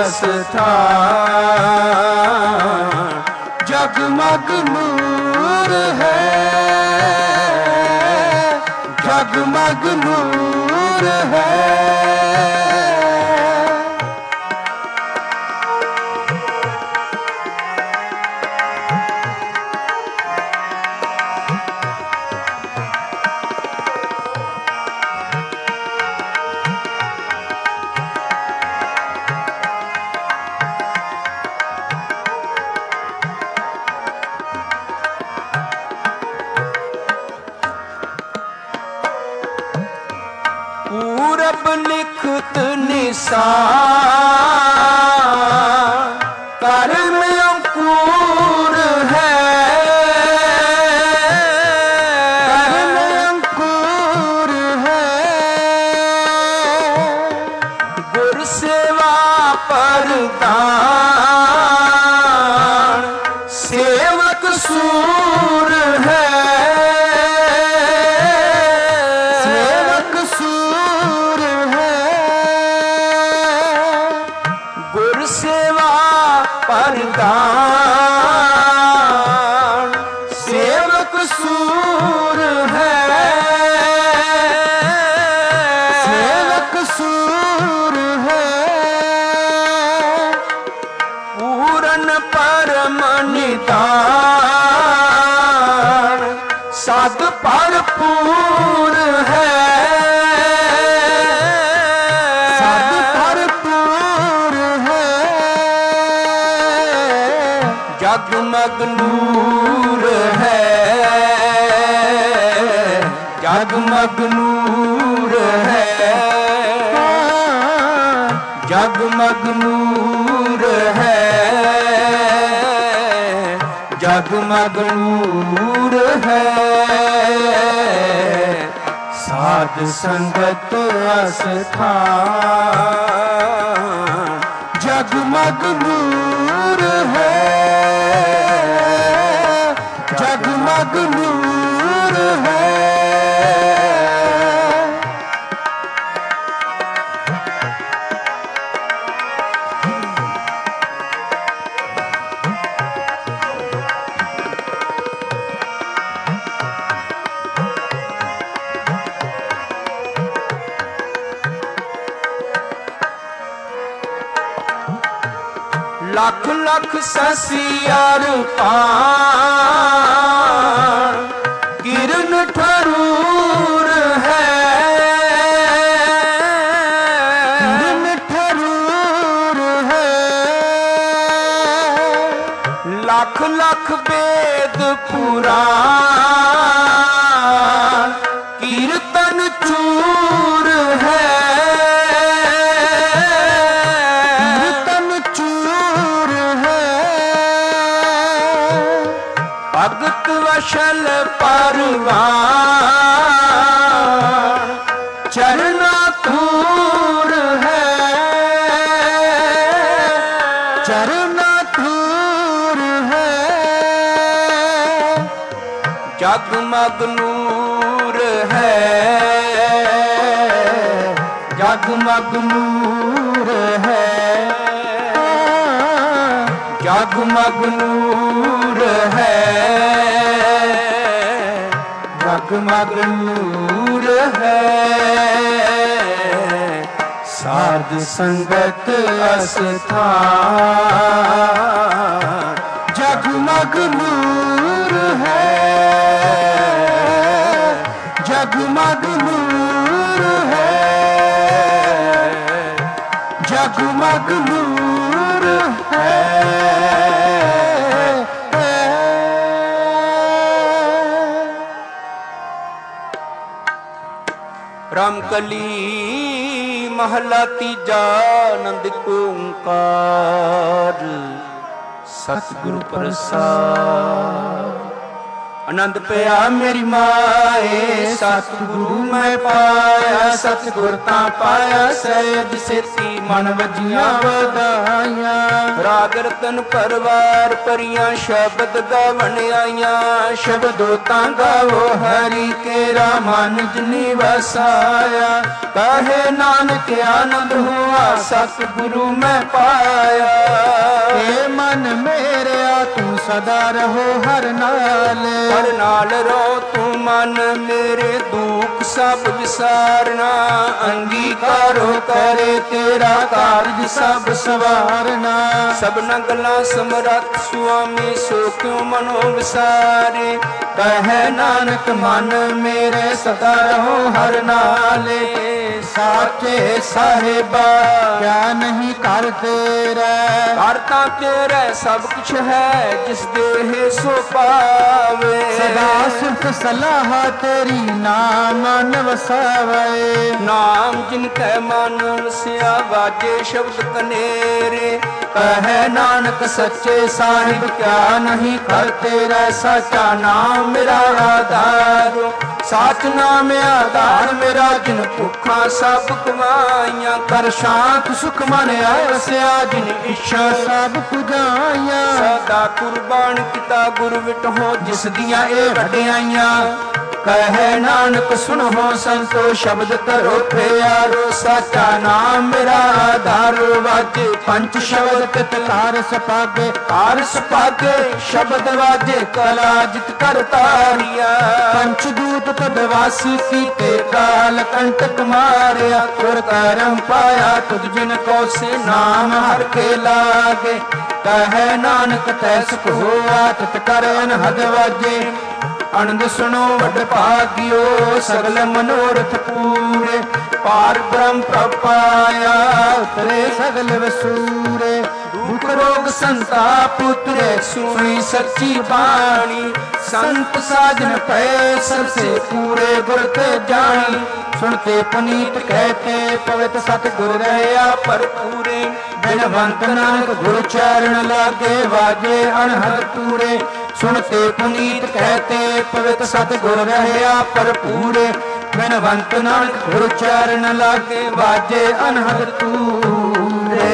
अस्थान जगमग नूर है, जगमग नूर है। पूरब निखत निशान कर्म अंकुर है। कर्म अंकुर है। गुर सेवा परदान सेवक सूर है। परदान सेवक सूर है। सेवक सूर है। पूरन परम निदान सद भरपूर है। सद भरपूर है। जगमग नूर है, जगमग नूर है, जगमग नूर है, जगमग नूर है। साध संगत अस्थान जगमग नूर है, जगमग नूर है। लख लख ससियार पार किरण ठरूर है। किरण ठरूर है। लख लख वेद पुराण कीर्तन चूर है। भगत वशल परवान चरना धूर है। चरना धूर है। ਜਗਮਗ ਨੂਰ ਹੈ, ਜਗਮਗ ਨੂਰ ਹੈ, ਜਗਮਗ ਨੂਰ ਹੈ, ਜਗਮਗ ਨੂਰ ਹੈ। ਸਾਧ ਸੰਗਤ ਅਸਥਾਨ ਜਗਮਗ ਨੂਰ ਹੈ, ਜਗਮਗ ਨੂਰ ਹੈ, ਜਗਮਗ ਨੂਰ ਹੈ। ਰਾਮਕਲੀ ਮਹਲਾ ਤੀਜਾ। ਆਨੰਦ ਓੰਕਾਰ ਸਤਿਗੁਰ ਪ੍ਰਸਾਦ। ਆਨੰਦ ਪਿਆ ਮੇਰੀ ਮਾਏ ਸਤਿਗੁਰੂ ਮੈਂ ਪਾਇਆ, ਸਤਿਗੁਰ ਤਾਂ ਪਾਇਆ ਸਹਿਜ ਸੇਤੀ ਮਨ ਵਜੀਆਂ ਵਧਾਈਆਂ। ਰਾਗ ਰਤਨ ਪਰਵਾਰ ਪਰੀਆਂ ਸ਼ਬਦ ਗਾਵਣ ਆਈਆਂ, ਸ਼ਬਦੋ ਤਾਂ ਗਾਵੋ ਹਰੀ ਕੇਰਾ ਮਨ ਜਿਨੀ ਵਸਾਇਆ। ਕਹੇ ਨਾਨਕ ਆਨੰਦ ਹੋਆ ਸਤਿਗੁਰੂ ਮੈਂ ਪਾਇਆ। ਏ ਮਨ ਮੇਰਿਆ ਤੂੰ ਸਦਾ ਰਹੋ ਹਰ ਨਾਲ, ਹਰ ਨਾਲ ਰੋ ਤੂੰ ਮਨ ਮੇਰੇ ਦੁੱਖ ਸਭ ਵਿਸਾਰਨਾ। ਅੰਗੀਕਾਰੋ ਕਰੇ ਤੇਰਾ ਕਾਰਜ ਸਭ ਸਵਾਰਨਾ। ਸਭਨਾ ਗੱਲਾਂ ਸਮਰੱਥ ਸੁਆਮੀ ਸੋ ਕਿਉ ਮਨੋ ਵਿਸਾਰੇ। ਕਹੈ ਨਾਨਕ ਮਨ ਮੇਰੇ ਸਦਾ ਰਹੋ ਹਰ ਨਾਲੇ। ਸਾਚੇ ਸਾਹਿਬਾ ਕਿਆ ਨਹੀਂ ਕਰ ਤੇਰਾ, ਕਰ ਤਾਂ ਤੇਰਾ ਸਭ ਕੁਛ ਹੈ ਜਿਸ ਦੇਹ ਸੋ ਪਾਵੇ। ਸਦਾ ਸਿਫਤ ਸਲਾਹ ਤੇਰੀ ਨਾਮ ਮਨ ਵਸਾਵੇ। ਨਾਮ ਜਿਨ ਕੈ ਮਨ ਵਸਿਆ ਵਾਜੇ ਸ਼ਬਦ ਕਨੇਰੇ। ਕਹੈ ਨਾਨਕ ਸੱਚੇ ਸਾਹਿਬ ਕਿਆ ਨਹੀਂ ਕਰ ਤੇਰਾ। ਸਾਚਾ ਨਾਮ ਮੇਰਾ ਆਧਾਰ, ਸਾਚ ਨਾਮ ਆਧਾਰ ਮੇਰਾ। ਜਿਨ ਭੁੱਖਾਂ ਸਭ ਕਮਾਈਆਂ, ਕਰ ਸ਼ਾਂਤ ਸੁਖ ਮਨ ਆਇ ਵਸਿਆ। ਜਿਨ ਇੱਛਾ ਸਭ ਪੁਜਾਈਆਂ, ਸਦਾ ਕੁਰਬਾਨ ਕੀਤਾ ਗੁਰ ਵਿਟਹੁ ਜਿਸ ਦੀਆਂ ਇਹ ਵਡਿਆਈਆਂ। ਕਹੈ ਨਾਨਕ ਸੁਣੋ ਸੰਤੋ ਸ਼ਬਦ ਧਰੋ ਪਿਆਰੋ। ਸਾਚਾ ਨਾਮ ਮੇਰਾ ਆਧਾਰ, ਵਾਜੇ ਪੰਚ ਸ਼ਬਦ ਪਿਤ ਕਾਰ ਸਪਾਗੇ। ਕਾਰ ਸਪਾਗੇ ਸ਼ਬਦ ਵਾਜੇ ਕਲਾ ਜਿਤ ਕਰ ਤਾਰੀਆ। ਪੰਚ ਦੂਤ ਤਦ ਵਾਸ ਕੀਤੇ ਕਾਲ ਕੰਟਕ ਮਾਰਿਆ। ਤੁਰ ਕਰਮ ਪਾਇਆ ਤੁਧ ਜਿਨ ਕੋ ਸੇ ਨਾਮ ਹਰ ਕੇ ਲਾਗੇ। ਕਹੈ ਨਾਨਕ ਤੈ ਸੁਖ ਹੋਆ ਤਿਤ ਕਰ ਅਨਹਦ ਵਾਜੇ। ਆਨੰਦ ਸੁਣੋ ਵੱਡ ਭਾਗਿਓ ਸਗਲ ਮਨੋਰਥ ਪੂਰੇ। ਪਾਰ ਬ੍ਰਹਮ ਪ੍ਰਭ ਪਾਇਆ ਉਤਰੇ ਸਗਲ ਵਸੂਰੇ। ਦੁਖ ਰੋਗ ਸੰਤਾਪ ਉਤਰੇ ਸੁਣੀ ਸੱਚੀ ਬਾਣੀ। ਸੰਤ ਸਾਜਨ ਪਏ ਸਰਸੇ ਪੂਰੇ ਗੁਰ ਤੇ ਜਾਣੀ। ਸੁਣਤੇ ਪੁਨੀਤ ਕਹਤੇ ਪਵਿੱਤ ਸਤਿਗੁਰ ਰਹਿਆ ਭਰਪੂਰੇ। ਬਿਨਵੰਤ ਨਾਨਕ ਗੁਰ ਚਰਨ ਲਾਗੇ ਵਾਜੇ ਅਨਹਦ ਪੂਰੇ। ਸੁਣਤੇ ਪੁਨੀਤ ਕਹਤੇ ਪਵਿੱਤ ਸਤਿਗੁਰ ਰਹਿਆ ਭਰਪੂਰੇ। ਬਿਨਵੰਤ ਨਾਨਕ ਗੁਰ ਚਰਨ ਲਾਗੇ ਵਾਜੇ ਅਨਹਦ ਪੂਰੇ।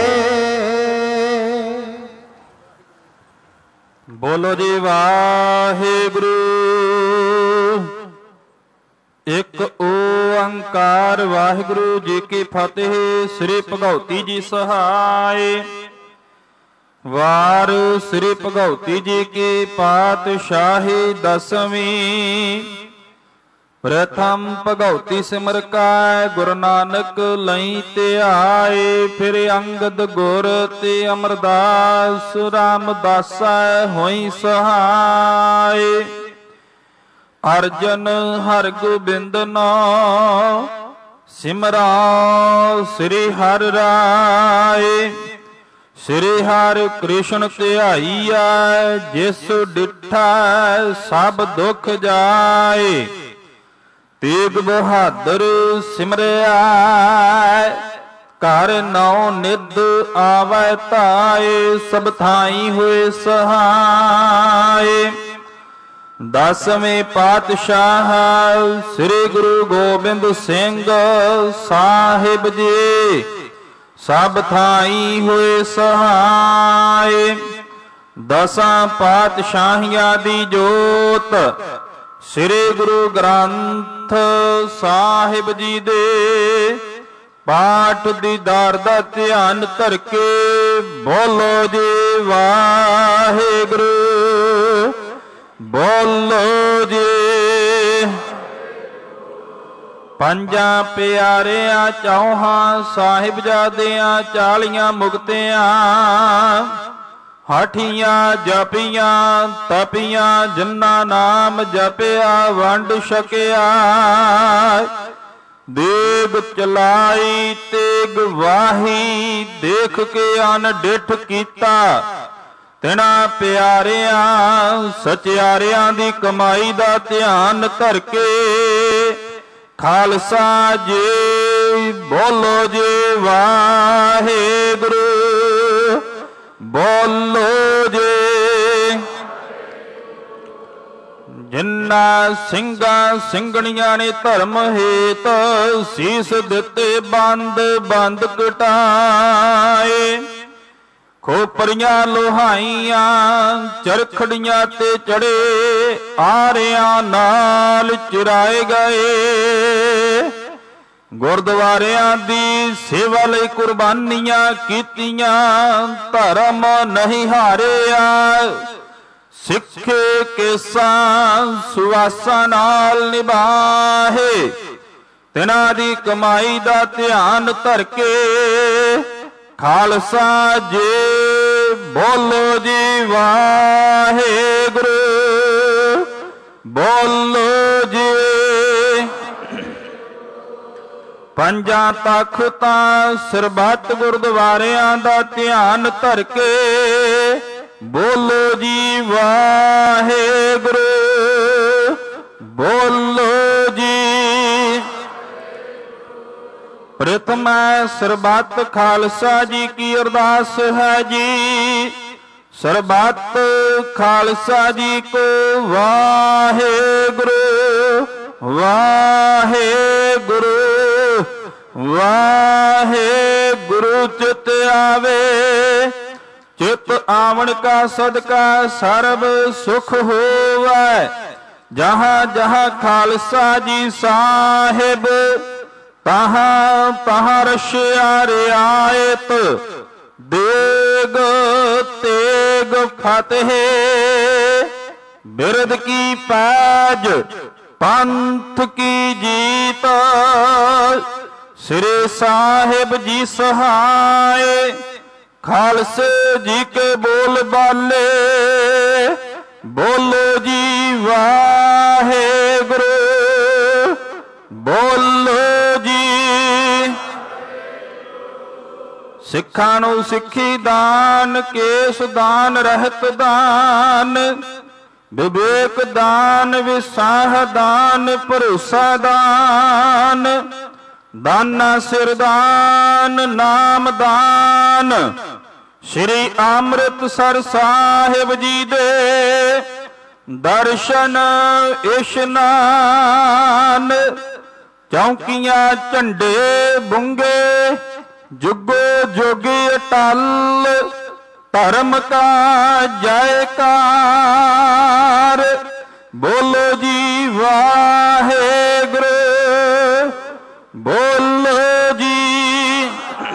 ਬੋਲੋ ਜੀ ਵਾਹਿਗੁਰੂ। ਇੱਕ ਓੰਕਾਰ ਵਾਹਿਗੁਰੂ ਜੀ ਕੀ ਫਤਿਹ। ਸ੍ਰੀ ਭਗਉਤੀ ਜੀ ਸਹਾਇ। ਵਾਰ ਸ੍ਰੀ ਭਗਉਤੀ ਜੀ ਕੀ ਪਾਤਸ਼ਾਹੀ ਦਸਵੀਂ। ਪ੍ਰਥਮ ਭਗਉਤੀ ਸਿਮਰ ਕੈ ਗੁਰੂ ਨਾਨਕ ਲਈ ਧਿਆਏ। ਫਿਰ ਅੰਗਦ ਗੁਰ ਤੇ ਅਮਰਦਾਸ ਰਾਮਦਾਸਾ ਹੋਈ ਸਹਾਇ। ਅਰਜਨ ਹਰਿ ਗੋਬਿੰਦ ਨਾਮ ਸਿਮਰਾ ਸ੍ਰੀ ਹਰਿ ਰਾਏ। ਸ੍ਰੀ ਹਰਿ ਕ੍ਰਿਸ਼ਨ ਧਿਆਈਆ ਜਿਸ ਡਿਠਾ ਸਭ ਦੁਖ ਜਾਏ। ਤੇਗ ਬਹਾਦਰ ਸਿਮਰਿਆ ਘਰ ਨੌ ਨਿਧ ਆਵੈ ਧਾਏ। ਸਭ ਥਾਈ ਹੋਏ ਸਹਾਏ। ਦਸਵੇਂ ਪਾਤਸ਼ਾਹ ਸ੍ਰੀ ਗੁਰੂ ਗੋਬਿੰਦ ਸਿੰਘ ਸਾਹਿਬ ਜੀ ਸਭ ਥਾਈ ਹੋਏ ਸਹਾਏ। ਦਸਾਂ ਪਾਤਸ਼ਾਹੀਆਂ ਦੀ ਜੋਤ ਸ੍ਰੀ ਗੁਰੂ ਗ੍ਰੰਥ ਸਾਹਿਬ ਜੀ ਦੇ ਪਾਠ ਦੀਦਾਰ ਦਾ ਧਿਆਨ ਧਰ ਕੇ ਬੋਲੋ ਜੀ ਵਾਹਿਗੁਰੂ, ਬੋਲੋ ਜੀ। ਪੰਜਾਂ ਪਿਆਰਿਆਂ ਚੌਹਾਂ ਸਾਹਿਬਜ਼ਾਦਿਆਂ ਚਾਲੀਆਂ ਮੁਕਤਿਆਂ ਹਾਠੀਆਂ ਜਪੀਆਂ ਤਪੀਆਂ ਜਿਨ੍ਹਾਂ ਨਾਮ ਜਪਿਆ ਵੰਡ ਛਕਿਆ। ਦੇਗ ਚਲਾਈ ਤੇਗ ਵਾਹੀ ਦੇਖ ਕੇ ਅਨਡਿਠ ਕੀਤਾ। ਤਿਨਾਂ ਪਿਆਰਿਆਂ ਸਚਿਆਰਿਆਂ ਦੀ ਕਮਾਈ ਦਾ ਧਿਆਨ ਧਰ ਕੇ ਖਾਲਸਾ ਜੀ ਬੋਲੋ ਜੀ ਵਾਹਿਗੁਰੂ, ਬੋਲੋ ਜੀ। ਜਿਨ੍ਹਾਂ ਸਿੰਘਾਂ ਸਿੰਘਣੀਆਂ ਨੇ ਧਰਮ ਹੇਤ ਸੀਸ ਦਿੱਤੇ ਬੰਦ ਬੰਦ ਕਟਾਏ। ਖੋਪਰੀਆਂ ਲੋਹਾਈਆਂ ਚਰਖੜੀਆਂ ਤੇ ਚੜੇ ਆਰਿਆਂ ਨਾਲ ਚਿਰਾਏ ਗਏ। ਗੁਰਦੁਆਰਿਆਂ ਦੀ ਸੇਵਾ ਲਈ ਕੁਰਬਾਨੀਆਂ ਕੀਤੀਆਂ ਧਰਮ ਨਹੀਂ ਹਾਰਿਆ। ਸਿੱਖੇ ਕੇਸਾਂ ਸੁਆਸਾਂ ਨਾਲ ਨਿਭਾਹੇ। ਤਿਨਾਂ ਦੀ ਕਮਾਈ ਦਾ ਧਿਆਨ ਧਰ ਕੇ ਖਾਲਸਾ ਜੀ ਬੋਲੋ ਜੀ ਵਾਹਿਗੁਰੂ, ਬੋਲੋ ਜੀ। ਪੰਜਾਂ ਤਖ਼ਤਾਂ ਸਰਬੱਤ ਗੁਰਦੁਆਰਿਆਂ ਦਾ ਧਿਆਨ ਧਰ ਕੇ ਬੋਲੋ ਜੀ ਵਾਹਿਗੁਰੂ, ਬੋਲੋ ਜੀ। ਪ੍ਰਥਮ ਸਰਬੱਤ ਖਾਲਸਾ ਜੀ ਕੀ ਅਰਦਾਸ ਹੈ ਜੀ। ਸਰਬੱਤ ਖਾਲਸਾ ਜੀ ਕੋ ਵਾਹਿਗੁਰੂ, ਵਾਹਿਗੁਰੂ, ਵਾਹਿਗੁਰੂ। ਚਿਤ ਆਵੇ ਚਿਤ ਆਵਣ ਕਾ ਸਦਕਾ ਸਰਬ ਸੁਖ ਹੋਵੈ। ਜਹਾਂ ਜਹਾਂ ਖਾਲਸਾ ਜੀ ਸਾਹਿਬ ਤਹਾਂ ਤਹਾਂ ਰਸ਼ਿਆ ਰਿਆਇਤ। ਦੇਗ ਤੇਗ ਫਤਿਹ ਬਿਰਦ ਕੀ ਪੈਜ ਪੰਥ ਕੀ ਜੀਤ। ਸ੍ਰੀ ਸਾਹਿਬ ਜੀ ਸਹਾਏ ਖਾਲਸੇ ਜੀ ਕੇ ਬੋਲ ਬਾਲੇ। ਬੋਲੋ ਜੀ ਵਾਹਿਗੁਰੂ, ਬੋਲੋ ਜੀ। ਸਿੱਖਾਂ ਨੂੰ ਸਿੱਖੀ ਦਾਨ, ਕੇਸ ਦਾਨ, ਰਹਿਤ ਦਾਨ, ਵਿਵੇਕ ਦਾਨ, ਵਿਸਾਹ ਦਾਨ, ਭਰੋਸਾ ਦਾਨ, ਦਾਨਾ ਸਿਰ ਦਾਨ, ਨਾਮ ਦਾਨ। ਸ਼੍ਰੀ ਅੰਮ੍ਰਿਤਸਰ ਸਾਹਿਬ ਜੀ ਦੇ ਦਰਸ਼ਨ ਇਸ਼ਨਾਨ। ਚੌਂਕੀਆਂ ਝੰਡੇ ਬੁੰਗੇ ਜੁਗੋ ਜੋਗੀ ਅਟਲ। ਧਰਮ ਕਾ ਜੈਕਾਰ ਬੋਲੋ ਜੀ ਵਾਹਿਗੁਰੂ, ਬੋਲੋ ਜੀ।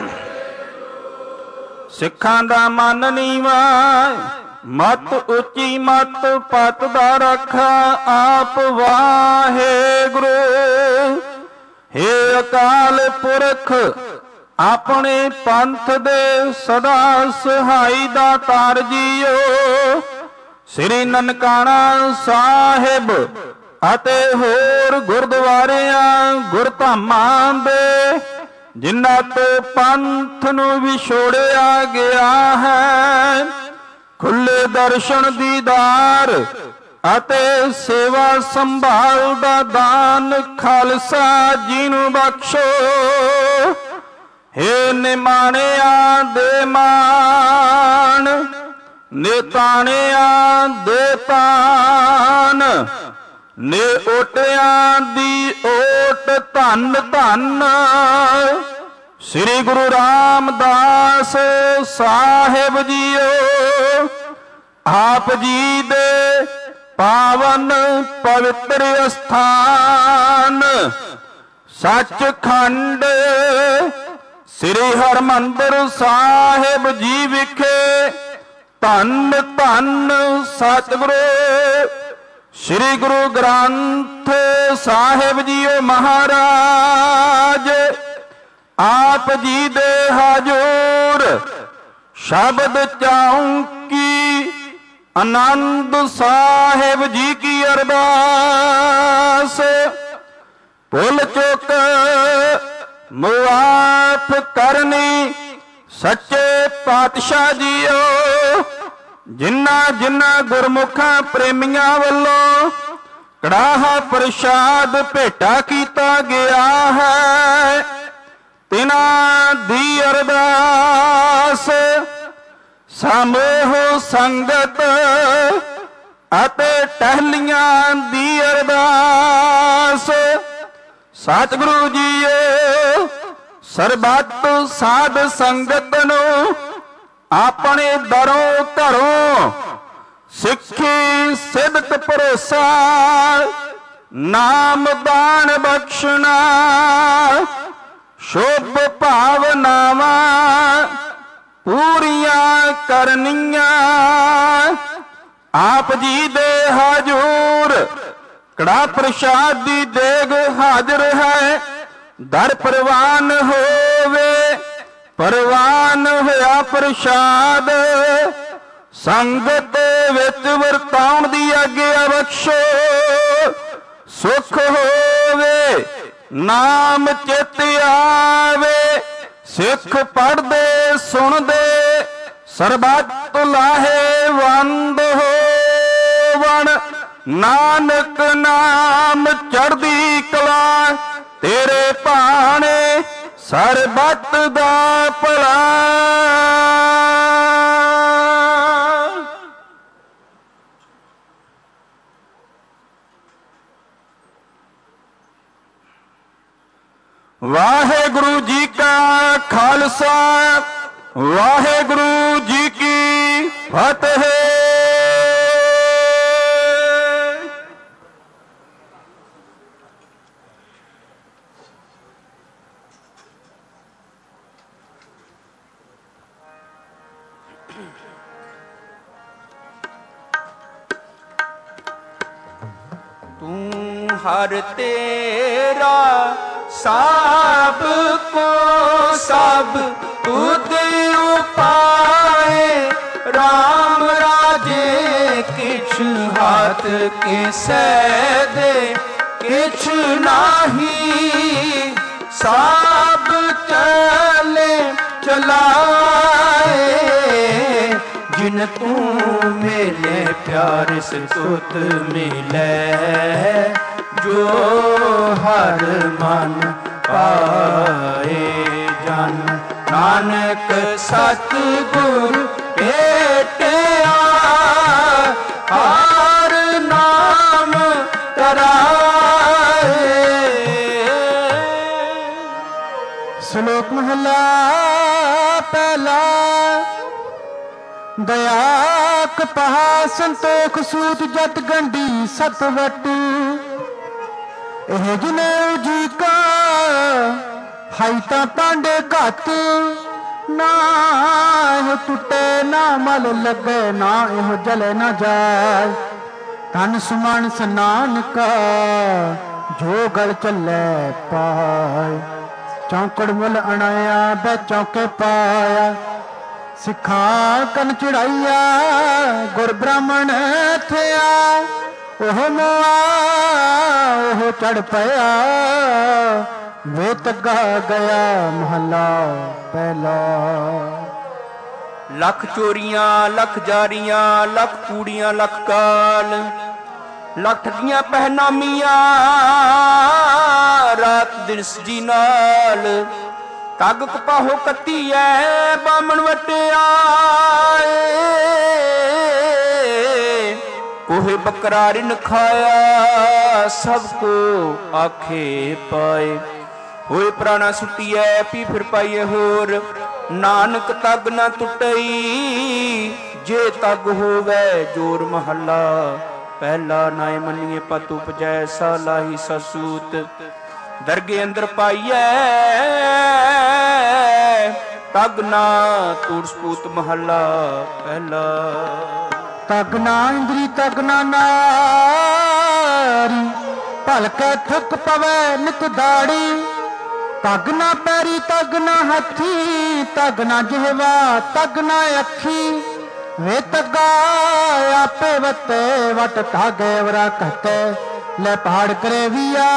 ਸਿੱਖਾਂ ਦਾ ਮਨ ਨੀਵਾ ਮਤ ਉੱਚੀ ਮਤ ਪਤ ਦਾ ਰੱਖਾ ਆਪ ਵਾਹਿਗੁਰੂ। ਹੇ ਅਕਾਲ ਪੁਰਖ ਆਪਣੇ ਪੰਥ ਦੇ ਸਦਾ ਸਹਾਈ ਦਾਤਾਰ ਜੀਓ। ਸ੍ਰੀ ਨਨਕਾਣਾ ਸਾਹਿਬ ਅਤੇ ਹੋਰ ਗੁਰਦੁਆਰਿਆਂ ਗੁਰਧਾਮਾਂ ਦੇ ਜਿਨ੍ਹਾਂ ਤੋਂ ਪੰਥ ਨੂੰ ਵਿਛੋੜਿਆ ਗਿਆ ਹੈ, ਖੁੱਲੇ ਦਰਸ਼ਨ ਦੀਦਾਰ ਅਤੇ ਸੇਵਾ ਸੰਭਾਲ ਦਾ ਦਾਨ ਖਾਲਸਾ ਜੀ ਨੂੰ ਬਖਸ਼ੋ। ਹੇ ਨਿਮਾਣਿਆਂ ਦੇ ਮਾਣ, ਨਿਤਾਣਿਆਂ ਦੇ ਤਾਨ, ਨੇ ਓਟਿਆਂ ਦੀ ਓਟ ਧੰਨ ਧੰਨ। ਸ੍ਰੀ ਗੁਰੂ ਰਾਮਦਾਸ ਸਾਹਿਬ ਜੀਓ ਆਪ ਜੀ ਦੇ ਪਾਵਨ ਪਵਿੱਤਰ ਅਸਥਾਨ ਸੱਚਖੰਡ ਸ੍ਰੀ ਹਰਿਮੰਦਰ ਸਾਹਿਬ ਜੀ ਵਿਖੇ ਧੰਨ ਧੰਨ ਸਤਿਗੁਰੂ ਸ੍ਰੀ ਗੁਰੂ ਗ੍ਰੰਥ ਸਾਹਿਬ ਜੀਓ ਮਹਾਰਾਜ ਆਪ ਜੀ ਦੇ ਹਜੂਰ ਸ਼ਬਦ ਚੌਂਕੀ ਆਨੰਦ ਸਾਹਿਬ ਜੀ ਕੀ ਅਰਦਾਸ ਭੁੱਲ ਚੁੱਕ ਮੁਆਫ ਕਰਨੀ ਸੱਚੇ ਪਾਤਸ਼ਾਹ ਜੀਓ ਜਿਨ੍ਹਾਂ ਜਿਨ੍ਹਾਂ ਗੁਰਮੁਖਾਂ ਪ੍ਰੇਮੀਆਂ ਵੱਲੋਂ ਕੜਾਹਾ ਪ੍ਰਸ਼ਾਦ ਭੇਟਾ ਕੀਤਾ ਗਿਆ ਹੈ ਤਿਨਾਂ ਦੀ ਅਰਦਾਸ ਸਮੂਹ ਸੰਗਤ ਅਤੇ ਟਹਿਲੀਆਂ ਦੀ ਅਰਦਾਸ ਸਤਿਗੁਰੂ ਜੀਓ ਸਰਬੱਤ ਸਾਧ ਸੰਗਤ ਨੂੰ ਆਪਣੇ ਦਰੋਂ ਘਰੋਂ ਸਿੱਖੀ ਸਿਦਕ ਭਰੋਸਾ ਨਾਮ ਦਾਨ ਬਖਸ਼ਣਾ ਸ਼ੁਭ ਭਾਵਨਾਵਾਂ ਪੂਰੀਆਂ ਕਰਨੀਆਂ ਆਪ ਜੀ ਦੇ ਹਜੂਰ ਕੜਾ ਪ੍ਰਸ਼ਾਦ ਦੀ ਦੇਗ ਹਾਜ਼ਰ ਹੈ ਦਰ ਪ੍ਰਵਾਨ ਹੋਵੇ ਪ੍ਰਵਾਨ ਹੋਇਆ ਪ੍ਰਸ਼ਾਦ ਸੰਗਤ ਵਿੱਚ ਵਰਤਾਉਣ ਦੀ ਆਗਿਆ ਬਖਸ਼ੋ ਸੁਖ ਹੋਵੇ ਨਾਮ ਚਿਤ ਆਵੇ ਸਿੱਖ ਪੜ੍ਹਦੇ ਸੁਣਦੇ ਸਰਬੱਤ ਲਾਹੇਵੰਦ ਹੋਵਣ ਨਾਨਕ ਨਾਮ ਚੜ੍ਹਦੀ ਕਲਾ ਤੇਰੇ ਭਾਣੇ ਸਰਬੱਤ ਦਾ ਭਲਾ। ਵਾਹਿਗੁਰੂ ਜੀ ਕਾ ਖਾਲਸਾ ਵਾਹਿਗੁਰੂ ਜੀ ਕੀ ਫਤਿਹ। ਤੂੰ ਹਰ ਤੇਰਾ ਸਭ ਕੋ ਸਭ ਤੁਧ ਉਪਾਏ ਰਾਮ ਰਾਜੇ ਕਿਛ ਹਾਥ ਕਿਸੇ ਦੇ ਕਿਛ ਨਾਹੀ ਸਭ ਚਲੇ ਚਲਾਏ ਜਿਨ ਤੂੰ ਮੇਲੇ ਪਿਆਰ ਸੁਤ ਮਿਲੇ ਜੋ ਹਰ ਮਨ ਪਾਏ ਜਨ ਨਾਨਕ ਸਤਿਗੁਰ ਭੇਟਿਆ ਹਰ ਨਾਮ ਤਰਾਏ। ਸ਼ਲੋਕ ਮਹਲਾ ਪਹਿਲਾ। ਦਇਆ ਕਪਾਹ ਸੰਤੋਖ ਸੂਤ ਜਤ ਗੰਢੀ ਸਤਵਟ ਇਹ ਜਨੇਊ ਜੀ ਕਾ ਹਾਈ ਤਾਂ ਟਾਂਡੇ ਘੱਟ ਨਾ ਇਹ ਟੁੱਟੇ ਨਾ ਮਲ ਲੱਗੇ ਨਾ ਇਹ ਜਲੇ ਨਾ ਜਾਏ ਤਨ ਸੁਮਨ ਸਨਾਨ ਕਾ ਜੋ ਗਲ ਚੱਲੇ ਪਾਏ ਚੌਂਕੜ ਮੁੱਲ ਅਣਾਇਆ ਬੈ ਚੌਕੇ ਪਾਇਆ ਸਿੱਖਾਂ ਕਨ ਚੜਾਈਆ ਗੁਰ ਬ੍ਰਾਹਮਣ ਥਿਆ ਉਹ ਮੁਆ ਉਹ ਚੜ ਪਿਆ ਵੇ ਤੱਗਾ ਗਿਆ ਮਹੱਲਾ ਪਹਿਲਾ। ਲੱਖ ਚੋਰੀਆਂ ਲੱਖ ਜਾਰੀਆਂ ਲੱਖ ਕੂੜੀਆਂ ਲੱਖ ਕਾਲ ਲੱਖ ਦੀਆਂ ਪਹਿਨਾਮੀਆਂ ਰਾਤ ਦਿਨ ਸਜੀ ਨਾਲ ਤੱਗ ਕਪਾਹੋ ਕੱਤੀ ਐ ਬਾਮਣ ਵਟਿਆਏ ਕੋਹੇ ਬੱਕਰਾ ਰਿਨ ਖਾਇਆ ਸਭ ਕੋ ਆਖੇ ਪਾਏ ਹੋਏ ਪ੍ਰਾਣਾ ਸੁੱਟੀਐ ਪੀ ਫਿਰ ਪਾਈਏ ਹੋਰ ਨਾਨਕ ਤੱਗ ਨਾ ਟੁੱਟਈ ਜੇ ਤੱਗ ਹੋਵੇ ਜੋਰ ਮਹੱਲਾ ਪਹਿਲਾ ਨਾਏ ਮੰਨੀਏ ਪਤ ਉਪਜੈ ਸਾ ਲਾਹੀ ਸਸੂਤ ਦਰਗੇ ਅੰਦਰ ਪਾਈਐ ਤਗਨਾ ਤੂੜ ਸਪੂਤ ਮਹੱਲਾ ਪਹਿਲਾ। ਤਗਨਾ ਇੰਦਰੀ ਤਗਨਾ ਨਾਰੀ ਭਲਕੇ ਥੁੱਕ ਪਵੇ ਨਿਤ ਦਾੜੀ ਤਗਨਾ ਪੈਰੀ ਤਗਨਾ ਹੱਥੀ ਤਗਨਾ ਜਿਹਵਾ ਤਗਨਾ ਅੱਖੀ ਵੇ ਤਗਾ ਆਪੇ ਵਤੇ ਵਟ ਧਾਗੇ ਵਰਾ ਕਹਤੇ ਲੈ ਪਹਾੜ ਕਰੇ ਵੀਆ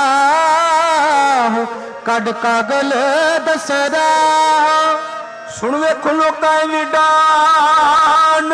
ਕੱਢ ਕਾਗਲ ਦਸਦਾ ਸੁਣ ਵੇਖੋ ਲੋਕਾਂ ਵਿਡਾਨ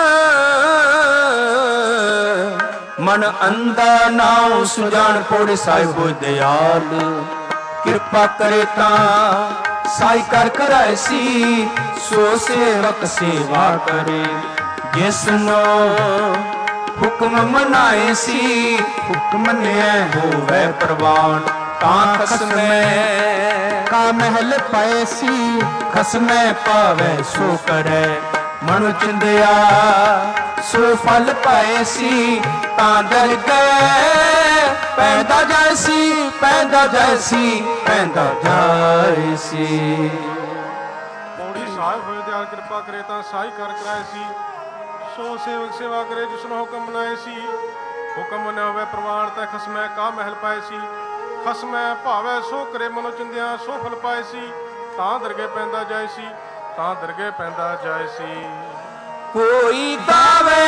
ਮਨ ਅੰਦਾ ਨਾਉ ਸੁਜਾਨ ਪੋੜੇ ਸਾਹਿਬੋ ਦਿਆਲ ਕਿਰਪਾ ਕਰੇ ਤਾਂ ਸਾਈ ਕਰ ਕਰਾਇਸੀ ਸੋ ਸੇਵਕ ਸੇਵਾ ਕਰੇ ਜਿਸਨੋ ਹੁਕਮ ਮਨਾਏ ਸੀ ਹੁਕਮ ਨੇ ਹੋਵੇ ਪ੍ਰਵਾਨ ਤਾਂ ਖਸਮੈ ਕਾ ਮਹਿਲ ਪਏ ਸੀ ਖਸਮੈ ਪਾਵੇ ਸੋ ਕਰੇ ਮਨੁ ਚਿੰਦਿਆ ਸੋ ਫਲ ਪਾਏ ਸੀ ਤਾਂ ਡਰ ਗਏ ਪੈਂਦਾ ਜਾਇਸੀ ਪੈਂਦਾ ਜਾਇਸੀ ਪੈਂਦਾ ਜਾਇਸੀ। ਪੌੜੀ ਸਾਹਿਬ ਹੋਏ ਦਿਆਲ ਕਿਰਪਾ ਕਰੇ ਤਾਂ ਸਾਈ ਕਰ ਕਰਾਏ ਸੀ ਸੋ ਸੇਵਕ ਸੇਵਾ ਕਰੇ ਜਿਸਨੂੰ ਹੁਕਮ ਮਨਾਏ ਸੀ ਹੁਕਮ ਮੰਨਿਆ ਹੋਵੇ ਪ੍ਰਵਾਨ ਤੈ ਖਸਮੈ ਕਾ ਮਹਿਲ ਪਾਏ ਸੀ ਖਸਮੈ ਭਾਵੈ ਸੋ ਕਰੇ ਮਨੋ ਚਿੰਦਿਆ ਸੋ ਫਲ ਪਾਏ ਸੀ ਤਾਂ ਦਰਗੇ ਪੈਂਦਾ ਜਾਏ ਸੀ ਤਾਂ ਦਰਗੇ ਪੈਂਦਾ ਜਾਏ ਸੀ। ਕੋਈ ਗਾਵੇ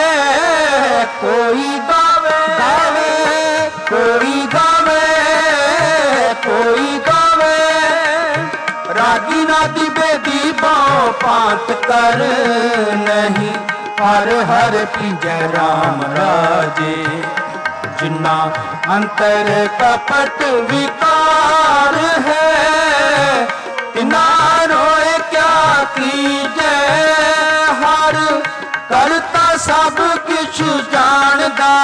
ਕੋਈ ਗਾਵੇ ਗਾਵੇ ਕੋਈ ਗਾਵੇ ਕੋਈ ਗਾਵੇ ਰਾਗੀ ਨਾਦੀ ਬੇਦੀ ਬਾਂ ਪਾਤ ਕਰ ਨਹੀਂ ਹਰ ਹਰ ਪਿੰਜੈ ਰਾਮ ਰਾਜੇ ਜਿਨਾ ਅੰਤਰ ਕਪਟ ਵਿਕਾਰ ਹੈ ਤਿਨਾ ਰੋਏ ਕਿਆ ਕੀਜੈ ਹਰ ਕਰਤਾ ਸਭ ਕਿਛ ਜਾਣਦਾ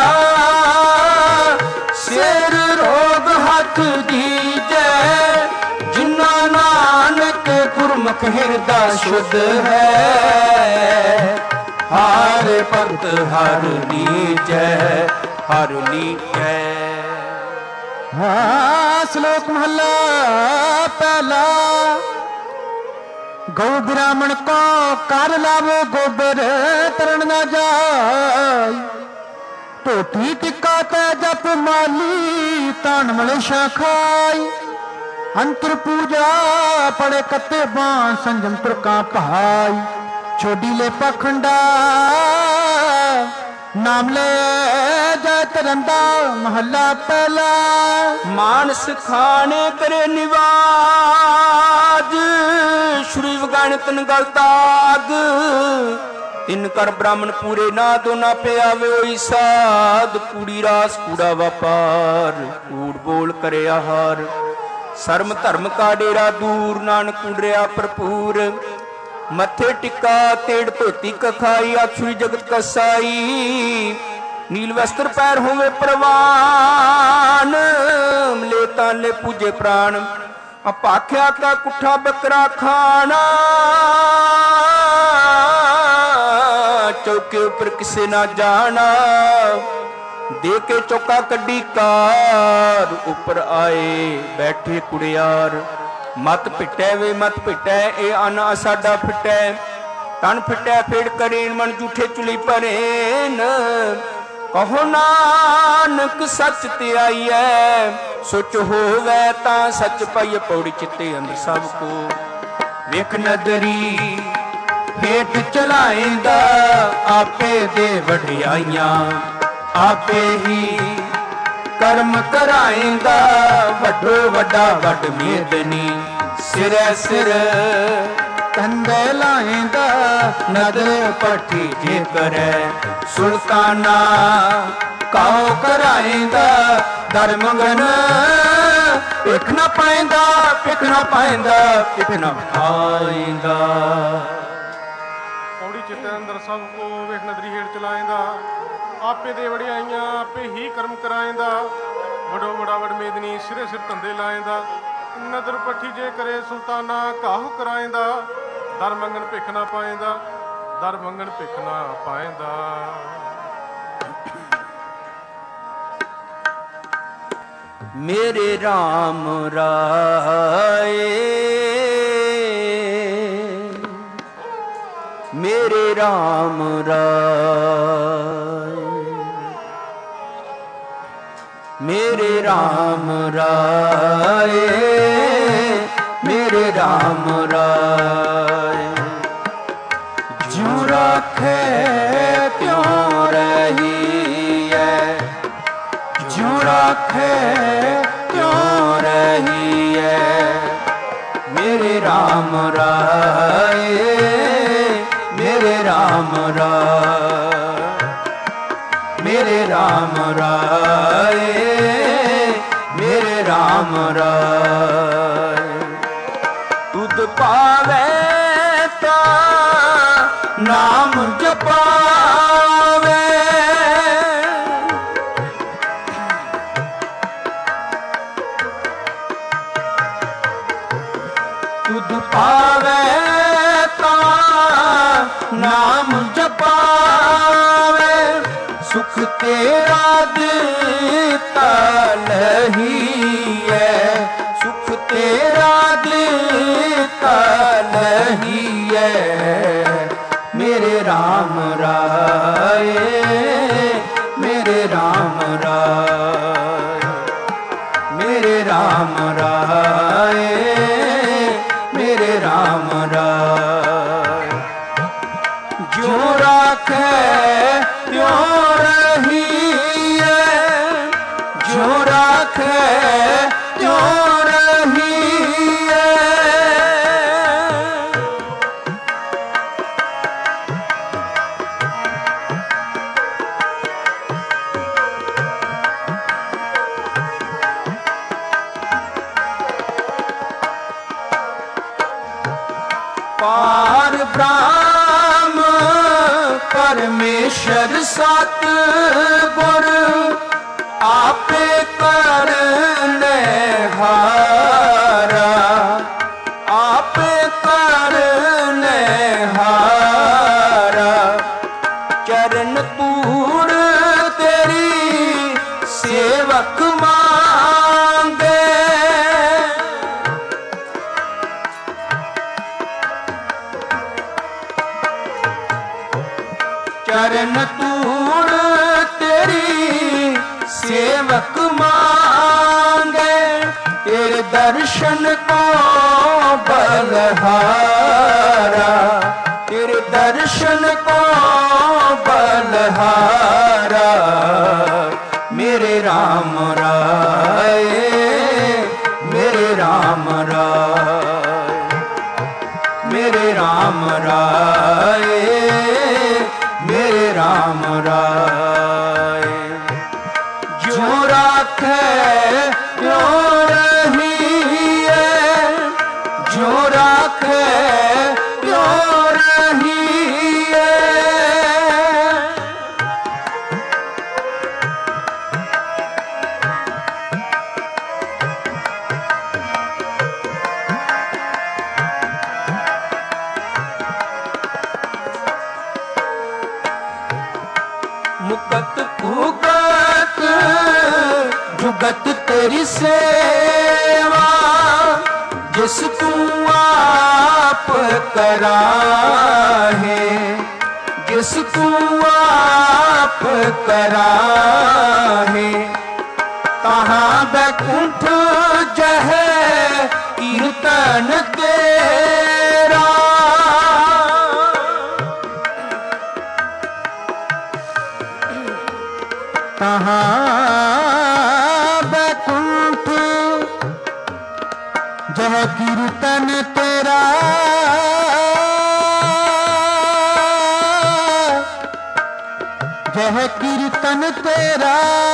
ਸਿਰ ਰੋਗ ਹੱਥ ਦੀਜੈ ਜਿਨਾ ਨਾਨਕ ਗੁਰਮੁਖ ਹਿਰਦਾ ਸ਼ੁੱਧ ਹੈ ਹਰ ਭਗਤ ਹਰ ਲੀਜੈ ਹਰ ਲੀਜੈ। ਹਾਂ ਸ਼ਲੋਕ ਮਹਲਾ ਪਹਿਲਾ ਗੋ ਬ੍ਰਾਹਮਣ ਕੋ ਕਰ ਲਾਵੋ ਗੋਬਰ ਤਰਨ ਨਾ ਜਾਈ ਢੋਟੀ ਟਿੱਕਾ ਤੇ ਜਪ ਮਾਲੀ ਤਾਣ ਮਲੇਸ਼ਾ ਖਾਈ ਅੰਤਰ ਪੂਜਾ ਪੜੇ ਕੱਤੇ ਬਾਂ ਸੰਜਮ ਤੁਰਕਾਂ ਭਾਈ ਛੋਡੀ ਲੈ ਪਖੰਡਾ ਨਾਮ ਲੈ ਜੈ ਤਰੰਦਾ ਮਹੱਲਾ ਪਹਿਲਾ। ਮਾਨਸ ਖਾਣੇ ਕਰੇ ਨਿਵਾਜ ਸ਼੍ਰੀ ਵਗਾਣ ਤਨ ਗਲ ਤਾਗ ਤਿੰਨ ਕਰ ਬ੍ਰਾਹਮਣ ਪੂਰੇ ਨਾ ਦੋ ਨਾ ਪਿਆਵੇ ਹੋਈ ਸਾਧ ਕੂੜੀ ਰਾਸ ਕੂੜਾ ਵਪਾਰ ਕੂੜ ਬੋਲ ਕਰੇ ਆਹਾਰ ਸਰਮ ਧਰਮ ਕਾ ਡੇਰਾ ਦੂਰ ਨਾਨਕ ਕੁੰਡਰਿਆ ਭਰਪੂਰ ਮੱਥੇ ਟਿੱਕਾ ਤੇੜ ਧੋਤੀ ਕਖਾਈ ਆਛੁਰੀ ਜਗਤ ਕਸਾਈ ਨੀਲ ਵਸਤਰ ਪੈਰ ਹੋਵੇ ਪ੍ਰਵਾਨ ਲੈ ਤਾਲੇ ਪੂਜੇ ਪ੍ਰਾਣ ਅਪਾਖਿਆ ਕਾ ਕੁੱਠਾ ਬੱਕਰਾ ਖਾਣਾ ਚੌਕੇ ਉੱਪਰ ਕਿਸੇ ਨਾ ਜਾਣਾ ਦੇ ਕੇ ਚੌਕਾ ਕੱਢੀ ਕਾਰ ਉੱਪਰ ਆਏ ਬੈਠੇ ਕੁੜਿਆਰ ਮਤ ਪਿੱਟੈ ਵੇ ਮਤ ਪਿੱਟੈ ਇਹ ਅਨ ਸਾਡਾ ਫਿੱਟੈ ਤਨ ਫਿੱਟੈ ਫੇੜ ਕਰੇ ਮਨ ਝੂਠੇ ਚੁਲੀ ਭਰੇਨ ਕਹੋ ਨਾਨਕ ਸੱਚ ਤੇ ਆਈਐ ਸੁਚ ਹੋਵੇ ਤਾਂ ਸੱਚ ਪਾਈਏ ਪੌੜੀ ਚਿੱਤੇ ਅੰਦਰ ਸਭ ਕੋ ਵੇਖ ਨਦਰੀ ਹੇਠ ਚਲਾਏਂਦਾ ਆਪੇ ਦੇ ਵਡਿਆਈਆਂ ਆਪੇ ਹੀ ਕਰਮ ਕਰਾਏਂਦਾ ਵੱਡੋ ਵੱਡਾ ਵੱਡ ਮੇਦਨੀ ਸਿਰੈ ਸਿਰ ਕੰਦੇ ਲਾਏਂਦਾ ਨਦਰ ਪੱਠੀ ਜੇ ਕਰੈ ਸੁਲਤਾਨਾ ਕਾਉ ਕਰਾਏਂਦਾ ਦਰ ਮੰਗਨ ਭਿਖ ਨਾ ਪਾਏਂਦਾ ਭਿਖ ਨਾ ਪਾਏਂਦਾ ਭਿਖ ਨਾ ਪਾਏਂਦਾ। ਪੌੜੀ ਚਿੱਤੇ ਅੰਦਰ ਸਭ ਕੋ ਵੇਖ ਨਦਰੀ ਹੇਠ ਚਲਾਏਂਦਾ ਆਪੇ ਦੇ ਵਡਿਆਈਆਂ ਆਪੇ ਹੀ ਕਰਮ ਕਰਾਏਂਦਾ ਵਡੋ ਵਡਾ ਵਡ ਮੇਦਨੀ ਸਿਰੇ ਸਿਰ ਧੰਦੇ ਲਾਏਂਦਾ ਨਦਰ ਪੱਠੀ ਜੇ ਕਰੇ ਸੁਲਤਾਨਾ ਕਾਹੂ ਕਰਾਏਂਦਾ ਦਰ ਮੰਗਣ ਭਿਖ ਨਾ ਪਾਏਂਦਾ ਦਰ ਮੰਗਣ ਭਿਖ ਨਾ ਪਾਏਂਦਾ। मेरे राम राय, मेरे राम राय, मेरे राम राय, मेरे राम राय। ज्यों राखे त्यों रही है, ज्यों राखे त्यों रही है, मेरे राम राय, मेरे राम राय, मेरे राम राय, मेरे राम राय। तुद पावे ता नाम जपावे, तुद पावे ता नाम जपावे, सुख तेरा दिता लही है, सुख तेरा दिता लही है, मेरे राम राय, मेरे राम राय, मेरे राम राय, मेरे राम राय। ज्यों राखे त्यों रही है, ज्यों राखे त्यों रही है। पार ब्रह्म परमेश्वर सतगुर आपे करने हारा, आपे करने हारा। चरण पूर तेरी सेवक मांगे, चरण तूड़ तेरी सेवक मांगे, तेरे दर्शन को बलहारा, तेरे दर्शन को बलहारा, मेरे राम राय, मेरे राम राय, मेरे राम राय, मेरे राम राय। ज्यों राखे त्यों रही है, ज्यों राखे त्यों रही है। मुकत भुगत जुगत तेरी सेवा, जिस तू आप कराहे, जिस तू आप कराहे। तहाँ बैकुंठ जह कीर्तन तेरा, तहाँ बैकुंठ जह कीर्तन तेरा, जह कीर्तन तेरा।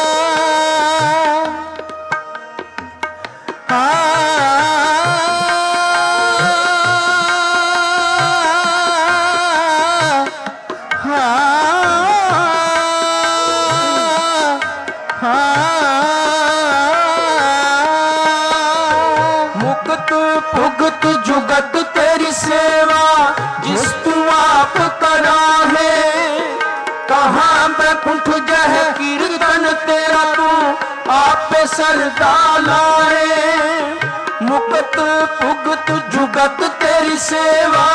मुक्त भुगत जुगत तेरी सेवा, जिस तू आप करा है। कहाँ बैकुंठ जह कीर्तन तेरा, तू आप सरदा लाए, मुकत भुगत जुगत तेरी सेवा।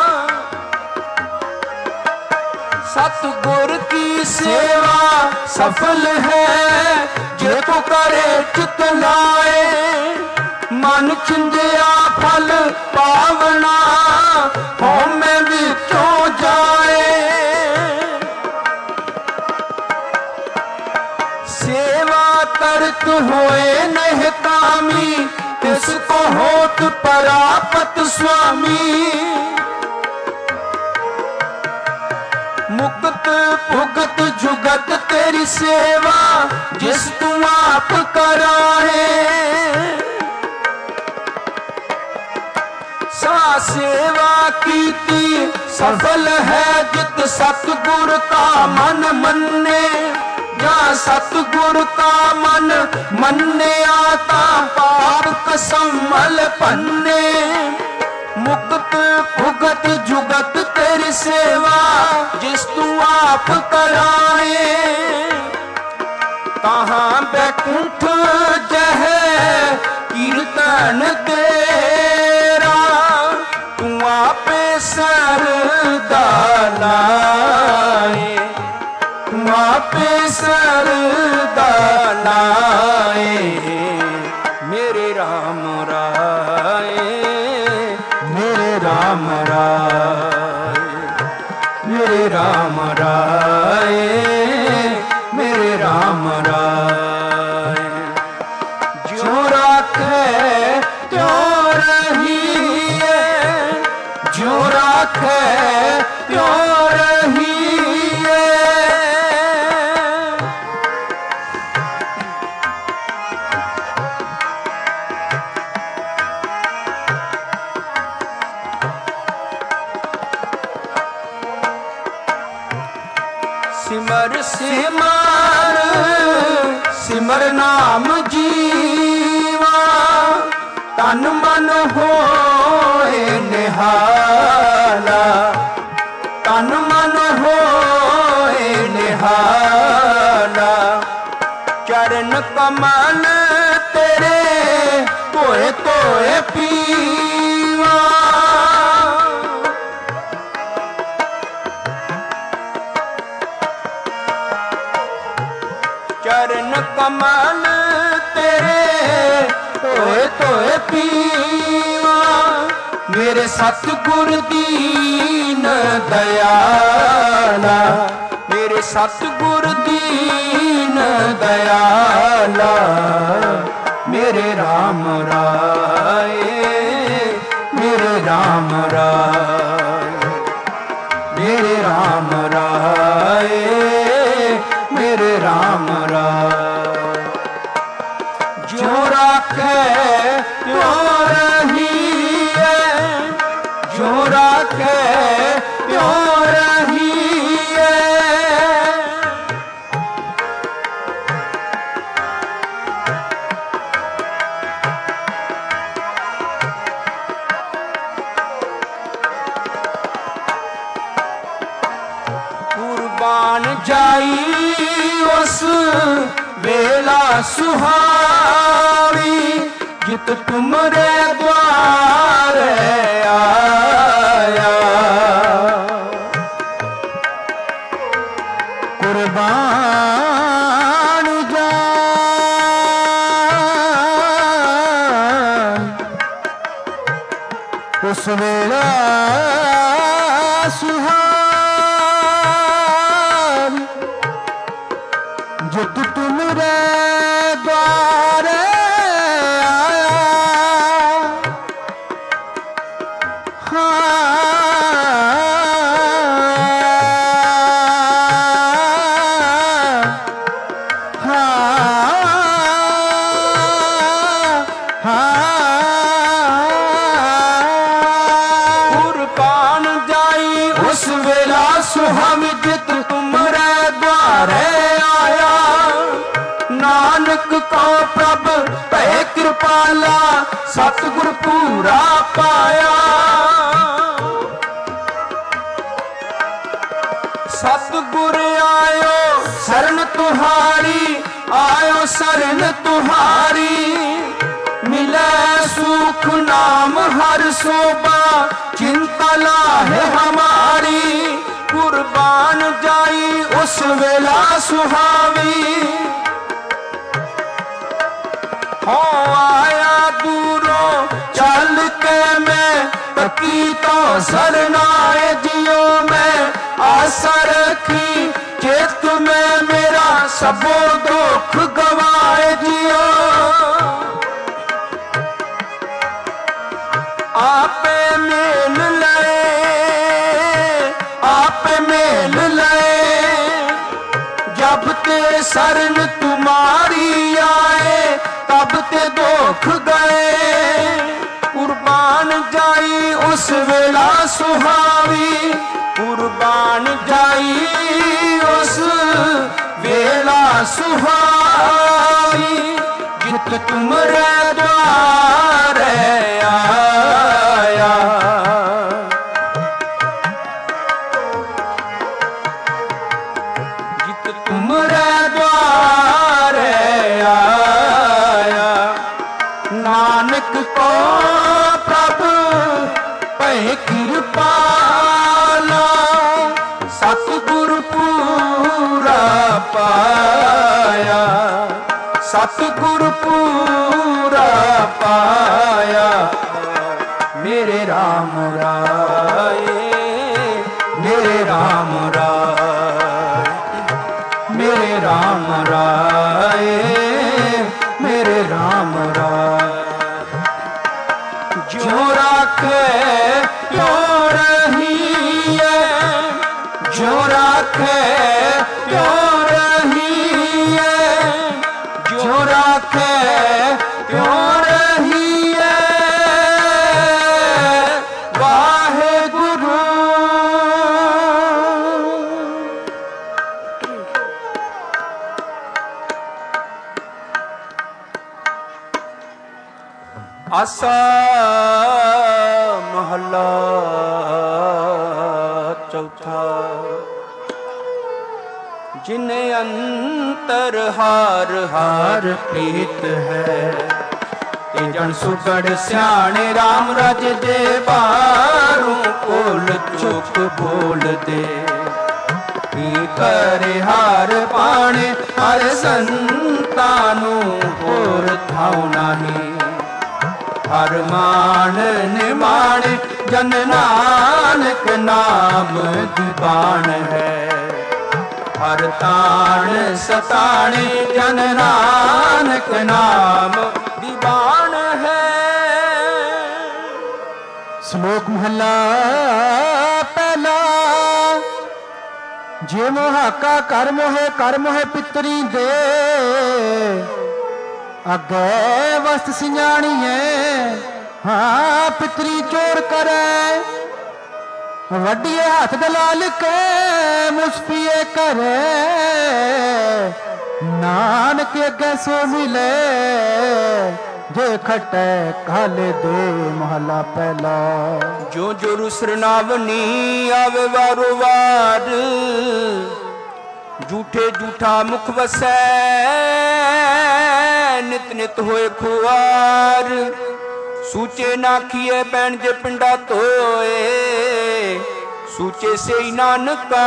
सतगुर की सेवा सफल है, जे को करे चित लाए। मन चिंदिया फल पावना, होमे विचों जाए। सेवा करत होए नह कामी, तिसको होत परापत स्वामी। मुक्त भुगत जुगत तेरी सेवा, जिस तू आप कराए। सा सेवा कीती सफल है, जित सतगुर का मन मन्ने। जा सतगुर का मन मन्ने आता, पाप कसमल पन्ने। मुक्त भुगत जुगत तेरी सेवा, जिस तू आप कराए। कहाँ बैकुंठ जह कीर्तन तेरा, तू आपे सरदा लाए। तू आपे सरदा लाए, मेरे राम राय, मेरे राम राय, मेरे राम राय, मेरे राम राय। जो राखे त्यों रहिए, जो राखे त्यों रहिए। सिमर सिमर सिमर नाम जीवा, तन मन होए निहाला। तन मन होए निहाला, चरण कमल तेरे धोए धोए पीवा। चरण कमल तेरे धोए धोए पीवा। मेरे सतगुर दीन दयाला, मेरे सतगुर दीन दयाला। मेरे राम राय, मेरे राम राय, मेरे राम राय, मेरे राम राय। जो राखे त्यों रहिए, जो राखे त्यों रहिए। कुर्बान जाई उस बेला सुहावी, जित तुमरे द्वार आया। कुर्बान जाई उस बेला सुहावी, जित तुमरे द्वार आया। हाँ हाँ कुर्बान जाई उस वेला सुहावी, जित तुमरे द्वारे आया। नानक को प्रभ भय कृपाला, सतगुर पूरा पाया। सतगुर आयो शरण तुहारी, आयो शरण शरण तुम्हारी मिले सुख नाम हर शोभा चिंता लाहे हमारी कुर्बान जाई उस वेला सुहावी हो आया दूरों चल के मैं तकी तो सरनाए जियो मैं आशा रखी चेत में मेरा सबो दुख गवाए जियो आपे मेल लए आपे मेल लए जब ते शरण तुम्हारी आए तब ते दुख गए कुर्बान जाई उस वेला सुहावी कुर्बान जाई उस वेला सुहावी जित तुमरे द्वार आया जित तुमरे द्वार आया नानक को प्रभु पै कृपाला सतगुरु पूरा पाया सतगुरु पूरा पाया मेरे राम राय मेरे राम राय मेरे राम राय मेरे राम राय जो राखे तो रही है जो राखे तो रही है जो राखे तो रही है वाहे गुरु आसा महला चौथा जिन्हें अंतर हार हार प्रीत है ते जन सुगड़ स्याणे राम राज दे बारू कोल चुप बोल दे की करे हार पाने हर संतानू होर थाऊ नाही हर मान निमान जन नानक नाम दीवान है हर ताण सताने जन नानक नाम दीवान है। श्लोक महला पहला जे मोहाका कर मोहे कर मोहे पितरी दे अगे वस्त सिंजाणीए हाँ पितरी चोर करे वड्डिए हाथ दलाल के मुस्फिए करे नानक अगे सो मिले जे खटे काले दे महला पहला जो जो रुसरनावनी आवे वारो वार झूठे झूठा मुख वसै नित नित होए खुआर सूचे नाखिए बैन जे पिंडा तोए सूचे से ही नानका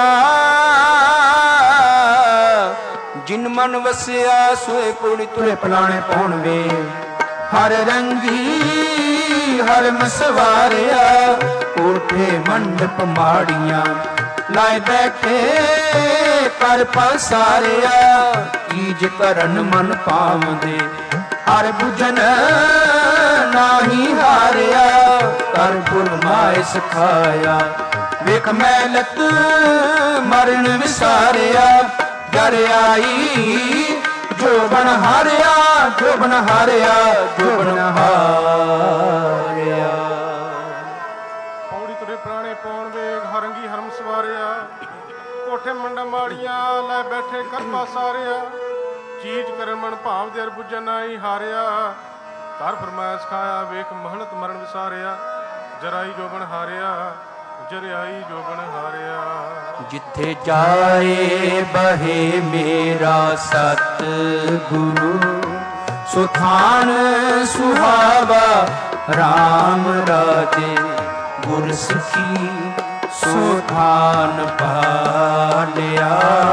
जिन मन वसया सोए पुणी तुरे पलाने पौन वे हर रंगी हर मसवारिया कोठे मंडप माड़ियां लाए बैठे कर पसारिया ईज करन मन पावदे हर बुझन नाही हारिया कर गुरमाए सिखाया वेख मैलत मरण विसारिया घर आई जो बन हारिया जो बन हारिया जो बन हारिया ਪੌੜੀ ਤੁਰੇ ਪੁਰਾਣੇ ਪਾਉਣ ਵੇਗ ਹਰੰਗੀ ਹਰਮ ਸਵਾਰਿਆ ਕੋਠੇ ਮੰਡਾ ਮਾੜੀਆਂ ਲੈ ਬੈਠੇ ਕਰਪਾ ਸਾਰਿਆ ਚੀਜ਼ ਕਰਨ ਮਨ ਭਾਵ ਦੇ ਅਰ ਬੁੱਝਣ ਨਾਹੀ ਹਾਰਿਆ ਘਰ ਫਰਮਾਇਸ਼ ਖਾਇਆ ਵੇਖ ਮਹਲਤ ਮਰਨ ਵਿਸਾਰਿਆ ਜਰਾਈ ਜੋਬਨ ਹਾਰਿਆ ਜਰਿਆਈ ਜੋਬਨ ਹਾਰਿਆ जिथे जाए बहे मेरा सत गुरु ਸੁਥਾਨ ਸੁਹਾਵਾ ਰਾਮ ਰਾਜੇ ਗੁਰ ਸਿੱਖੀ ਸੁਥਾਨ ਪਾਲਿਆ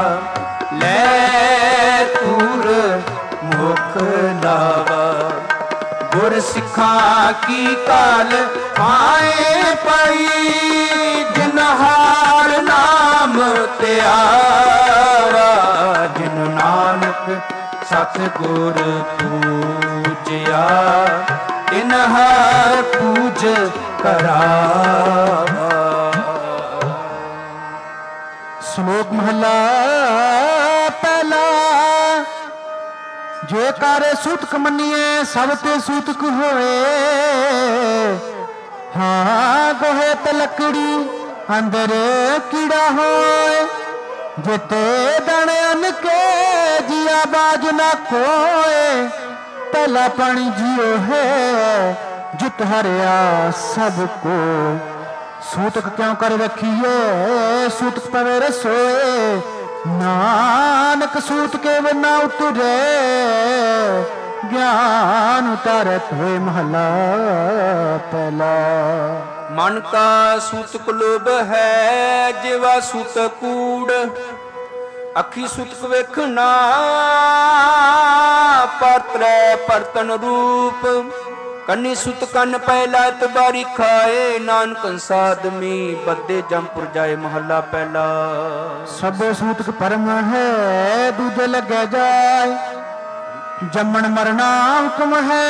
ਲੈ ਤੂਰ ਮੁਖ ਲਾਵਾ ਗੁਰ ਸਿੱਖਾਂ ਕੀ ਕਾਲ ਆਏ ਪਈ ਜਿਨ ਹਾਰ ਨਾਮ ਧਿਆਵਾ ਜਿਨ ਨਾਨਕ ਸਤਿਗੁਰ ਪੂਜਿਆ ਤਿਨ ਹਰ ਪੂਜ ਕਰਾਵਾ। ਸ਼ਲੋਕ ਮਹਲਾ ਪਹਿਲਾ। ਜੇ ਕਰ ਸੂਤਕ ਮੰਨੀਏ ਸਭ ਤੇ ਸੂਤਕ ਹੋਏ। ਹਾਂ ਗੋਹੇ ਤੇ ਲੱਕੜੀ ਅੰਦਰ ਕੀੜਾ ਹੋਏ। ਜਿਤੇ ਦਣੇ ਅਨ ਕੇ ਜੀਆ ਬਾਜ ਨਾ ਕੋਏ। ਪਹਿਲਾ ਪਾਣੀ ਜੀਓ ਹੈ ਜਿਤ ਹਰਿਆ ਸਭ ਕੋ। ਸੂਤਕ ਕਿਉਂ ਕਰ ਰੱਖੀਏ ਸੂਤਕ ਪਵੇ ਰਸੋਏ। ਨਾਨਕ ਸੂਤ ਕੇ ਬਿਨਾ ਉਤਰੇ ਗਿਆਨ ਉਤਾਰਤ ਹੋਏ। ਮਹਲਾ ਪਹਿਲਾ। ਮਨ ਕਾ ਸੂਤਕ ਲੋਭ ਹੈ ਜਿਵਾ ਸੂਤਕ ਕੂੜ। ਅੱਖੀ ਸੂਤਕ ਵੇਖਣਾ ਪਰਤਰੈ ਪਰਤਨ ਰੂਪ। ਕੰਨੀ ਸੁਤ ਕੰਨ ਪਹਿਲਾ ਤਬਾਰੀ ਖਾਏ। ਨਾਨਕ ਸਾਦਮੀ ਬੱਦੇ ਜੰਪੁਰ ਜਾਏ। ਮਹੱਲਾ ਪਹਿਲਾ। ਸਭੋ ਸੂਤਕ ਪਰਮ ਹੈ ਦੂਜੇ ਲੱਗੇ ਜਾਏ। ਜੰਮਣ ਮਰਨਾ ਹੁਕਮ ਹੈ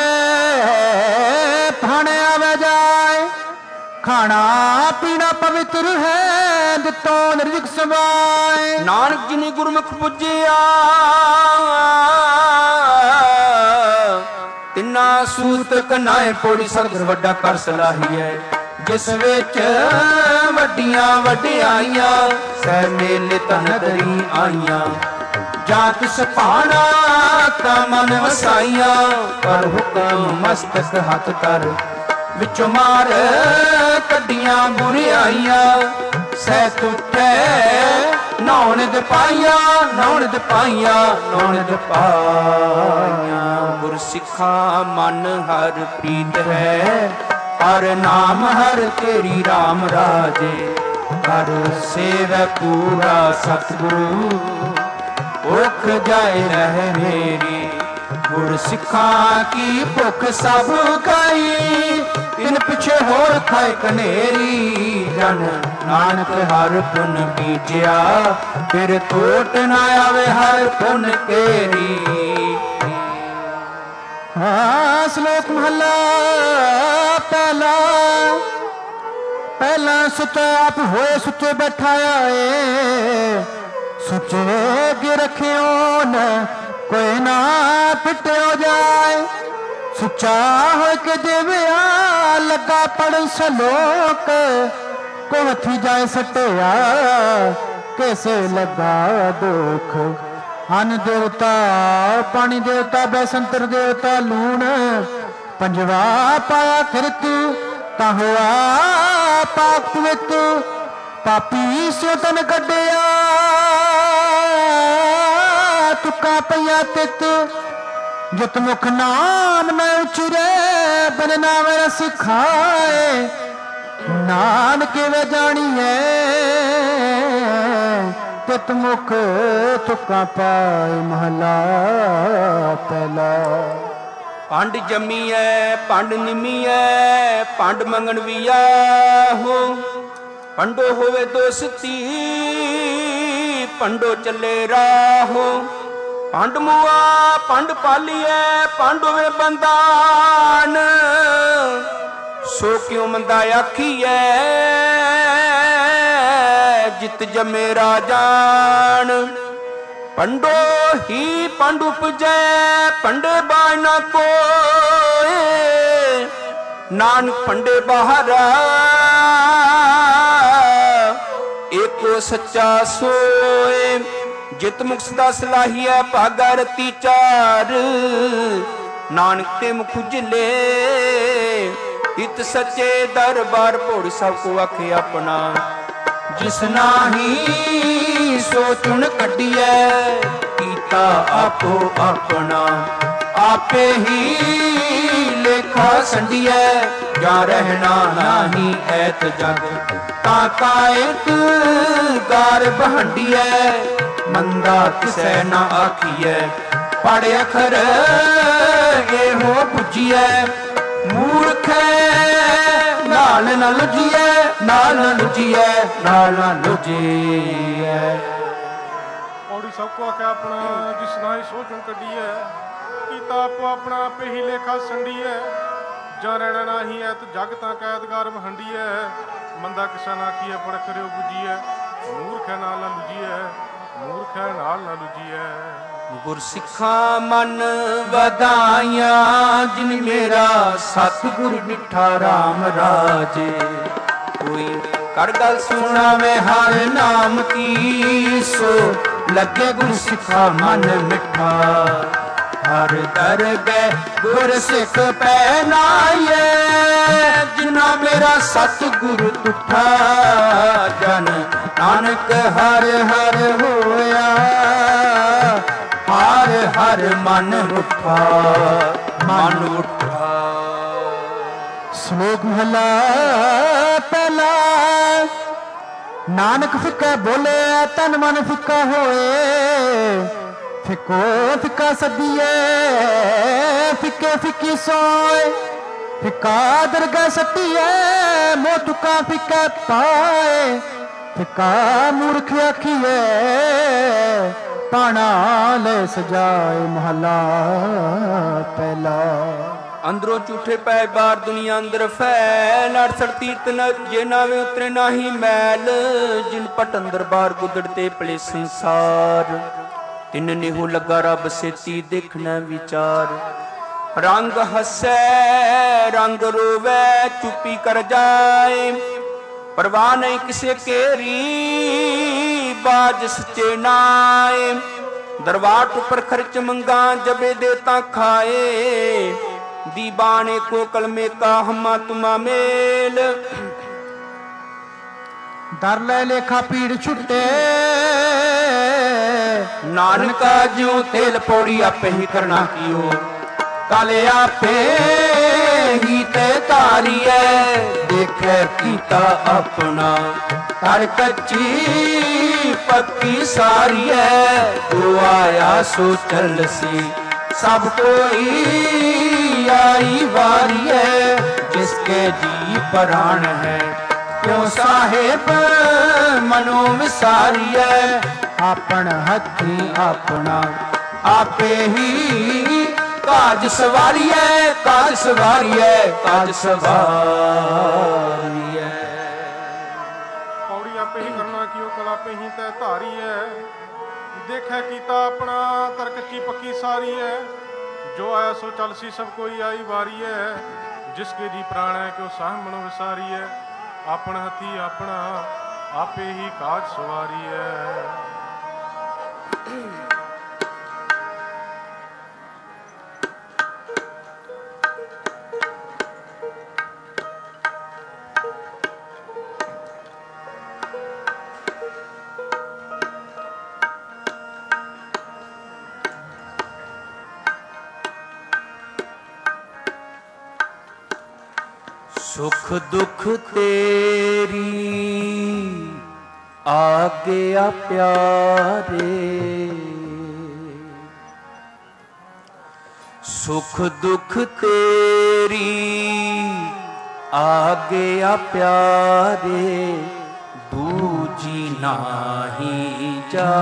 ਭਾਣੇ ਆਵੇ ਜਾਏ। ਖਾਣਾ ਪੀਣਾ ਪਵਿੱਤਰ ਹੈ ਦਿੱਤੋ ਨਿਰਜਿਕ ਸਵਾਏ। ਨਾਨਕ ਜਿਨੀ ਗੁਰਮੁਖ ਪੁੱਜਿਆ ਤਿੰਨਾ ਸੂਤਕ ਨਾਏ ਪੋੜੀ ਸਤਿਗੁਰ ਵੱਡਾ ਕਰ ਸਲਾਹੀਐ। ਜਿਸ ਵਿੱਚ ਵੱਡੀਆਂ ਵਡਿਆਈਆਂ ਸਹਿ ਮੇਲੇ ਤਨਦਰੀ ਆਈਆਂ। ਜਾਂ ਤਿਸ ਭਾਣਾ ਤਾ ਮਨ ਵਸਾਈਆਂ ਪਰ ਹੁਕਮ ਮਸਤਕ ਹੱਥ ਕਰ। ਵਿੱਚੋਂ ਮਾਰ ਕੱਢੀਆਂ ਬੁਰਿਆਈਆਂ ਸਹਿ ਤੁਠੈ ਨੌਣ ਦੇ ਪਾਈਆਂ ਨੌਣ ਦੇ ਪਾਈਆਂ ਨੌਣ ਦੇ ਪਾਈਆਂ। ਗੁਰ ਸਿੱਖਾਂ ਮਨ ਹਰ ਪ੍ਰੀਤ ਹੈ ਹਰ ਨਾਮ ਹਰ ਤੇਰੀ ਰਾਮ ਰਾਜੇ। ਕਰ ਸੇਵੈ ਪੂਰਾ ਸਤਿਗੁਰੂ ਭੁੱਖ ਜਾਏ ਰਹਿ ਮੇਰੀ। ਗੁਰ ਸਿੱਖਾਂ ਕੀ ਭੁੱਖ ਸਭ ਖਾਈ ਤਿਨ ਪਿਛੇ ਹੋਰ ਖਾਏ ਕਨੇਰੀ। ਜਨ ਨਾਨਕ ਹਰ ਪੁਨ ਬੀਜਿਆ ਫਿਰ ਟੋਟ ਨਾ ਆਵੇ ਹਰ ਪੁਨ ਕੇਰੀ। ਹਾਂ ਸ਼ਲੋਕ ਮਹਲਾ ਪਹਿਲਾ। ਪਹਿਲਾ ਸੁੱਚਾ ਆਪ ਹੋਏ ਸੁੱਚੇ ਬੈਠਾਇਆ ਏ। ਸੁੱਚੇ ਅੱਗੇ ਰੱਖਿਓ ਨ ਕੋਈ ਨਾ ਪਿੱਟਿਓ ਜਾਏ। ਸੁੱਚਾ ਹੋਇ ਕੇ ਦੇਵਿਆ ਲੱਗਾ ਪੜਨ ਸਲੋਕ। ਕੋ ਹੱਥੀ ਜਾਏ ਸਟਿਆ ਕਿਸੇ ਲੱਗਾ ਦੁੱਖ। ਅਨ ਦੇਵਤਾ ਪਾਣੀ ਦੇਵਤਾ ਬੈਸੰਤਰ ਦੇਵਤਾ ਲੂਣ। ਪੰਜਵਾ ਪਾਇਆ ਫਿਰਤ ਤਾਂ ਹੋਆ ਪਾਕ ਪਵਿੱਤ। ਪਾਪੀ ਸੋ ਤਨ ਕੱਢਿਆ ਤੁਕਾ ਪਈਆ ਤਿਤ। ਜਿਤ ਮੁਖ ਨਾਮ ਨ ਉਚਰੇ ਬਨ ਨਾਮ ਰਸ ਖਾਏ। ਨਾਨਕ ਵੇ ਜਾਣੀਐ ਤਿਤ ਮੁਖ ਤੁਕਾ ਪਾਏ। ਮਹਲਾ ਪਹਿਲਾ। ਪੰਡ ਜੰਮੀਐ ਪੰਡ ਨਿਮੀਐ ਪੰਡ ਮੰਗਣ ਵੀ ਆਹੋ। ਪੰਡੋ ਹੋਵੇ ਦੋਸਤੀ ਪੰਡੋ ਚੱਲੇ ਰਾਹੋ। ਪੰਡ ਮੁਆ ਪੰਡ ਪਾਲੀਐ ਪੰਡ ਹੋਵੇ ਬੰਦਾਨ। ਸੋ ਕਿਉ ਮੰਦਾ ਆਖੀਐ ਜਿਤ ਜੰਮੇ ਰਾਜਾਨ। ਪੰਡੋ ਹੀ ਪੰਡ ਉਪਜੈ ਪੰਡੇ ਬਾਝ ਨਾ ਕੋਏ। ਨਾਨਕ ਪੰਡੇ ਬਾਹਰਾ ਏਕੋ ਸੱਚਾ ਸੋਏ। ਜਿਤ ਮੁਖ ਸਦਾ ਸਲਾਹੀਐ ਭਾਗਾ ਰਤੀ ਚਾਰ। ਨਾਨਕ ਤੇ ਮੁਖ ਉਜਲੇ ਇਤ ਸੱਚੇ ਦਰਬਾਰ ਭੋੜ ਸਭ ਕੋ ਆਖੇ ਆਪਣਾ। ਜਿਸ ਨਾਹੀ ਸੋ ਚੁਣ ਕੱਢੀਐ ਕੀਤਾ ਆਪੋ ਆਪਣਾ। आपे ही लेखा संडिया जा रहना नाही ऐत जग ताका एक गार बहंडिया मंदा किसै ना आखिए पढ़ अखर एहो पुजिए मूर्ख नाल न लुझिए नाल न लुझिए नाल न लुझिए। ਔੜੀ ਸਭ ਕੋ ਆਖਿਆ ਆਪਣਾ ਜਿਸ ਨਾ ਹੀ ਸੋਚਣ ਕੱਢੀ ਹੈ ਕੀਤਾ ਆਪੋ ਆਪਣਾ ਆਪੇ ਹੀ ਲੇਖਾ ਸੰਡੀ ਹੈ ਜਾਂ ਰਹਿਣਾ ਨਹੀਂ ਐ ਤੇ ਜਗ ਤਾਂ ਕੈਦਗਾਰ ਵਹੰਡੀ ਹੈ ਮੰਦਾ ਕਿਸਾ ਨਾ ਕੀ ਹੈ ਪੜ ਕਰਿਓ ਬੁਝੀ ਹੈ ਮੂਰਖ ਨਾਲ ਨਾ ਲੁਝੀ ਹੈ ਮੂਰਖ ਨਾਲ ਨਾ ਲੁਝੀ ਹੈ। ਗੁਰਸਿੱਖਾਂ ਮਨ ਵਧਾਈਆਂ ਜਿਨ ਮੇਰਾ ਸਤਿਗੁਰ ਮਿੱਠਾ ਰਾਮ ਰਾਜੇ ਕੋਈ ਕਰ ਗੱਲ ਸੁਣਾਵੇ ਹਰ ਨਾਮ ਕੀ ਸੋ ਲੱਗੇ ਗੁਰਸਿੱਖਾਂ ਮਨ ਮਿੱਠਾ ਹਰ ਦਰਗਹਿ ਗੁਰਸਿੱਖ ਪਹਿਨਾਏ ਜਿਨਾ ਮੇਰਾ ਸਤਿਗੁਰ ਤੁਠਾ ਜਨ ਨਾਨਕ ਹਰ ਹਰ ਹੋਇਆ ਹਰ ਹਰ ਮਨ ਉੱਠਾ ਮਨ ਉੱਠਾ। ਸ਼ਲੋਕ ਮਹਲਾ ਪਹਿਲਾ ਨਾਨਕ ਫਿੱਕਾ ਬੋਲੇ ਤਨ ਮਨ ਫਿੱਕਾ ਹੋਏ ਫਿੱਕੋ ਫਿੱਕਾ ਸਦੀਏ ਫਿੱਕੇ ਫਿੱਕੀ ਸੋਏ ਫਿੱਕਾ ਦਰਗਾਹ ਸੱਟੀਏ ਮੋਹ ਤੁਕਾ ਫਿੱਕਾ ਪਾਏ ਫਿੱਕਾ ਮੂਰਖ ਆਖੀਏ ਪਾਣਾ ਲੈ ਸਜਾਏ ਮਹਲਾ ਪਹਿਲਾ। ਅੰਦਰੋਂ ਝੂਠੇ ਪੈ ਬਾਹਰ ਦੁਨੀਆ ਅੰਦਰ ਫੈਲ ਅੜਸਠ ਤੀਰਤ ਨ ਜੇ ਨਾਵੇਂ ਉਤਰੇ ਨਾਹੀ ਮੈਲ ਜਿਨ ਪਟ ਅੰਦਰ ਬਾਹਰ ਗੁੱਦੜ ਤੇ ਪਲੇ ਸੰਸਾਰ ਤਿੰਨ ਨਿਹੂ ਲੱਗਾ ਰੱਬ ਸੇਤੀ ਦੇਖਣਾ ਵਿਚਾਰ ਰੰਗ ਹੱਸੈ ਰੰਗ ਰੋਵੈ ਚੁੱਪੀ ਕਰ ਜਾਏ परवाह नहीं किसे केरी बाज सच्चे नाए दरबार ऊपर खर्च मंगा जबे देता खाए दीवाने को कलमे का हमा तुमा मेल दर ले लेखा पीड़ छुटे नानका ज्यों तेल पौड़ी आपे ही करना कियो काले आपे ही ते तारिए देखे कीता अपना कर कच्ची पक्की सारी है जो आया सो चल सी सब कोई आई वारी है जिसके जी प्राण है क्यों साहेब मनो विसारी है अपन हथी अपना आपे ही काज सवारी है काज सवारी है काज सवारी है। ਪੌੜੀ ਆਪੇ ਹੀ ਕਰਨਾ ਕਿਉ ਕਲਾ ਪੇ ਹੀ ਤੈ ਧਾਰੀ ਹੈ ਦੇਖਿਆ ਕੀਤਾ ਆਪਣਾ ਕਰ ਕੱਚੀ ਪੱਕੀ ਸਾਰੀ ਹੈ ਜੋ ਆਇਆ ਸੋ ਚੱਲ ਸੀ ਸਭ ਕੋਈ ਆਈ ਵਾਰੀ ਹੈ ਜਿਸਕੇ ਜੀ ਪ੍ਰਾਣ ਹੈ ਕਿਉ ਸਾਹ ਮਨੋ ਵਿਸਾਰੀ ਹੈ ਆਪਣ ਹੱਥੀ ਆਪਣਾ ਆਪੇ ਹੀ ਕਾਜ ਸਵਾਰੀ ਹੈ। सुख दुख तेरी आज्ञा प्यारे सुख दुख तेरी आज्ञा प्यारे दूजी नाही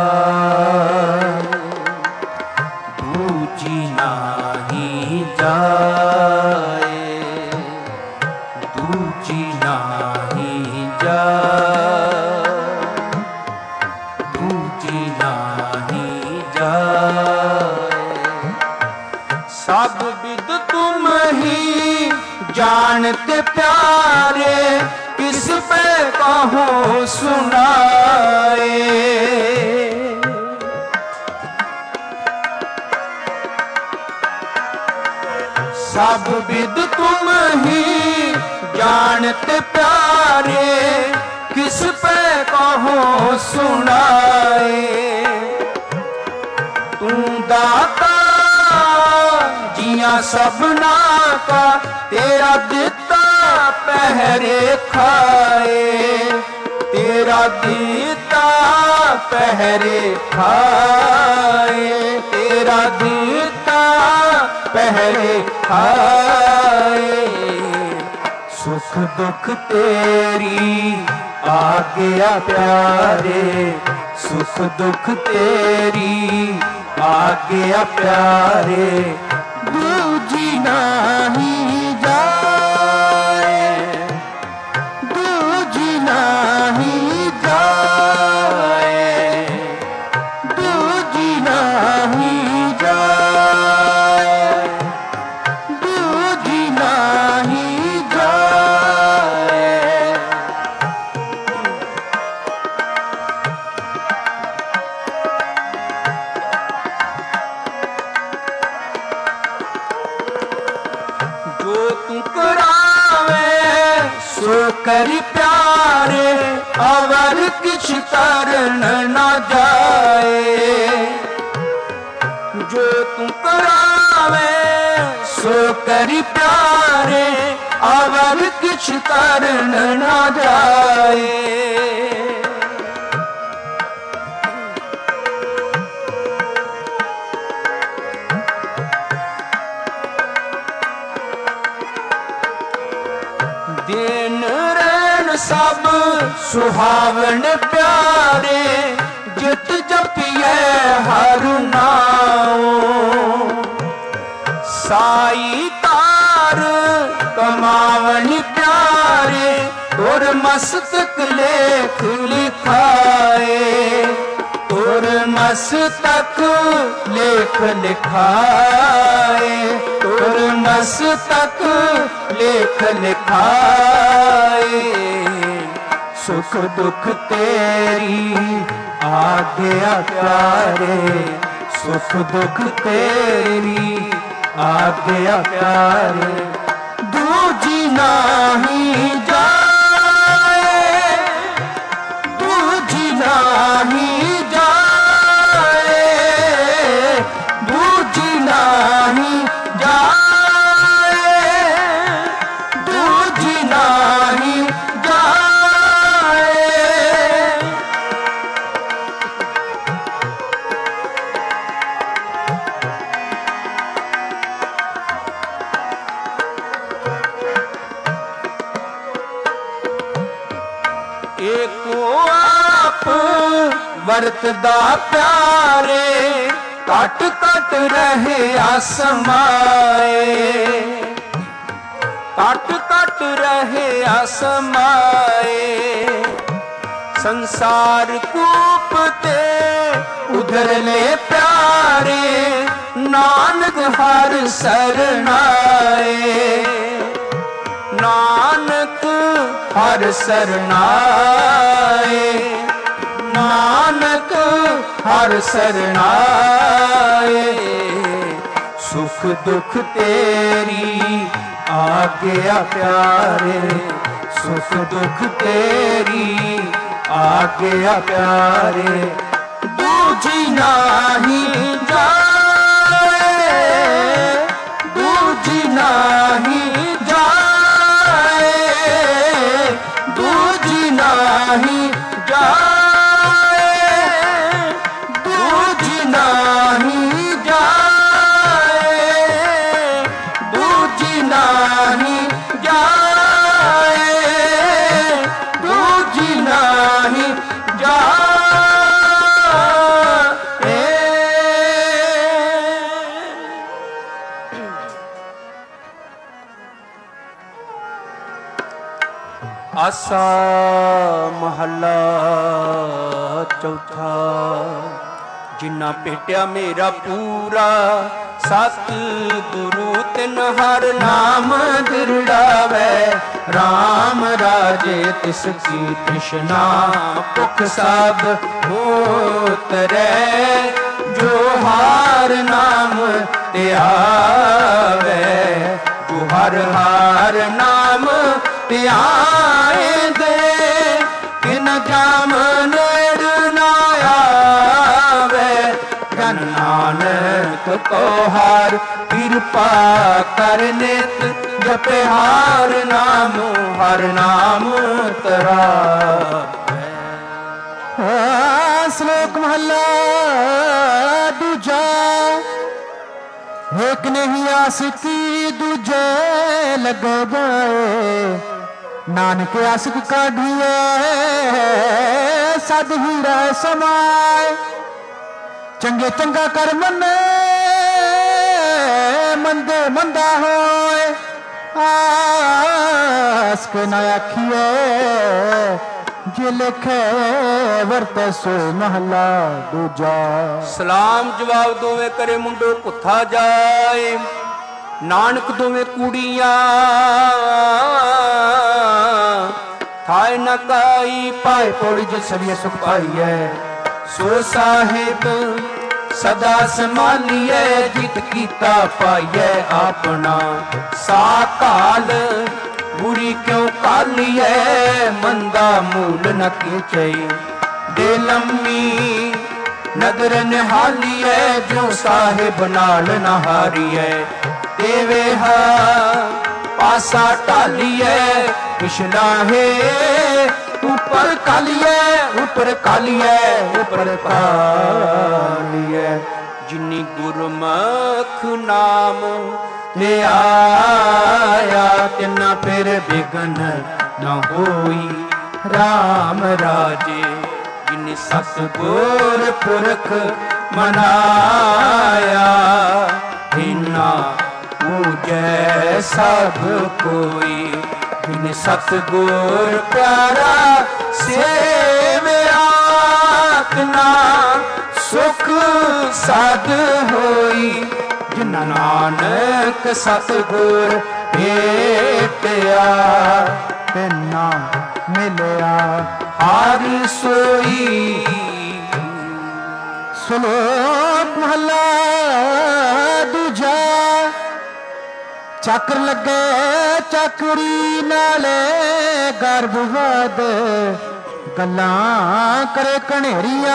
जाए दूजी नाही जाए दूजी नाही जाए दूजी नाही जाए सब विद तुम ही जानते प्यारे किस पे कहो सुनाए सब विद तुम ही जानते प्यारे किस पे कहो सुनाए तू दाता दुनिया सबना का तेरा दिता पहरे खाए, तेरा दिता पहरे खाए, तेरा दिता पहरे खाए। सुख दुख तेरी आज्ञा प्यारे, सुख दुख तेरी आज्ञा प्यारे, दूजी नहीं जाए, दूजी नहीं जाए, दूजी नहीं जाए, दूजी नहीं जाए। जो तू करावे सो करी प्यारे, अवर किछ करन न जाए। जो तू करावे सो करी प्यारे, अवर किछ करन न जाए। दिन रैन सब सुहावन प्यारे, जित जपिए हर नाम। साई तार कमावन प्यारे, तुर मस्तक लेख लिखाए, तुर मस्तक लेख लिखाए, तुर मस्तक लेख लिखाए। सुख दुख तेरी आज्ञा प्यारे, सुख दुख तेरी आज्ञा प्यारे, दूजी नहीं जाए, दूजी नहीं जाए, दूजी नहीं जाए, दूजी नहीं जाए। एको आप वरतदा प्यारे, कट कट रहे आसमाए, कट कट रहे आसमाए। संसार कूप ते उधर ले प्यारे, नानक हर सरनाए, नानक हर सरनाए, नानक हर सरनाए। सुख दुख तेरी आज्ञा प्यारे, सुख दुख तेरी आज्ञा प्यारे, दूजी नहीं जाए, दूजी नहीं जाए, दूजी नहीं जाए, दूजी नहीं जाए, दूजी नहीं जाए, दूजी नहीं जाए। आसा महला चौथा, जिन्ना भेटिया मेरा पूरा सत गुरु तिन हर नाम दिरड़ावे। राम राजे तिसकी तृष्णा भुख सब उतरे, जो हार नाम त्यावे, जो हर हार नाम त्याए दे, किन जाम नेड़ न आवे। जन नानक को हार कृपा कर नित जपे हार नाम हर नाम तरा। श्लोक महला दूजा। एक नहीं आशिकी दूजे लग जाए, नानक आशिक का ढूए सद हीरा समाए। चंगे चंगा कर मने मंदे मंदा होए, आस के ना आखिए जे लिखे वरते सो महला दूजा। सलाम जवाब दोवें करे मुंडो कुत्था जाए, नानक दोवें कुड़ियां थाए न काई पाए पौड़ी जे सभी सुख पाई है। सो साहिब सदा संभालिए जित कीता पाइए अपना। सा काल बुरी क्यों कालिए मंदा मूल न कीचे। दे लम्मी नगर निहालिए जो साहिब नाल नहारिए। देवे हा पासा टालिए पिछला है ऊपर कालिए ऊपर कालिए ऊपर कालिए। जिनी गुरमुख नाम ले आया तिना फिर बिघन न होई राम राजे। जिन सतगुर पुरख मनाया तिना पूजै सब कोई। जिन सतगुर प्यारा सेवया तिना सुख साध होई। जिन नानक सतगुर भेटया तिना मिलया हार सोई। श्लोक महला दूजा। चक्र लगे चक्री नाले गर्भवद, गल्लां करे कनेरिया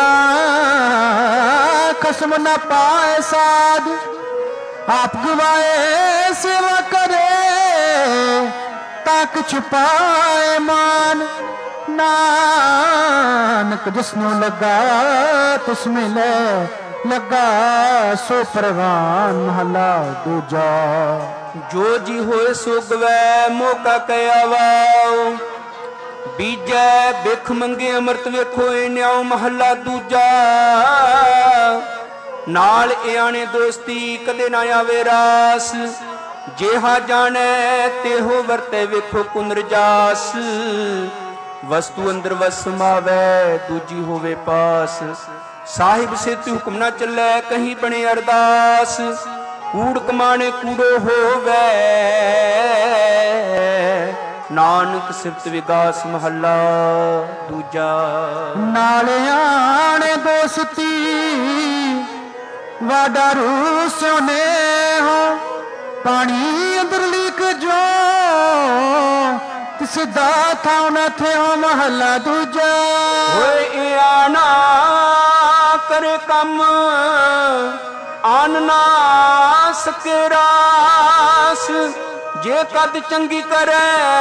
कसम न पाए साध। आप गवाए सेवा करे ताक छुपाए मान। नानक जिसनु लगा तिसमें ले लगा सो परवान महला दूजा। जो जी होए सो गवै मौका कया वाओ। बीजै बिख मंगे अमृत वेखो इन्याओ महला दूजा। नाल इयाने दोस्ती कदे ना आवे रास। जेहा जाने तेहो वरते वेखो कुनरजास। वस्तु अंदर वस समावै दूजी होवे पास। साहिब से तू हुक्म ना चलै कहीं बने अरदास। कूड़ कमाने कूड़ो होवे नानक सिफत विगास महला दूजा। नाले आने दोस्ती वाडा रूसोने हो। पानी अंदर लीक जो सिद्धा था न थे हो महला दूजा। होए आना करे कम आन ना सके रास। जे कद चंगी करे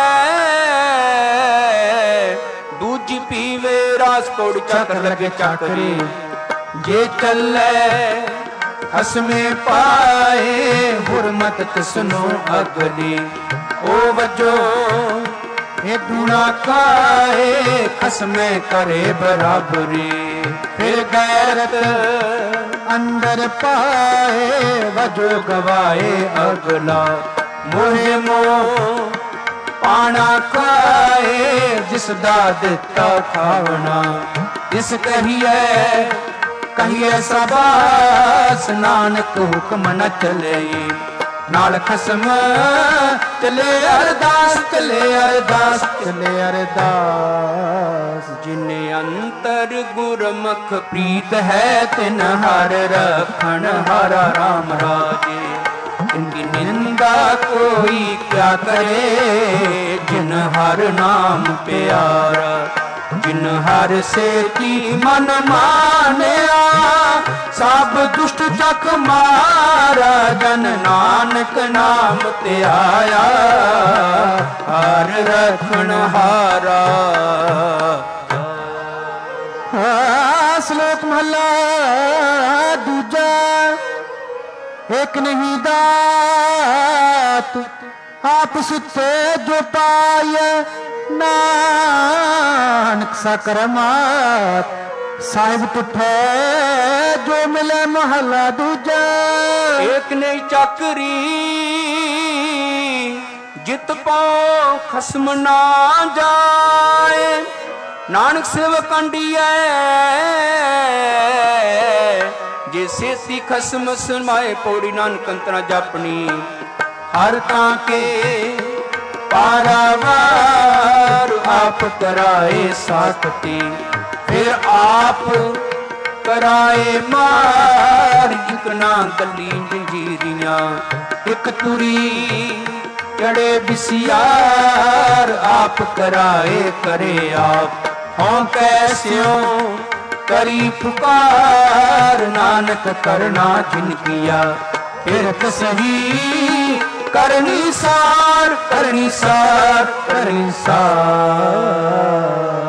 दूजी पीवे रास। पौड़ी चक्र लगे चाकरी जे चले हसमे पाए। हुरमत तिसनो अगली ओ वजो ये दूना खाए खसमे करे बराबरी। फिर गैरत अंदर पाए वजो गवाए अगला। मोहे मोह पाना खाए जिसदा दिता खावना। इस कहिए कहिए सबास नानक हुक्म न चले। नाल खसम चले अरदास चले अरदास चले अरदास। जिने अंतर गुरमुख प्रीत है तिन हर रखन हरा राम राजे। इनकी निंदा कोई क्या करे जिन हर नाम प्यारा। जिन हर से की मन मानया ਸਭ ਦੁਸ਼ਟ ਚੱਕ ਮਾਰਾ, ਜਨ ਨਾਨਕ ਨਾਮ ਤੇ ਆਇਆ, ਹਰ ਰਖਣ ਹਾਰਾ। ਸ਼ਲੋਕ ਮਹਲਾ ਦੂਜਾ। ਇੱਕ ਨਹੀਂ ਦਾਤ ਆਪ ਸੁਤੇ ਜੋ ਪਾਏ, ਨਾਨਕ ਸਕਰਮਾਤ ਸਾਹਿਬ ਤੁਠੇ ਜੋ ਮਿਲੇ ਮਹਲਾ ਦੂਜਾ। ਇੱਕ ਨਹੀਂ ਚਾਕਰੀ ਜਿਤ ਪਾਉ ਖਸਮ ਨਾ ਜਾਏ, ਨਾਨਕ ਸੇਵਕ ਅੰਡੀਐ ਜੇ ਸੇਤੀ ਖਸਮ ਸਮਾਏ। ਪੌੜੀ ਨਾਨਕ ਅੰਤਰਾ ਜਾਪਣੀ ਹਰ ਤਾਂ ਕੇ ਪਾਰਾਵਾਰ, ਆਪ ਕਰਾਏ ਸਾਖਤੀ ਫਿਰ ਆਪ ਕਰਾਏ ਮਾਰ। ਇਕ ਨਾ ਗੱਲੀ ਜੰਜੀਰੀਆਂ ਇੱਕ ਤੁਰੀ ਚੜੇ ਬਿਸਿਆਰ, ਆਪ ਕਰਾਏ ਕਰੇ ਆਪ ਹੋਂ ਕੈਸਿਓ ਕਰੀ ਪੁਕਾਰ। ਨਾਨਕ ਕਰਨਾ ਜਿਨ ਕੀਆ ਫਿਰ ਕਸਹੀ, ਕਰਨੀ ਸਾਰ ਕਰਨੀ ਸਾਰ ਕਰਨੀ ਸਾਰ।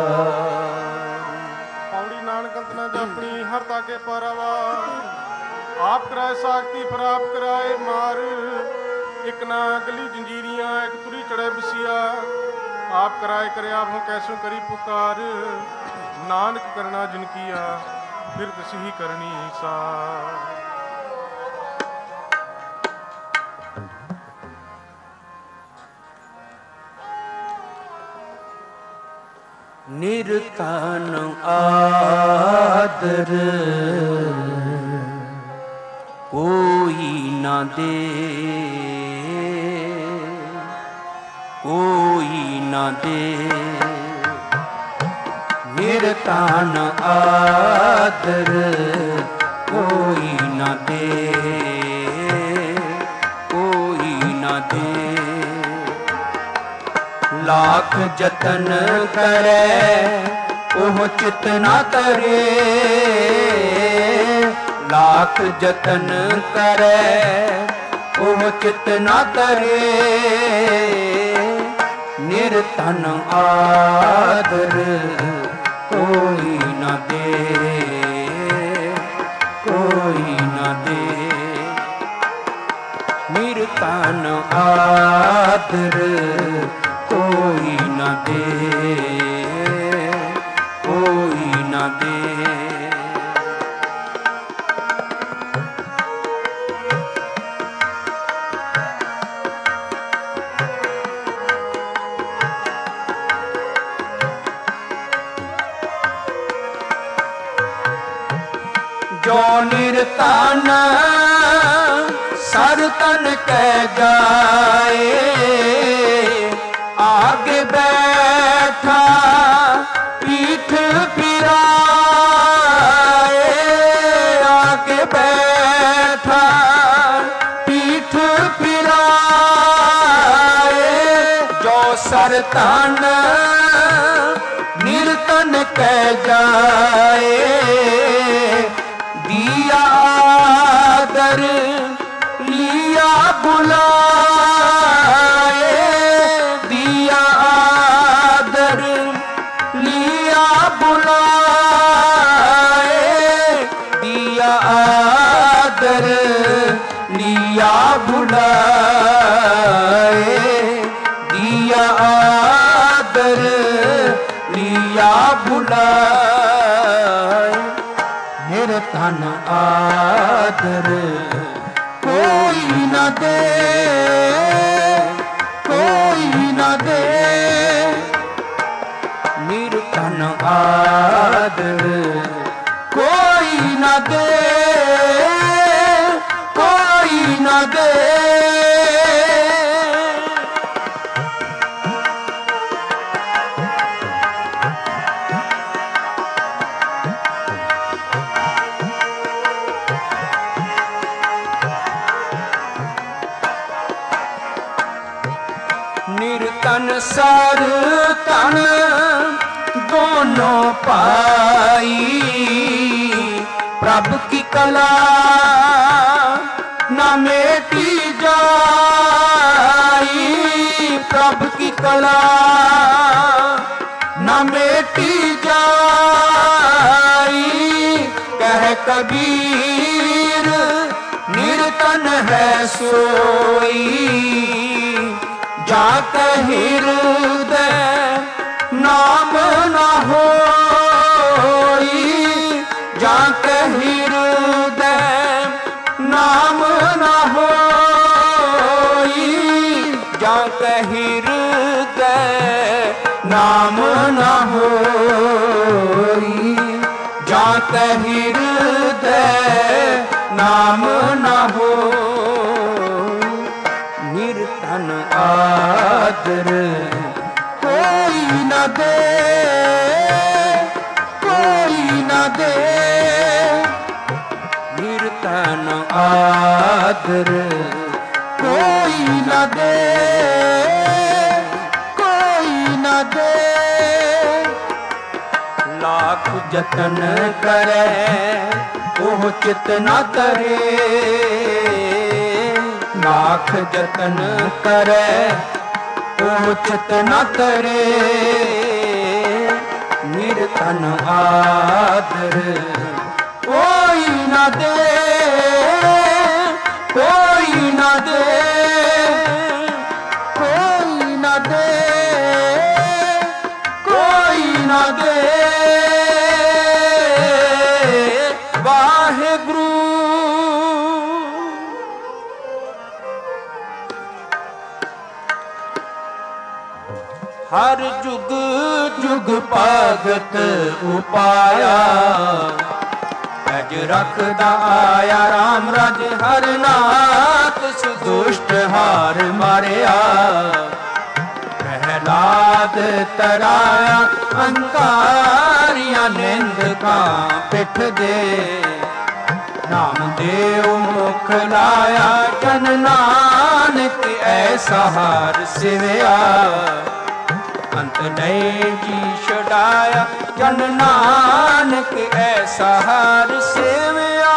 ਪੌੜੀ ਨਾਨਕ ਅੰਤ ਨਾ ਜਾਪਣੀ ਹਰ ਤਾਕੇ ਪਾਰਾਵਾਰ, ਆਪ ਕਰਾਏ ਸਾਖਤੀ ਫਿਰ ਆਪ ਕਰਾਏ ਮਾਰ। ਇੱਕ ਨਾ ਗਲੀ ਜੰਜੀਰੀਆਂ ਇੱਕ ਤੁਰੀ ਚੜੇ ਬਿਸਿਆ, ਆਪ ਕਰਾਏ ਕਰਿਆ ਹੋ ਕੈਸੋ ਕਰੀ ਪੁਕਾਰ। ਨਾਨਕ ਕਰਨਾ ਜਿਨ ਕੀਆ ਫਿਰ ਤਸਹੀ ਕਰਨੀ ਸਾਰ। ਨਿਰਤਨ ਆਦਰ ਕੋਈ ਨਾ ਦੇ, ਕੋਈ ਨਾ ਦੇ। ਨਿਰਤਨ ਆਦਰ ਕੋਈ ਨਾ ਦੇ, ਕੋਈ ਨਾ ਦੇ। ਲਾਖ ਜਤਨ ਕਰੇ ਉਹ ਚਿਤ ਨਾ ਤਰੇ, ਲਾਖ ਜਤਨ ਕਰੇ ਉਹ ਚਿਤ ਨਾ ਤਰੇ। ਨਿਰਤਨ ਆਦਰ ਕੋਈ ਨਾ ਦੇ, ਕੋਈ ਨਾ ਦੇ। ਨਿਰਤਨ ਆਦਰ ਕੋਈ ਨਾ ਦੇ, ਕੋਈ ਨਾ ਦੇ। ਜੋ ਨਿਰਤਨ ਸਰ ਤਨ ਕਹਿ ਜਾਏ, ਆਗੇ ਬੈਠਾ ਪੀਠ ਫਿਰਾਏ, ਆਗੇ ਬੈਠਾ ਪੀਠ ਫਿਰਾਏ। ਜੋ ਸਰ ਤਨ ਨਿਰਤਨ ਕਹਿ ਜਾਏ, ਦਿਆ ਆਦਰ ਲਿਆ ਬੁਲਾਏ, ਦਿਆ ਆਦਰ ਲਿਆ ਬੁਲਾਏ, ਦਿਆ ਆਦਰ ਲਿਆ ਬੁਲਾਏ, ਦਿਆ ਆਦਰ ਲਿਆ ਬੁਲਾਏ। ਨਿਰਤਨ ਆਦਰ ਕੋਈ ਨਾ ਦੇ, ਕੋਈ ਨਾ ਦੇ। ਨਿਰਤਨ ਆਦਰ ਕੋਈ ਨਾ ਦੇ, ਕੋਈ ਨਾ ਦੇ। ਨਿਰਤਨ ਸਰ ਤਨ ਦੋਨੋਂ ਪਾਈ, प्रभ की कला न मेटी जाई, प्रभ की कला न मेटी जाई। कह कबीर निरतन है सोई, जाके हृदय नाम न होई, जाके हृदय नाम न होई, जाके हृदय नाम न होई, जाके हृदय नाम न हो। निरतन आदर कोई न दे, कोई न दे, निरतन आदर कोई न दे, कोई न दे। लाख जतन करे ओह चित न तरे, लाख जतन करे ओह चित न तरे। निरतन आदर कोई न दे, कोई न दे, कोई न दे, कोई न दे। वाहेगुरु हर जुग जुग भगत उपाया, अज रखदा आया राम राज हर नाथ। सुदुष्ट हार मारिया प्रहलाद तराया, अंकारिया निंदका पिठ दे। नाम देव मुख लाया जन नानक ऐसा हार सिवया। अंत नहीं जी छड़ाया जन नानक ऐसा हार सेवया।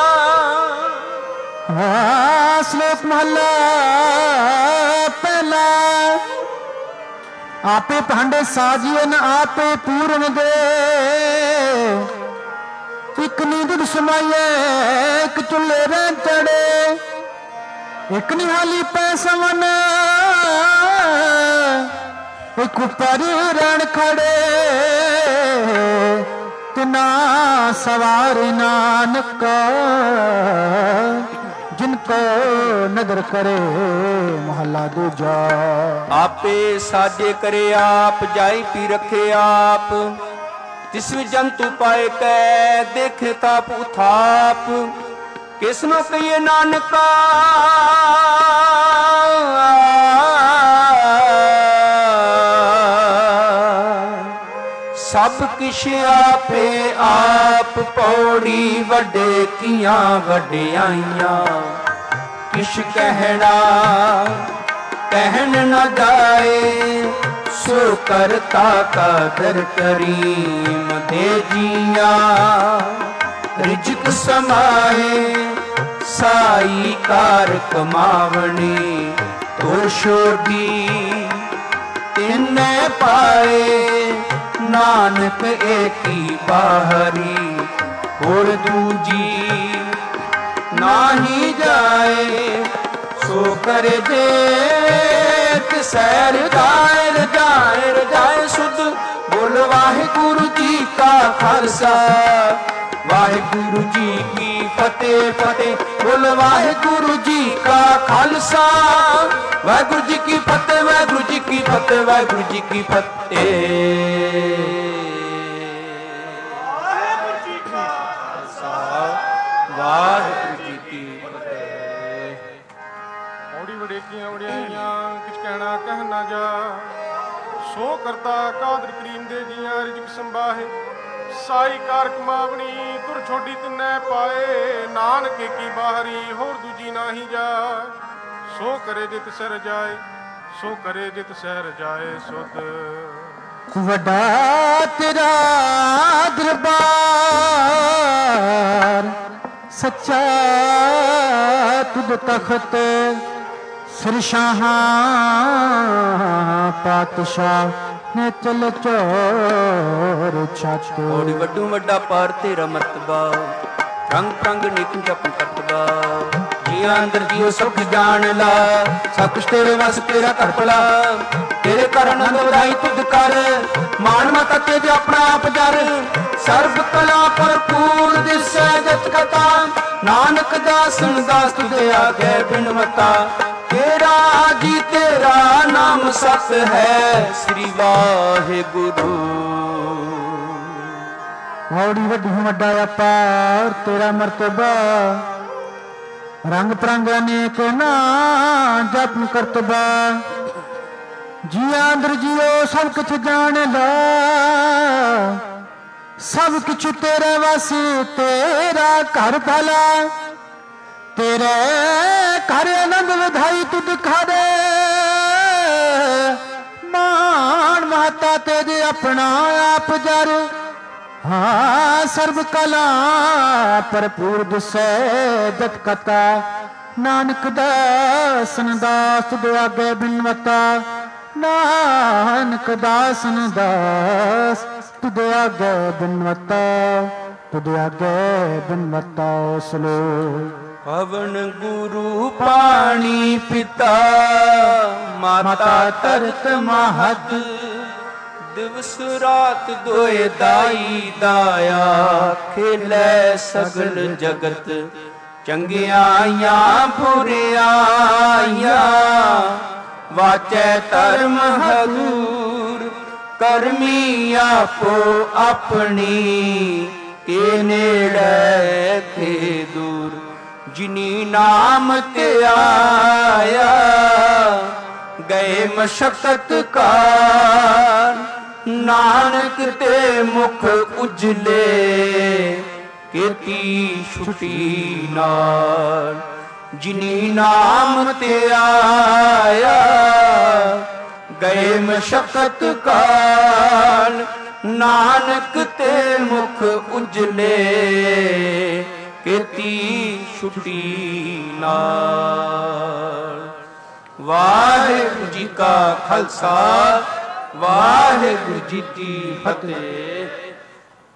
श्लोक महला पहला। आपे भांडे साजिए न आपे पूरन दे, एक नींद समाइए एक चुल्ले रहन चढ़े, एक निहाली पैसवन एक ऊपर रण खड़े। तिना सवार नानक जिनको नदर करे। मोहल्ला दूजा। आपे साजे करे आप, जाई पी रखे आप। तिसमें जंतु पाए कै देखे ताप उथाप। किसनो कहिए नानका सब किश आपे आप। पौड़ी वड्डे किया वड्डियाइयां, किश कहना कहन न जाए। सो करता कादर करीम दे जिया। रिजक समाए साई कार कमावनी। तो छोड़ी तिन्ने पाए नानक एकी बाहरी। और दूजी नाही जाए सो कर देख सैर। जाए रजाए रजाए सुध बोल वाहिगुरु जी का खालसा वाहिगुरु जी की फतेह फतेह। बोल वाहिगुरु जी का खालसा वाहिगुरु जी की फतेह वाहिगुरु जी की फतेह वाहिगुरु जी की फतेह। वाहिगुरु जी की फतेह। औड़ी वडेकियां वड़ियाइयां किछ कहना कह ना जा। सो करता कादर करीम दे जियां रिजक संभाहे। साई कार कमावनी तुर छोड़ी तिन्ने पाए। नानक की बाहरी होर दूजी नाही जाए। सो करे जित सर जाए सो करे जित सर जाए सुध ਵੱਡਾ ਤੇਰਾ ਦਰਬਾਰ ਸੱਚਾ ਤੁਧ ਤਖਤ ਸਿਰ ਸ਼ਾਹਾਂ ਪਾਤਸ਼ਾਹ ਨੇ ਚਲ ਚੋਰ ਛੱਤ। ਔੜੀ ਵੱਡੂ ਵੱਡਾ ਪਾਰ ਤੇਰਾ ਮਰਤਬਾ ਰੰਗ ਰੰਗ ਨਿਕ ਜਪ ਕਰਤਬਾ। ਜੀਆਂ ਅੰਦਰ ਜੀਓ ਸੁਖ ਜਾਣ ਲਾ ਸਭ ਕੁਛ ਤੇਰੇ ਵਸ ਤੇਰਾ ਘਰ ਭਲਾ। ਤੇਰੇ ਘਰ ਆਨੰਦ ਵਧਾਈ ਤੁਧ ਕਰ ਮਾਨ ਮਤਾ ਤੇਜ ਆਪਣਾ ਆਪ ਜਰ। ਸਰਬ ਕਲਾ ਭਰਪੂਰ ਦਿਸੈ ਜਤ ਕਥਾ ਨਾਨਕ ਦਾਸਨ ਦਾਸ ਤੁਧ ਆਗੇ ਬਿਨ ਮਤਾ। ਤੇਰਾ ਜੀ ਤੇਰਾ ਨਾਮ ਸਤ ਹੈ ਸ੍ਰੀ ਵਾਹਿਗੁਰੂ। ਔੜੀ ਵੱਡੀ ਵੱਡਾ ਅਪਾਰ ਤੇਰਾ ਮਰਤਬਾ ਰੰਗ ਪ੍ਰੰਗ ਅਨੇਕ ਨਾ ਜਪ ਕਰਤਬਾ। ਜੀਆਂ ਅੰਦਰ ਜੀਓ ਸਭ ਕੁਛ ਜਾਣ ਲਾ ਸਭ ਕੁਛ ਤੇਰੇ ਵਸ ਤੇਰਾ ਘਰ ਭਲਾ। ਤੇਰੇ ਘਰ ਆਨੰਦ ਵਧਾਈ ਤੁਧ ਖਾਦੇ ਮਾਨ ਮਾਤਾ ਤੇਰੇ ਆਪਣਾ ਆਪ ਜਰ। ਹਾਂ ਸਰਬ ਕਲਾ ਭਰਪੂਰ ਦਿਸੈ ਜਤ ਕਥਾ ਨਾਨਕ ਦਾਸਨ ਦਾਸ ਤੁਧ ਆਗੇ ਬਿਨ ਮਤਾ। ਨਾਨਕ ਦਾਸਨ ਦਾਸ ਤੁਧ ਆਗੇ ਬਿਨ ਮਤਾ ਤੁਧ ਆਗੇ ਬਿਨ ਮਤਾ। ਸਲੋਕ ਪਵਨ ਗੁਰੂ ਪਾਣੀ ਪਿਤਾ ਮਾਤਾ ਧਰਤ ਮਹਤ। ਦਿਵਸ ਰਾਤ ਦੋਏ ਦਾਈ ਦਾਇਆ ਖੇਲੇ ਸਗਲ ਜਗਤ। ਚੰਗਿਆਈਆਂ ਬੁਰਿਆਈਆਂ ਵਾਚੈ ਧਰਮ ਹਦੂਰ। ਕਰਮੀ ਆਪੋ ਆਪਣੀ ਕੇ ਨੇੜੇ ਕੇ ਦੂਰ। ਜਿਨੀ ਨਾਮ ਤੇ ਆਇਆ ਗਏ ਮਸ਼ਕਤ ਕਾਰ। ਨਾਨਕ ਤੇ ਮੁਖ ਉਜਲੇ ਕੀਤੀ ਛੁਟੀ ਨਾਲ। ਜਿਨੀ ਨਾਮ ਤੇ ਆਇਆ ਗਏ ਮਸ਼ਕਤ ਕਾਲ। ਨਾਨਕ ਤੇ ਮੁਖ ਉਜਲੇ ਕੀਤੀ ਛੁਟੀ ਨਾਲ। ਵਾਹਿਗੁਰੂ ਜੀ ਕਾ ਖਾਲਸਾ ਵਾਹਿਗੁਰੂ ਜੀ ਕੀ ਫਤਿਹ।